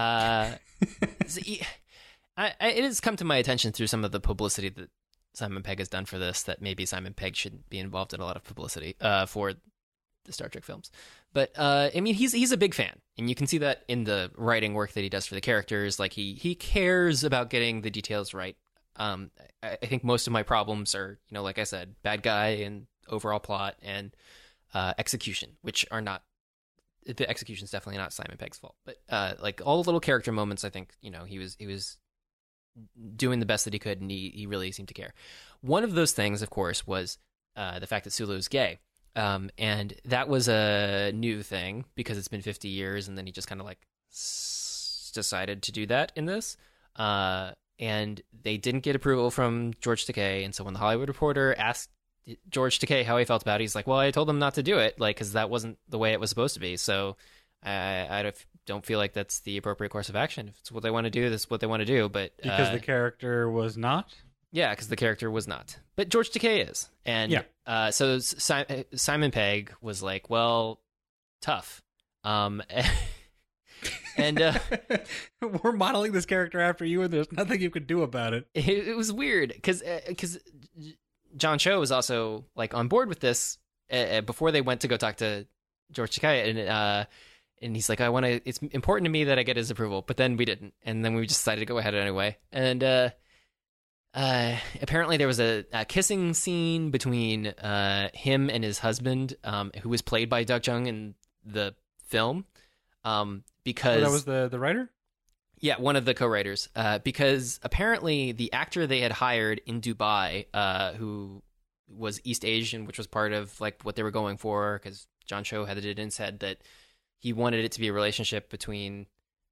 It has come to my attention through some of the publicity that Simon Pegg has done for this, that maybe Simon Pegg should be involved in a lot of publicity for the Star Trek films. But he's a big fan, and you can see that in the writing work that he does for the characters. Like he cares about getting the details right. I think most of my problems are, like I said, bad guy and overall plot and execution, which are not. The execution's definitely not Simon Pegg's fault, but like all the little character moments, I think he was doing the best that he could, and he really seemed to care. One of those things, of course, was the fact that Sulu's gay, and that was a new thing because it's been 50 years, and then he just kind of like decided to do that in this, and they didn't get approval from George Takei, and so when the Hollywood Reporter asked George Takei how he felt about it, he's like, well, I told him not to do it, like, because that wasn't the way it was supposed to be, so I don't feel like that's the appropriate course of action. If it's what they want to do, that's what they want to do. But because the character was not? Yeah, because the character was not. But George Takei is. And so Simon Pegg was like, well, tough. And we're modeling this character after you, and there's nothing you could do about it. It was weird, because John Cho was also like on board with this before they went to go talk to George Takei, and he's like, it's important to me that I get his approval, but then we didn't. And then we just decided to go ahead anyway. And apparently there was a kissing scene between him and his husband, who was played by Doug Jung in the film. Because that was the writer? Yeah, one of the co-writers. Because apparently the actor they had hired in Dubai, who was East Asian, which was part of like what they were going for, because John Cho had it in his head that he wanted it to be a relationship between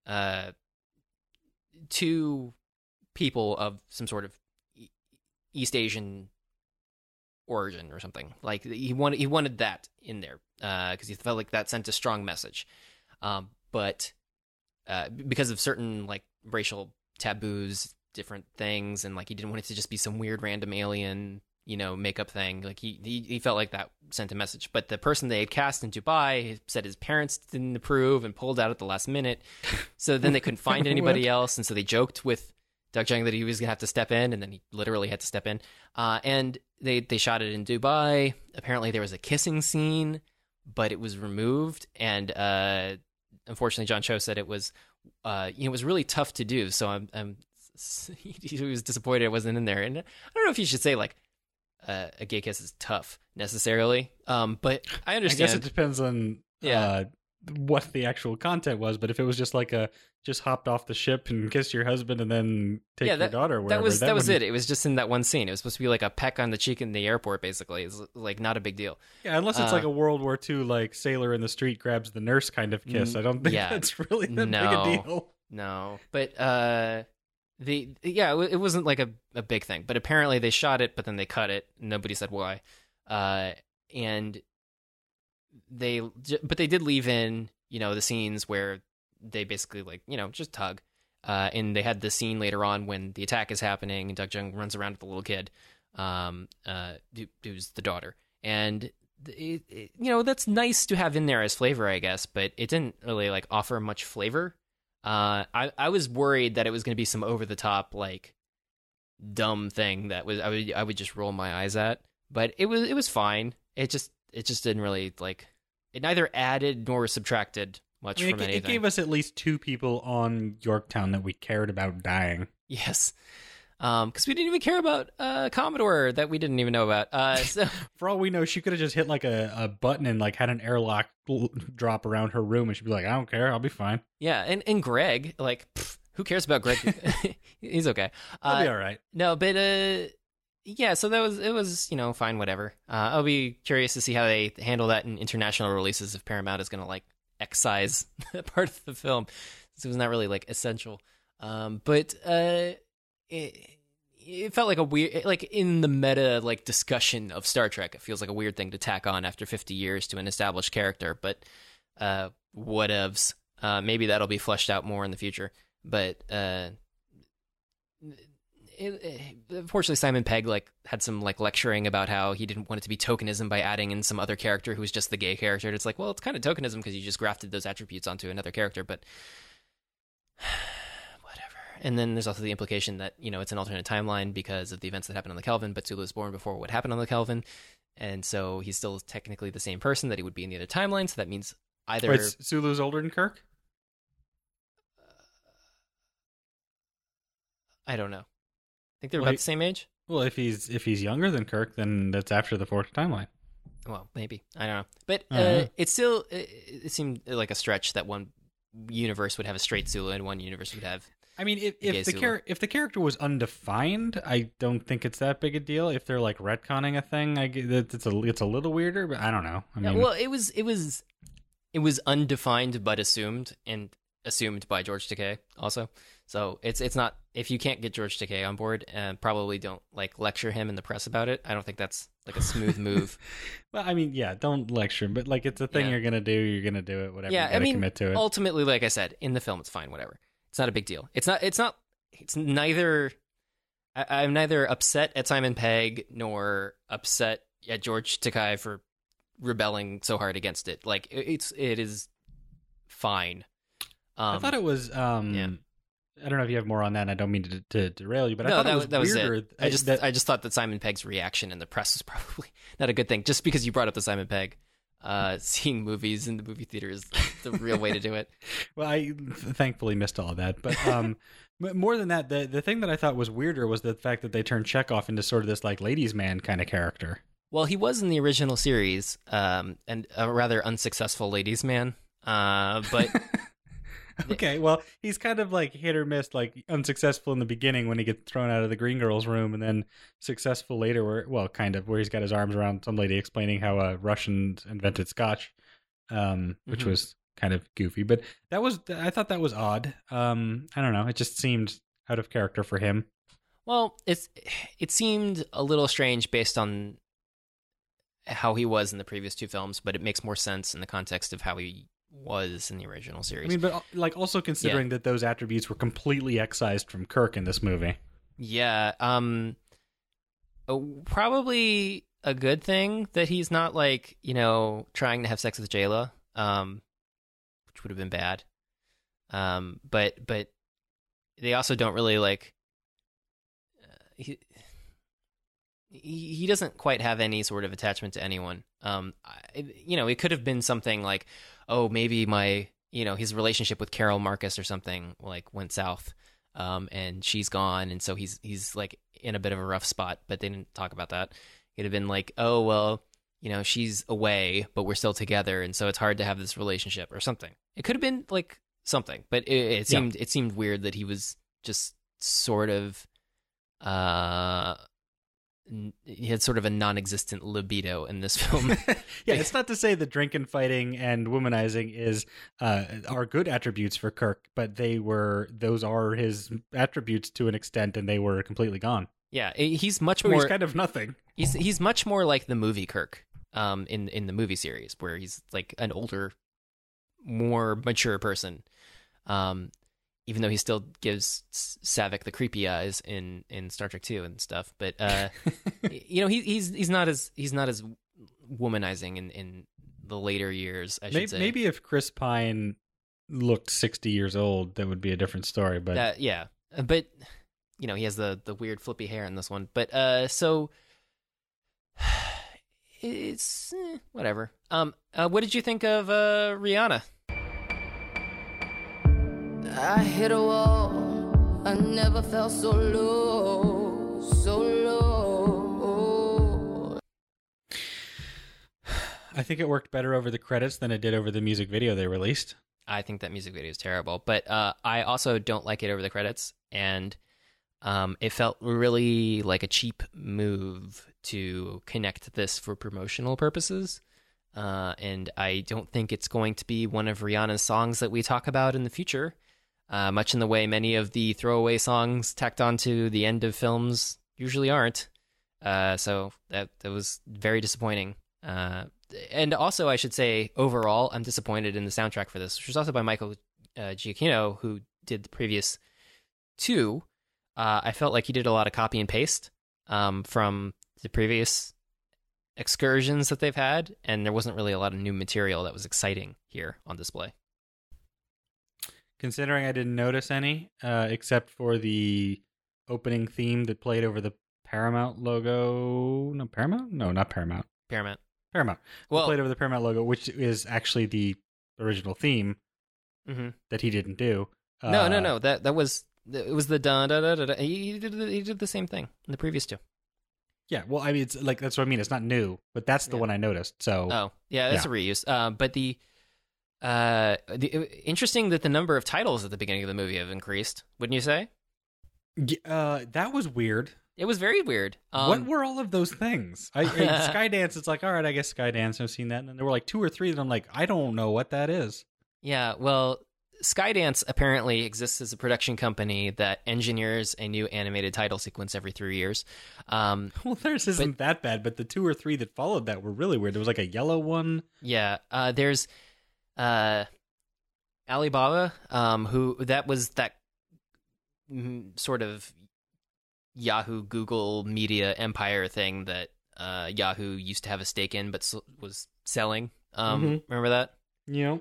two people of some sort of East Asian origin or something. Like he wanted that in there because he felt like that sent a strong message. But because of certain like racial taboos different things, and like he didn't want it to just be some weird random alien, makeup thing. Like he felt like that sent a message. But the person they had cast in Dubai said his parents didn't approve and pulled out at the last minute. So then they couldn't find anybody else, and so they joked with Doug Jung that he was gonna have to step in, and then he literally had to step in. And they shot it in Dubai. Apparently there was a kissing scene, but it was removed, and unfortunately John Cho said it was it was really tough to do. So he was disappointed it wasn't in there. And I don't know if you should say like a gay kiss is tough necessarily, but I understand. I guess it depends on what the actual content was. But if it was just like just hopped off the ship and kissed your husband and then take your daughter wherever, that was it. It was just in that one scene. It was supposed to be like a peck on the cheek in the airport, basically. It's like not a big deal. Yeah, unless it's like a World War II like sailor in the street grabs the nurse kind of kiss. I don't think that's really that big a deal. No, but it wasn't like a big thing. But apparently they shot it, but then they cut it. Nobody said why. And they did leave in the scenes where they basically just hug. And they had the scene later on when the attack is happening and Doug Jung runs around with the little kid, who's the daughter. And that's nice to have in there as flavor, I guess, but it didn't really like offer much flavor. I was worried that it was going to be some over the top like dumb thing that was I would just roll my eyes at, but it was fine. It just didn't really like it neither added nor subtracted much from anything. It gave us at least 2 people on Yorktown that we cared about dying. Yes. Because we didn't even care about Commodore that we didn't even know about. So for all we know, she could have just hit like a button and like had an airlock drop around her room, and she'd be like, "I don't care, I'll be fine." Yeah, and Greg, like, who cares about Greg? He's okay. He'll be all right. No, but yeah. So it was fine, whatever. I'll be curious to see how they handle that in international releases if Paramount is going to like excise that part of the film, so it was not really like essential. But it felt like a weird, like in the meta like discussion of Star Trek, it feels like a weird thing to tack on after 50 years to an established character. But whatevs. Maybe that'll be fleshed out more in the future. But unfortunately, Simon Pegg like had some like lecturing about how he didn't want it to be tokenism by adding in some other character who was just the gay character. And it's like, well, it's kind of tokenism because you just grafted those attributes onto another character, but whatever. And then there's also the implication that it's an alternate timeline because of the events that happened on the Kelvin, but Sulu was born before what happened on the Kelvin, and so he's still technically the same person that he would be in the other timeline. So that means either Wait, Sulu's older than Kirk. I don't know. I think they're about the same age. Well, if he's younger than Kirk, then that's after the 4th timeline. Well, maybe. I don't know. But it seemed like a stretch that one universe would have a straight Sulu and one universe would have. I mean, if the character was undefined, I don't think it's that big a deal. If they're like retconning a thing, it's a little weirder. But I don't know. I mean, well, it was undefined but assumed by George Takei also. So it's not, if you can't get George Takei on board, probably don't like lecture him in the press about it. I don't think that's like a smooth move. Well, I mean, yeah, don't lecture him, but like it's a thing you're gonna do. You're gonna do it. Whatever. Yeah, you gotta commit to it. Ultimately, like I said, in the film, it's fine. Whatever. It's not a big deal. It's neither. I'm neither upset at Simon Pegg nor upset at George Takei for rebelling so hard against it. Like it is fine. I thought it was. I don't know if you have more on that, and I don't mean to derail you, but no, I thought that was weirder. I just thought that Simon Pegg's reaction in the press was probably not a good thing. Just because you brought up the Simon Pegg, seeing movies in the movie theater is the real way to do it. Well, I thankfully missed all of that, but but more than that, the thing that I thought was weirder was the fact that they turned Chekhov into sort of this like ladies' man kind of character. Well, he was in the original series, and a rather unsuccessful ladies' man, but. Okay, well, he's kind of like hit or miss, like unsuccessful in the beginning when he gets thrown out of the green girl's room, and then successful later where he's got his arms around some lady explaining how Russians invented Scotch, which was kind of goofy. But I thought that was odd. I don't know, it just seemed out of character for him. Well, it seemed a little strange based on how he was in the previous 2 films, but it makes more sense in the context of how he was in the original I series. mean, but like also considering that those attributes were completely excised from Kirk in this movie. Yeah, probably a good thing that he's not like, trying to have sex with Jayla, which would have been bad. But they also don't really like. He doesn't quite have any sort of attachment to anyone. It could have been something like, oh, maybe his relationship with Carol Marcus or something like went south, and she's gone, and so he's like in a bit of a rough spot. But they didn't talk about that. It'd have been like, oh well, she's away, but we're still together, and so it's hard to have this relationship or something. It could have been like something, but it seemed weird that he was just sort of he had sort of a non-existent libido in this film. Yeah, it's not to say that drinking, fighting, and womanizing are good attributes for Kirk, but those are his attributes to an extent, and they were completely gone. Yeah, he's much So more. He's kind of nothing. He's much more like the movie Kirk, in the movie series, where he's like an older, more mature person. Even though he still gives Saavik the creepy eyes in Star Trek 2 and stuff, but he's not as womanizing in the later years. I should say. Maybe if Chris Pine looked 60 years old, that would be a different story. But but he has the weird flippy hair in this one. But so it's whatever. What did you think of Rihanna? I hit a wall. I never felt so low, so low. I think it worked better over the credits than it did over the music video they released. I think that music video is terrible, but I also don't like it over the credits, and it felt really like a cheap move to connect this for promotional purposes. And I don't think it's going to be one of Rihanna's songs that we talk about in the future. Much in the way many of the throwaway songs tacked onto the end of films usually aren't. So that was very disappointing. And also, I should say, overall, I'm disappointed in the soundtrack for this, which was also by Michael Giacchino, who did the previous two. I felt like he did a lot of copy and paste from the previous excursions that they've had, and there wasn't really a lot of new material that was exciting here on display. Considering I didn't notice any, except for the opening theme that played over the Paramount logo. No, Paramount? No, not Paramount. Paramount. Well, played over the Paramount logo, which is actually the original theme that he didn't do. No. It was the da da da da. He did the same thing in the previous two. Yeah, well, I mean, it's like that's what I mean. It's not new, but that's the one I noticed. So, that's a reuse. But the interesting that the number of titles at the beginning of the movie have increased. Wouldn't you say? That was weird. It was very weird. What were all of those things? Skydance, it's like, all right, I guess Skydance, I've seen that. And then there were like 2 or 3 that I'm like, I don't know what that is. Yeah, well, Skydance apparently exists as a production company that engineers a new animated title sequence every 3 years. Well, theirs isn't that bad, but the 2 or 3 that followed that were really weird. There was like a yellow one. Yeah, there's Alibaba, who that was that sort of Yahoo Google media empire thing that Yahoo used to have a stake in but was selling. Remember that? Yeah.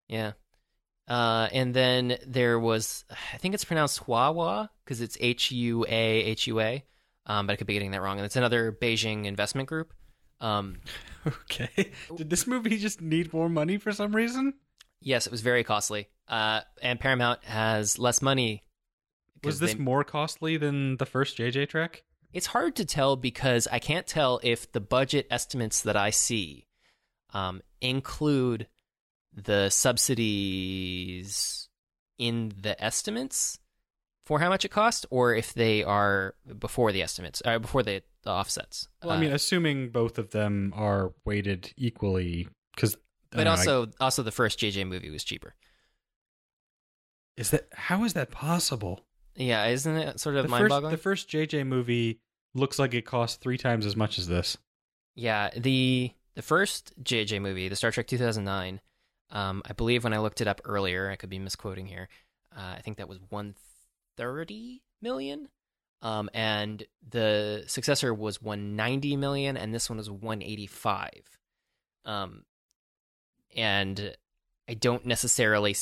And then there was, I think it's pronounced Huawei because it's Hua, but I could be getting that wrong. And it's another Beijing investment group. Okay. Did this movie just need more money for some reason? Yes, it was very costly. And Paramount has less money. Was this more costly than the first JJ Trek? It's hard to tell because I can't tell if the budget estimates that I see include the subsidies in the estimates for how much it cost, or if they are before the estimates, before the offsets. Well, I mean, assuming both of them are weighted equally, because. But also the first JJ movie was cheaper. How is that possible? Yeah, isn't it sort of mind-boggling? The first JJ movie looks like it cost 3 times as much as this. Yeah, the first JJ movie, the Star Trek 2009, I believe when I looked it up earlier, I could be misquoting here. I think that was 130 million. And the successor was 190 million, and this one was 185. And I don't necessarily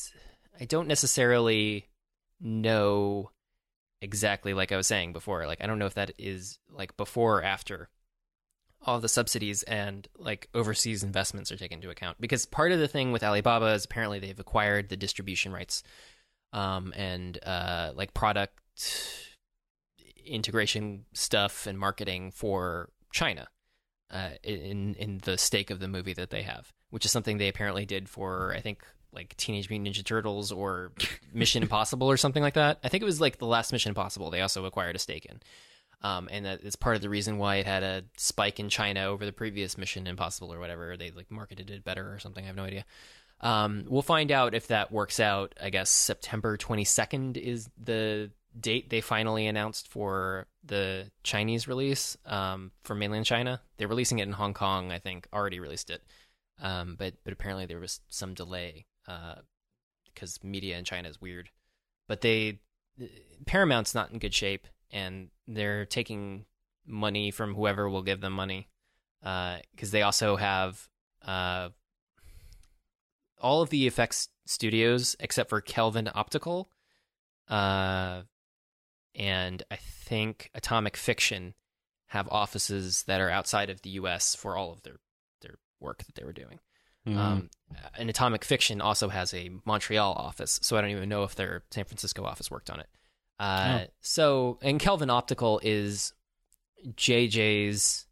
know exactly, like I was saying before. Like, I don't know if that is like before or after all the subsidies and like overseas investments are taken into account. Because part of the thing with Alibaba is apparently they've acquired the distribution rights, and like product integration stuff and marketing for China, in the stake of the movie that they have, which is something they apparently did for, I think, like Teenage Mutant Ninja Turtles or Mission Impossible or something like that. I think it was like the last Mission Impossible they also acquired a stake in. And that is part of the reason why it had a spike in China over the previous Mission Impossible or whatever. They like marketed it better or something. I have no idea. We'll find out if that works out. I guess September 22nd is the date they finally announced for the Chinese release, for mainland China. They're releasing it in Hong Kong, I think, already released it. But apparently there was some delay, because media in China is weird. But Paramount's not in good shape, and they're taking money from whoever will give them money, because they also have all of the effects studios except for Kelvin Optical, and I think Atomic Fiction have offices that are outside of the U.S. for all of their work that they were doing. And Atomic Fiction also has a Montreal office, so I don't even know if their San Francisco office worked on it. So, and Kelvin Optical is JJ's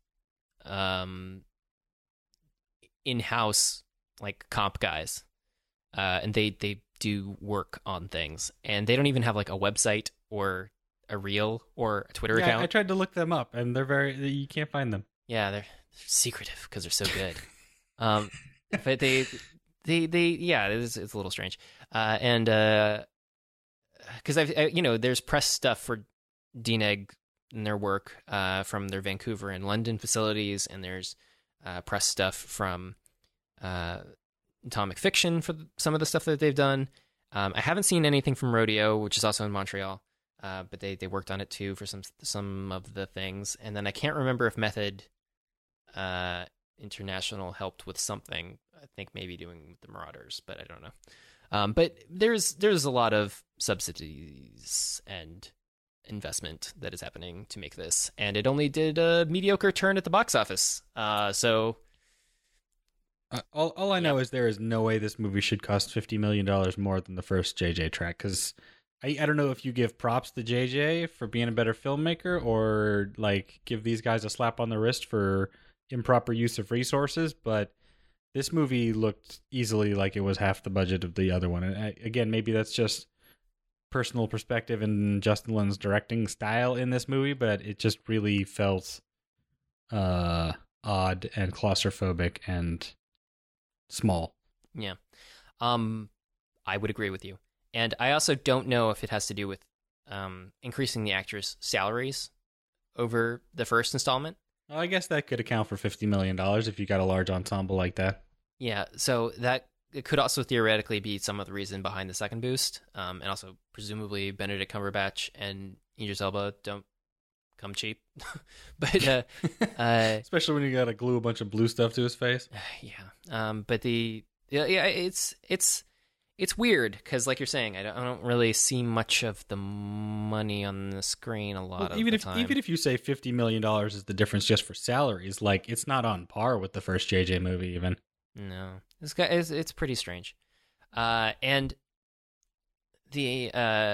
in-house like comp guys, and they do work on things, and they don't even have like a website or a reel or a Twitter account. I tried to look them up, and you can't find them. Yeah, they're secretive because they're so good. But it's a little strange. And because there's press stuff for DNEG and their work from their Vancouver and London facilities, and there's press stuff from Atomic Fiction for some of the stuff that they've done. I haven't seen anything from Rodeo, which is also in Montreal, but they worked on it too for some of the things. And then I can't remember if Method International helped with something. I think maybe doing the Marauders, but I don't know. But there's a lot of subsidies and investment that is happening to make this, and it only did a mediocre turn at the box office. So all I know is there is no way this movie should cost $50 million more than the first JJ track, because I don't know if you give props to JJ for being a better filmmaker, or like give these guys a slap on the wrist for improper use of resources, but this movie looked easily like it was half the budget of the other one. And again, maybe that's just personal perspective and Justin Lin's directing style in this movie, but it just really felt odd and claustrophobic and small. Yeah. I would agree with you. And I also don't know if it has to do with increasing the actors' salaries over the first installment. Well, I guess that could account for $50 million if you got a large ensemble like that. Yeah, so that it could also theoretically be some of the reason behind the second boost, and also presumably Benedict Cumberbatch and Idris Elba don't come cheap. But especially when you got to glue a bunch of blue stuff to his face. Yeah, but it's weird because, like you're saying, I don't really see much of the money on the screen a lot of the time. Even if you say $50 million is the difference just for salaries, like it's not on par with the first JJ movie even. No, it's pretty strange, and the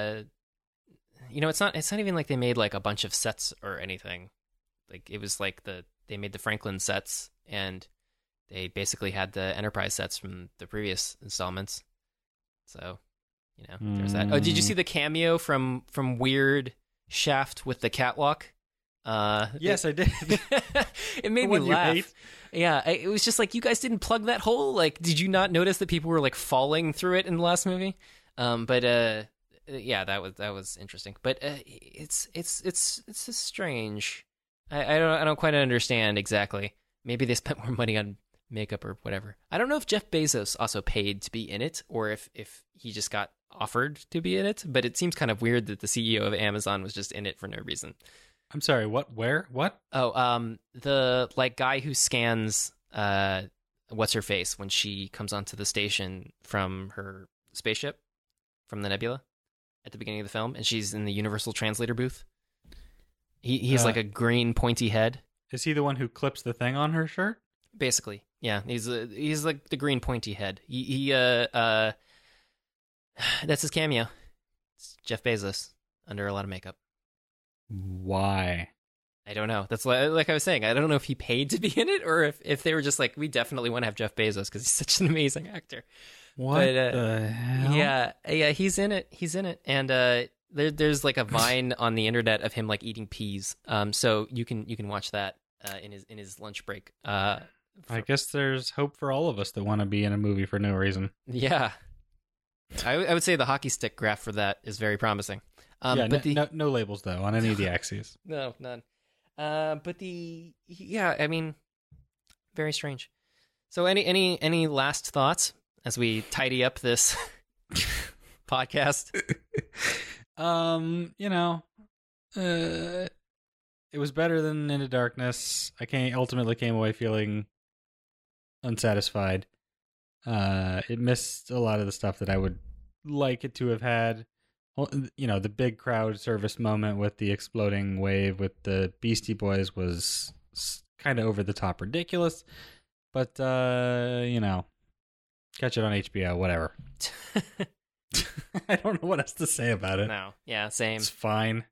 it's not even like they made like a bunch of sets or anything. Like it was like they made the Franklin sets, and they basically had the Enterprise sets from the previous installments. So, there's that. Oh, did you see the cameo from Weird Shaft with the catwalk? Yes, I did. It made me laugh. Yeah, it was just like, you guys didn't plug that hole. Like, did you not notice that people were like falling through it in the last movie? Yeah, that was interesting. But it's strange. I don't quite understand exactly. Maybe they spent more money on makeup or whatever. I don't know if Jeff Bezos also paid to be in it, or if he just got offered to be in it. But it seems kind of weird that the CEO of Amazon was just in it for no reason. I'm sorry. What? Where? What? Oh, the guy who scans what's her face when she comes onto the station from her spaceship from the nebula at the beginning of the film, and she's in the Universal Translator booth. He has like a green pointy head. Is he the one who clips the thing on her shirt? Basically, yeah. He's like the green pointy head. He that's his cameo. It's Jeff Bezos under a lot of makeup. Why? I don't know. That's like I was saying. I don't know if he paid to be in it, or if they were just like, we definitely want to have Jeff Bezos because he's such an amazing actor. What the hell? Yeah, he's in it. He's in it, and there's like a Vine on the internet of him like eating peas. So you can watch that in his lunch break. I guess there's hope for all of us that want to be in a movie for no reason. Yeah, I would say the hockey stick graph for that is very promising. But no labels though on any of the axes. No, none. I mean, very strange. So any last thoughts as we tidy up this podcast? It was better than Into Darkness. I ultimately came away feeling unsatisfied. It missed a lot of the stuff that I would like it to have had. The big crowd service moment with the exploding wave with the Beastie Boys was kind of over the top ridiculous. But, catch it on HBO, whatever. I don't know what else to say about it. No, yeah, same. It's fine.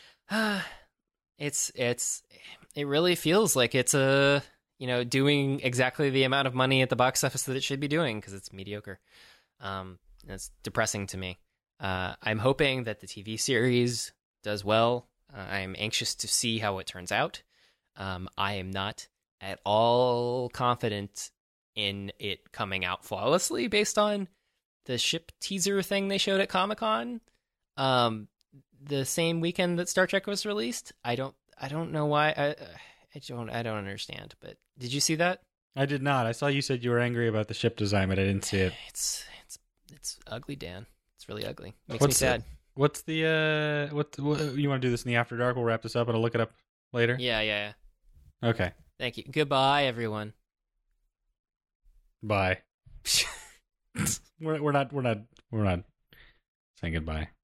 It really feels like it's doing exactly the amount of money at the box office that it should be doing because it's mediocre. It's depressing to me. I'm hoping that the TV series does well. I'm anxious to see how it turns out. I am not at all confident in it coming out flawlessly based on the ship teaser thing they showed at Comic-Con. The same weekend that Star Trek was released. I don't know why. I don't understand. But did you see that? I did not. I saw you said you were angry about the ship design, but I didn't see it. It's ugly, Dan. It's really ugly. Makes me sad. What's the what you want to do this in the After Dark? We'll wrap this up and I'll look it up later. Yeah. Okay. Thank you. Goodbye, everyone. Bye. we're not saying goodbye.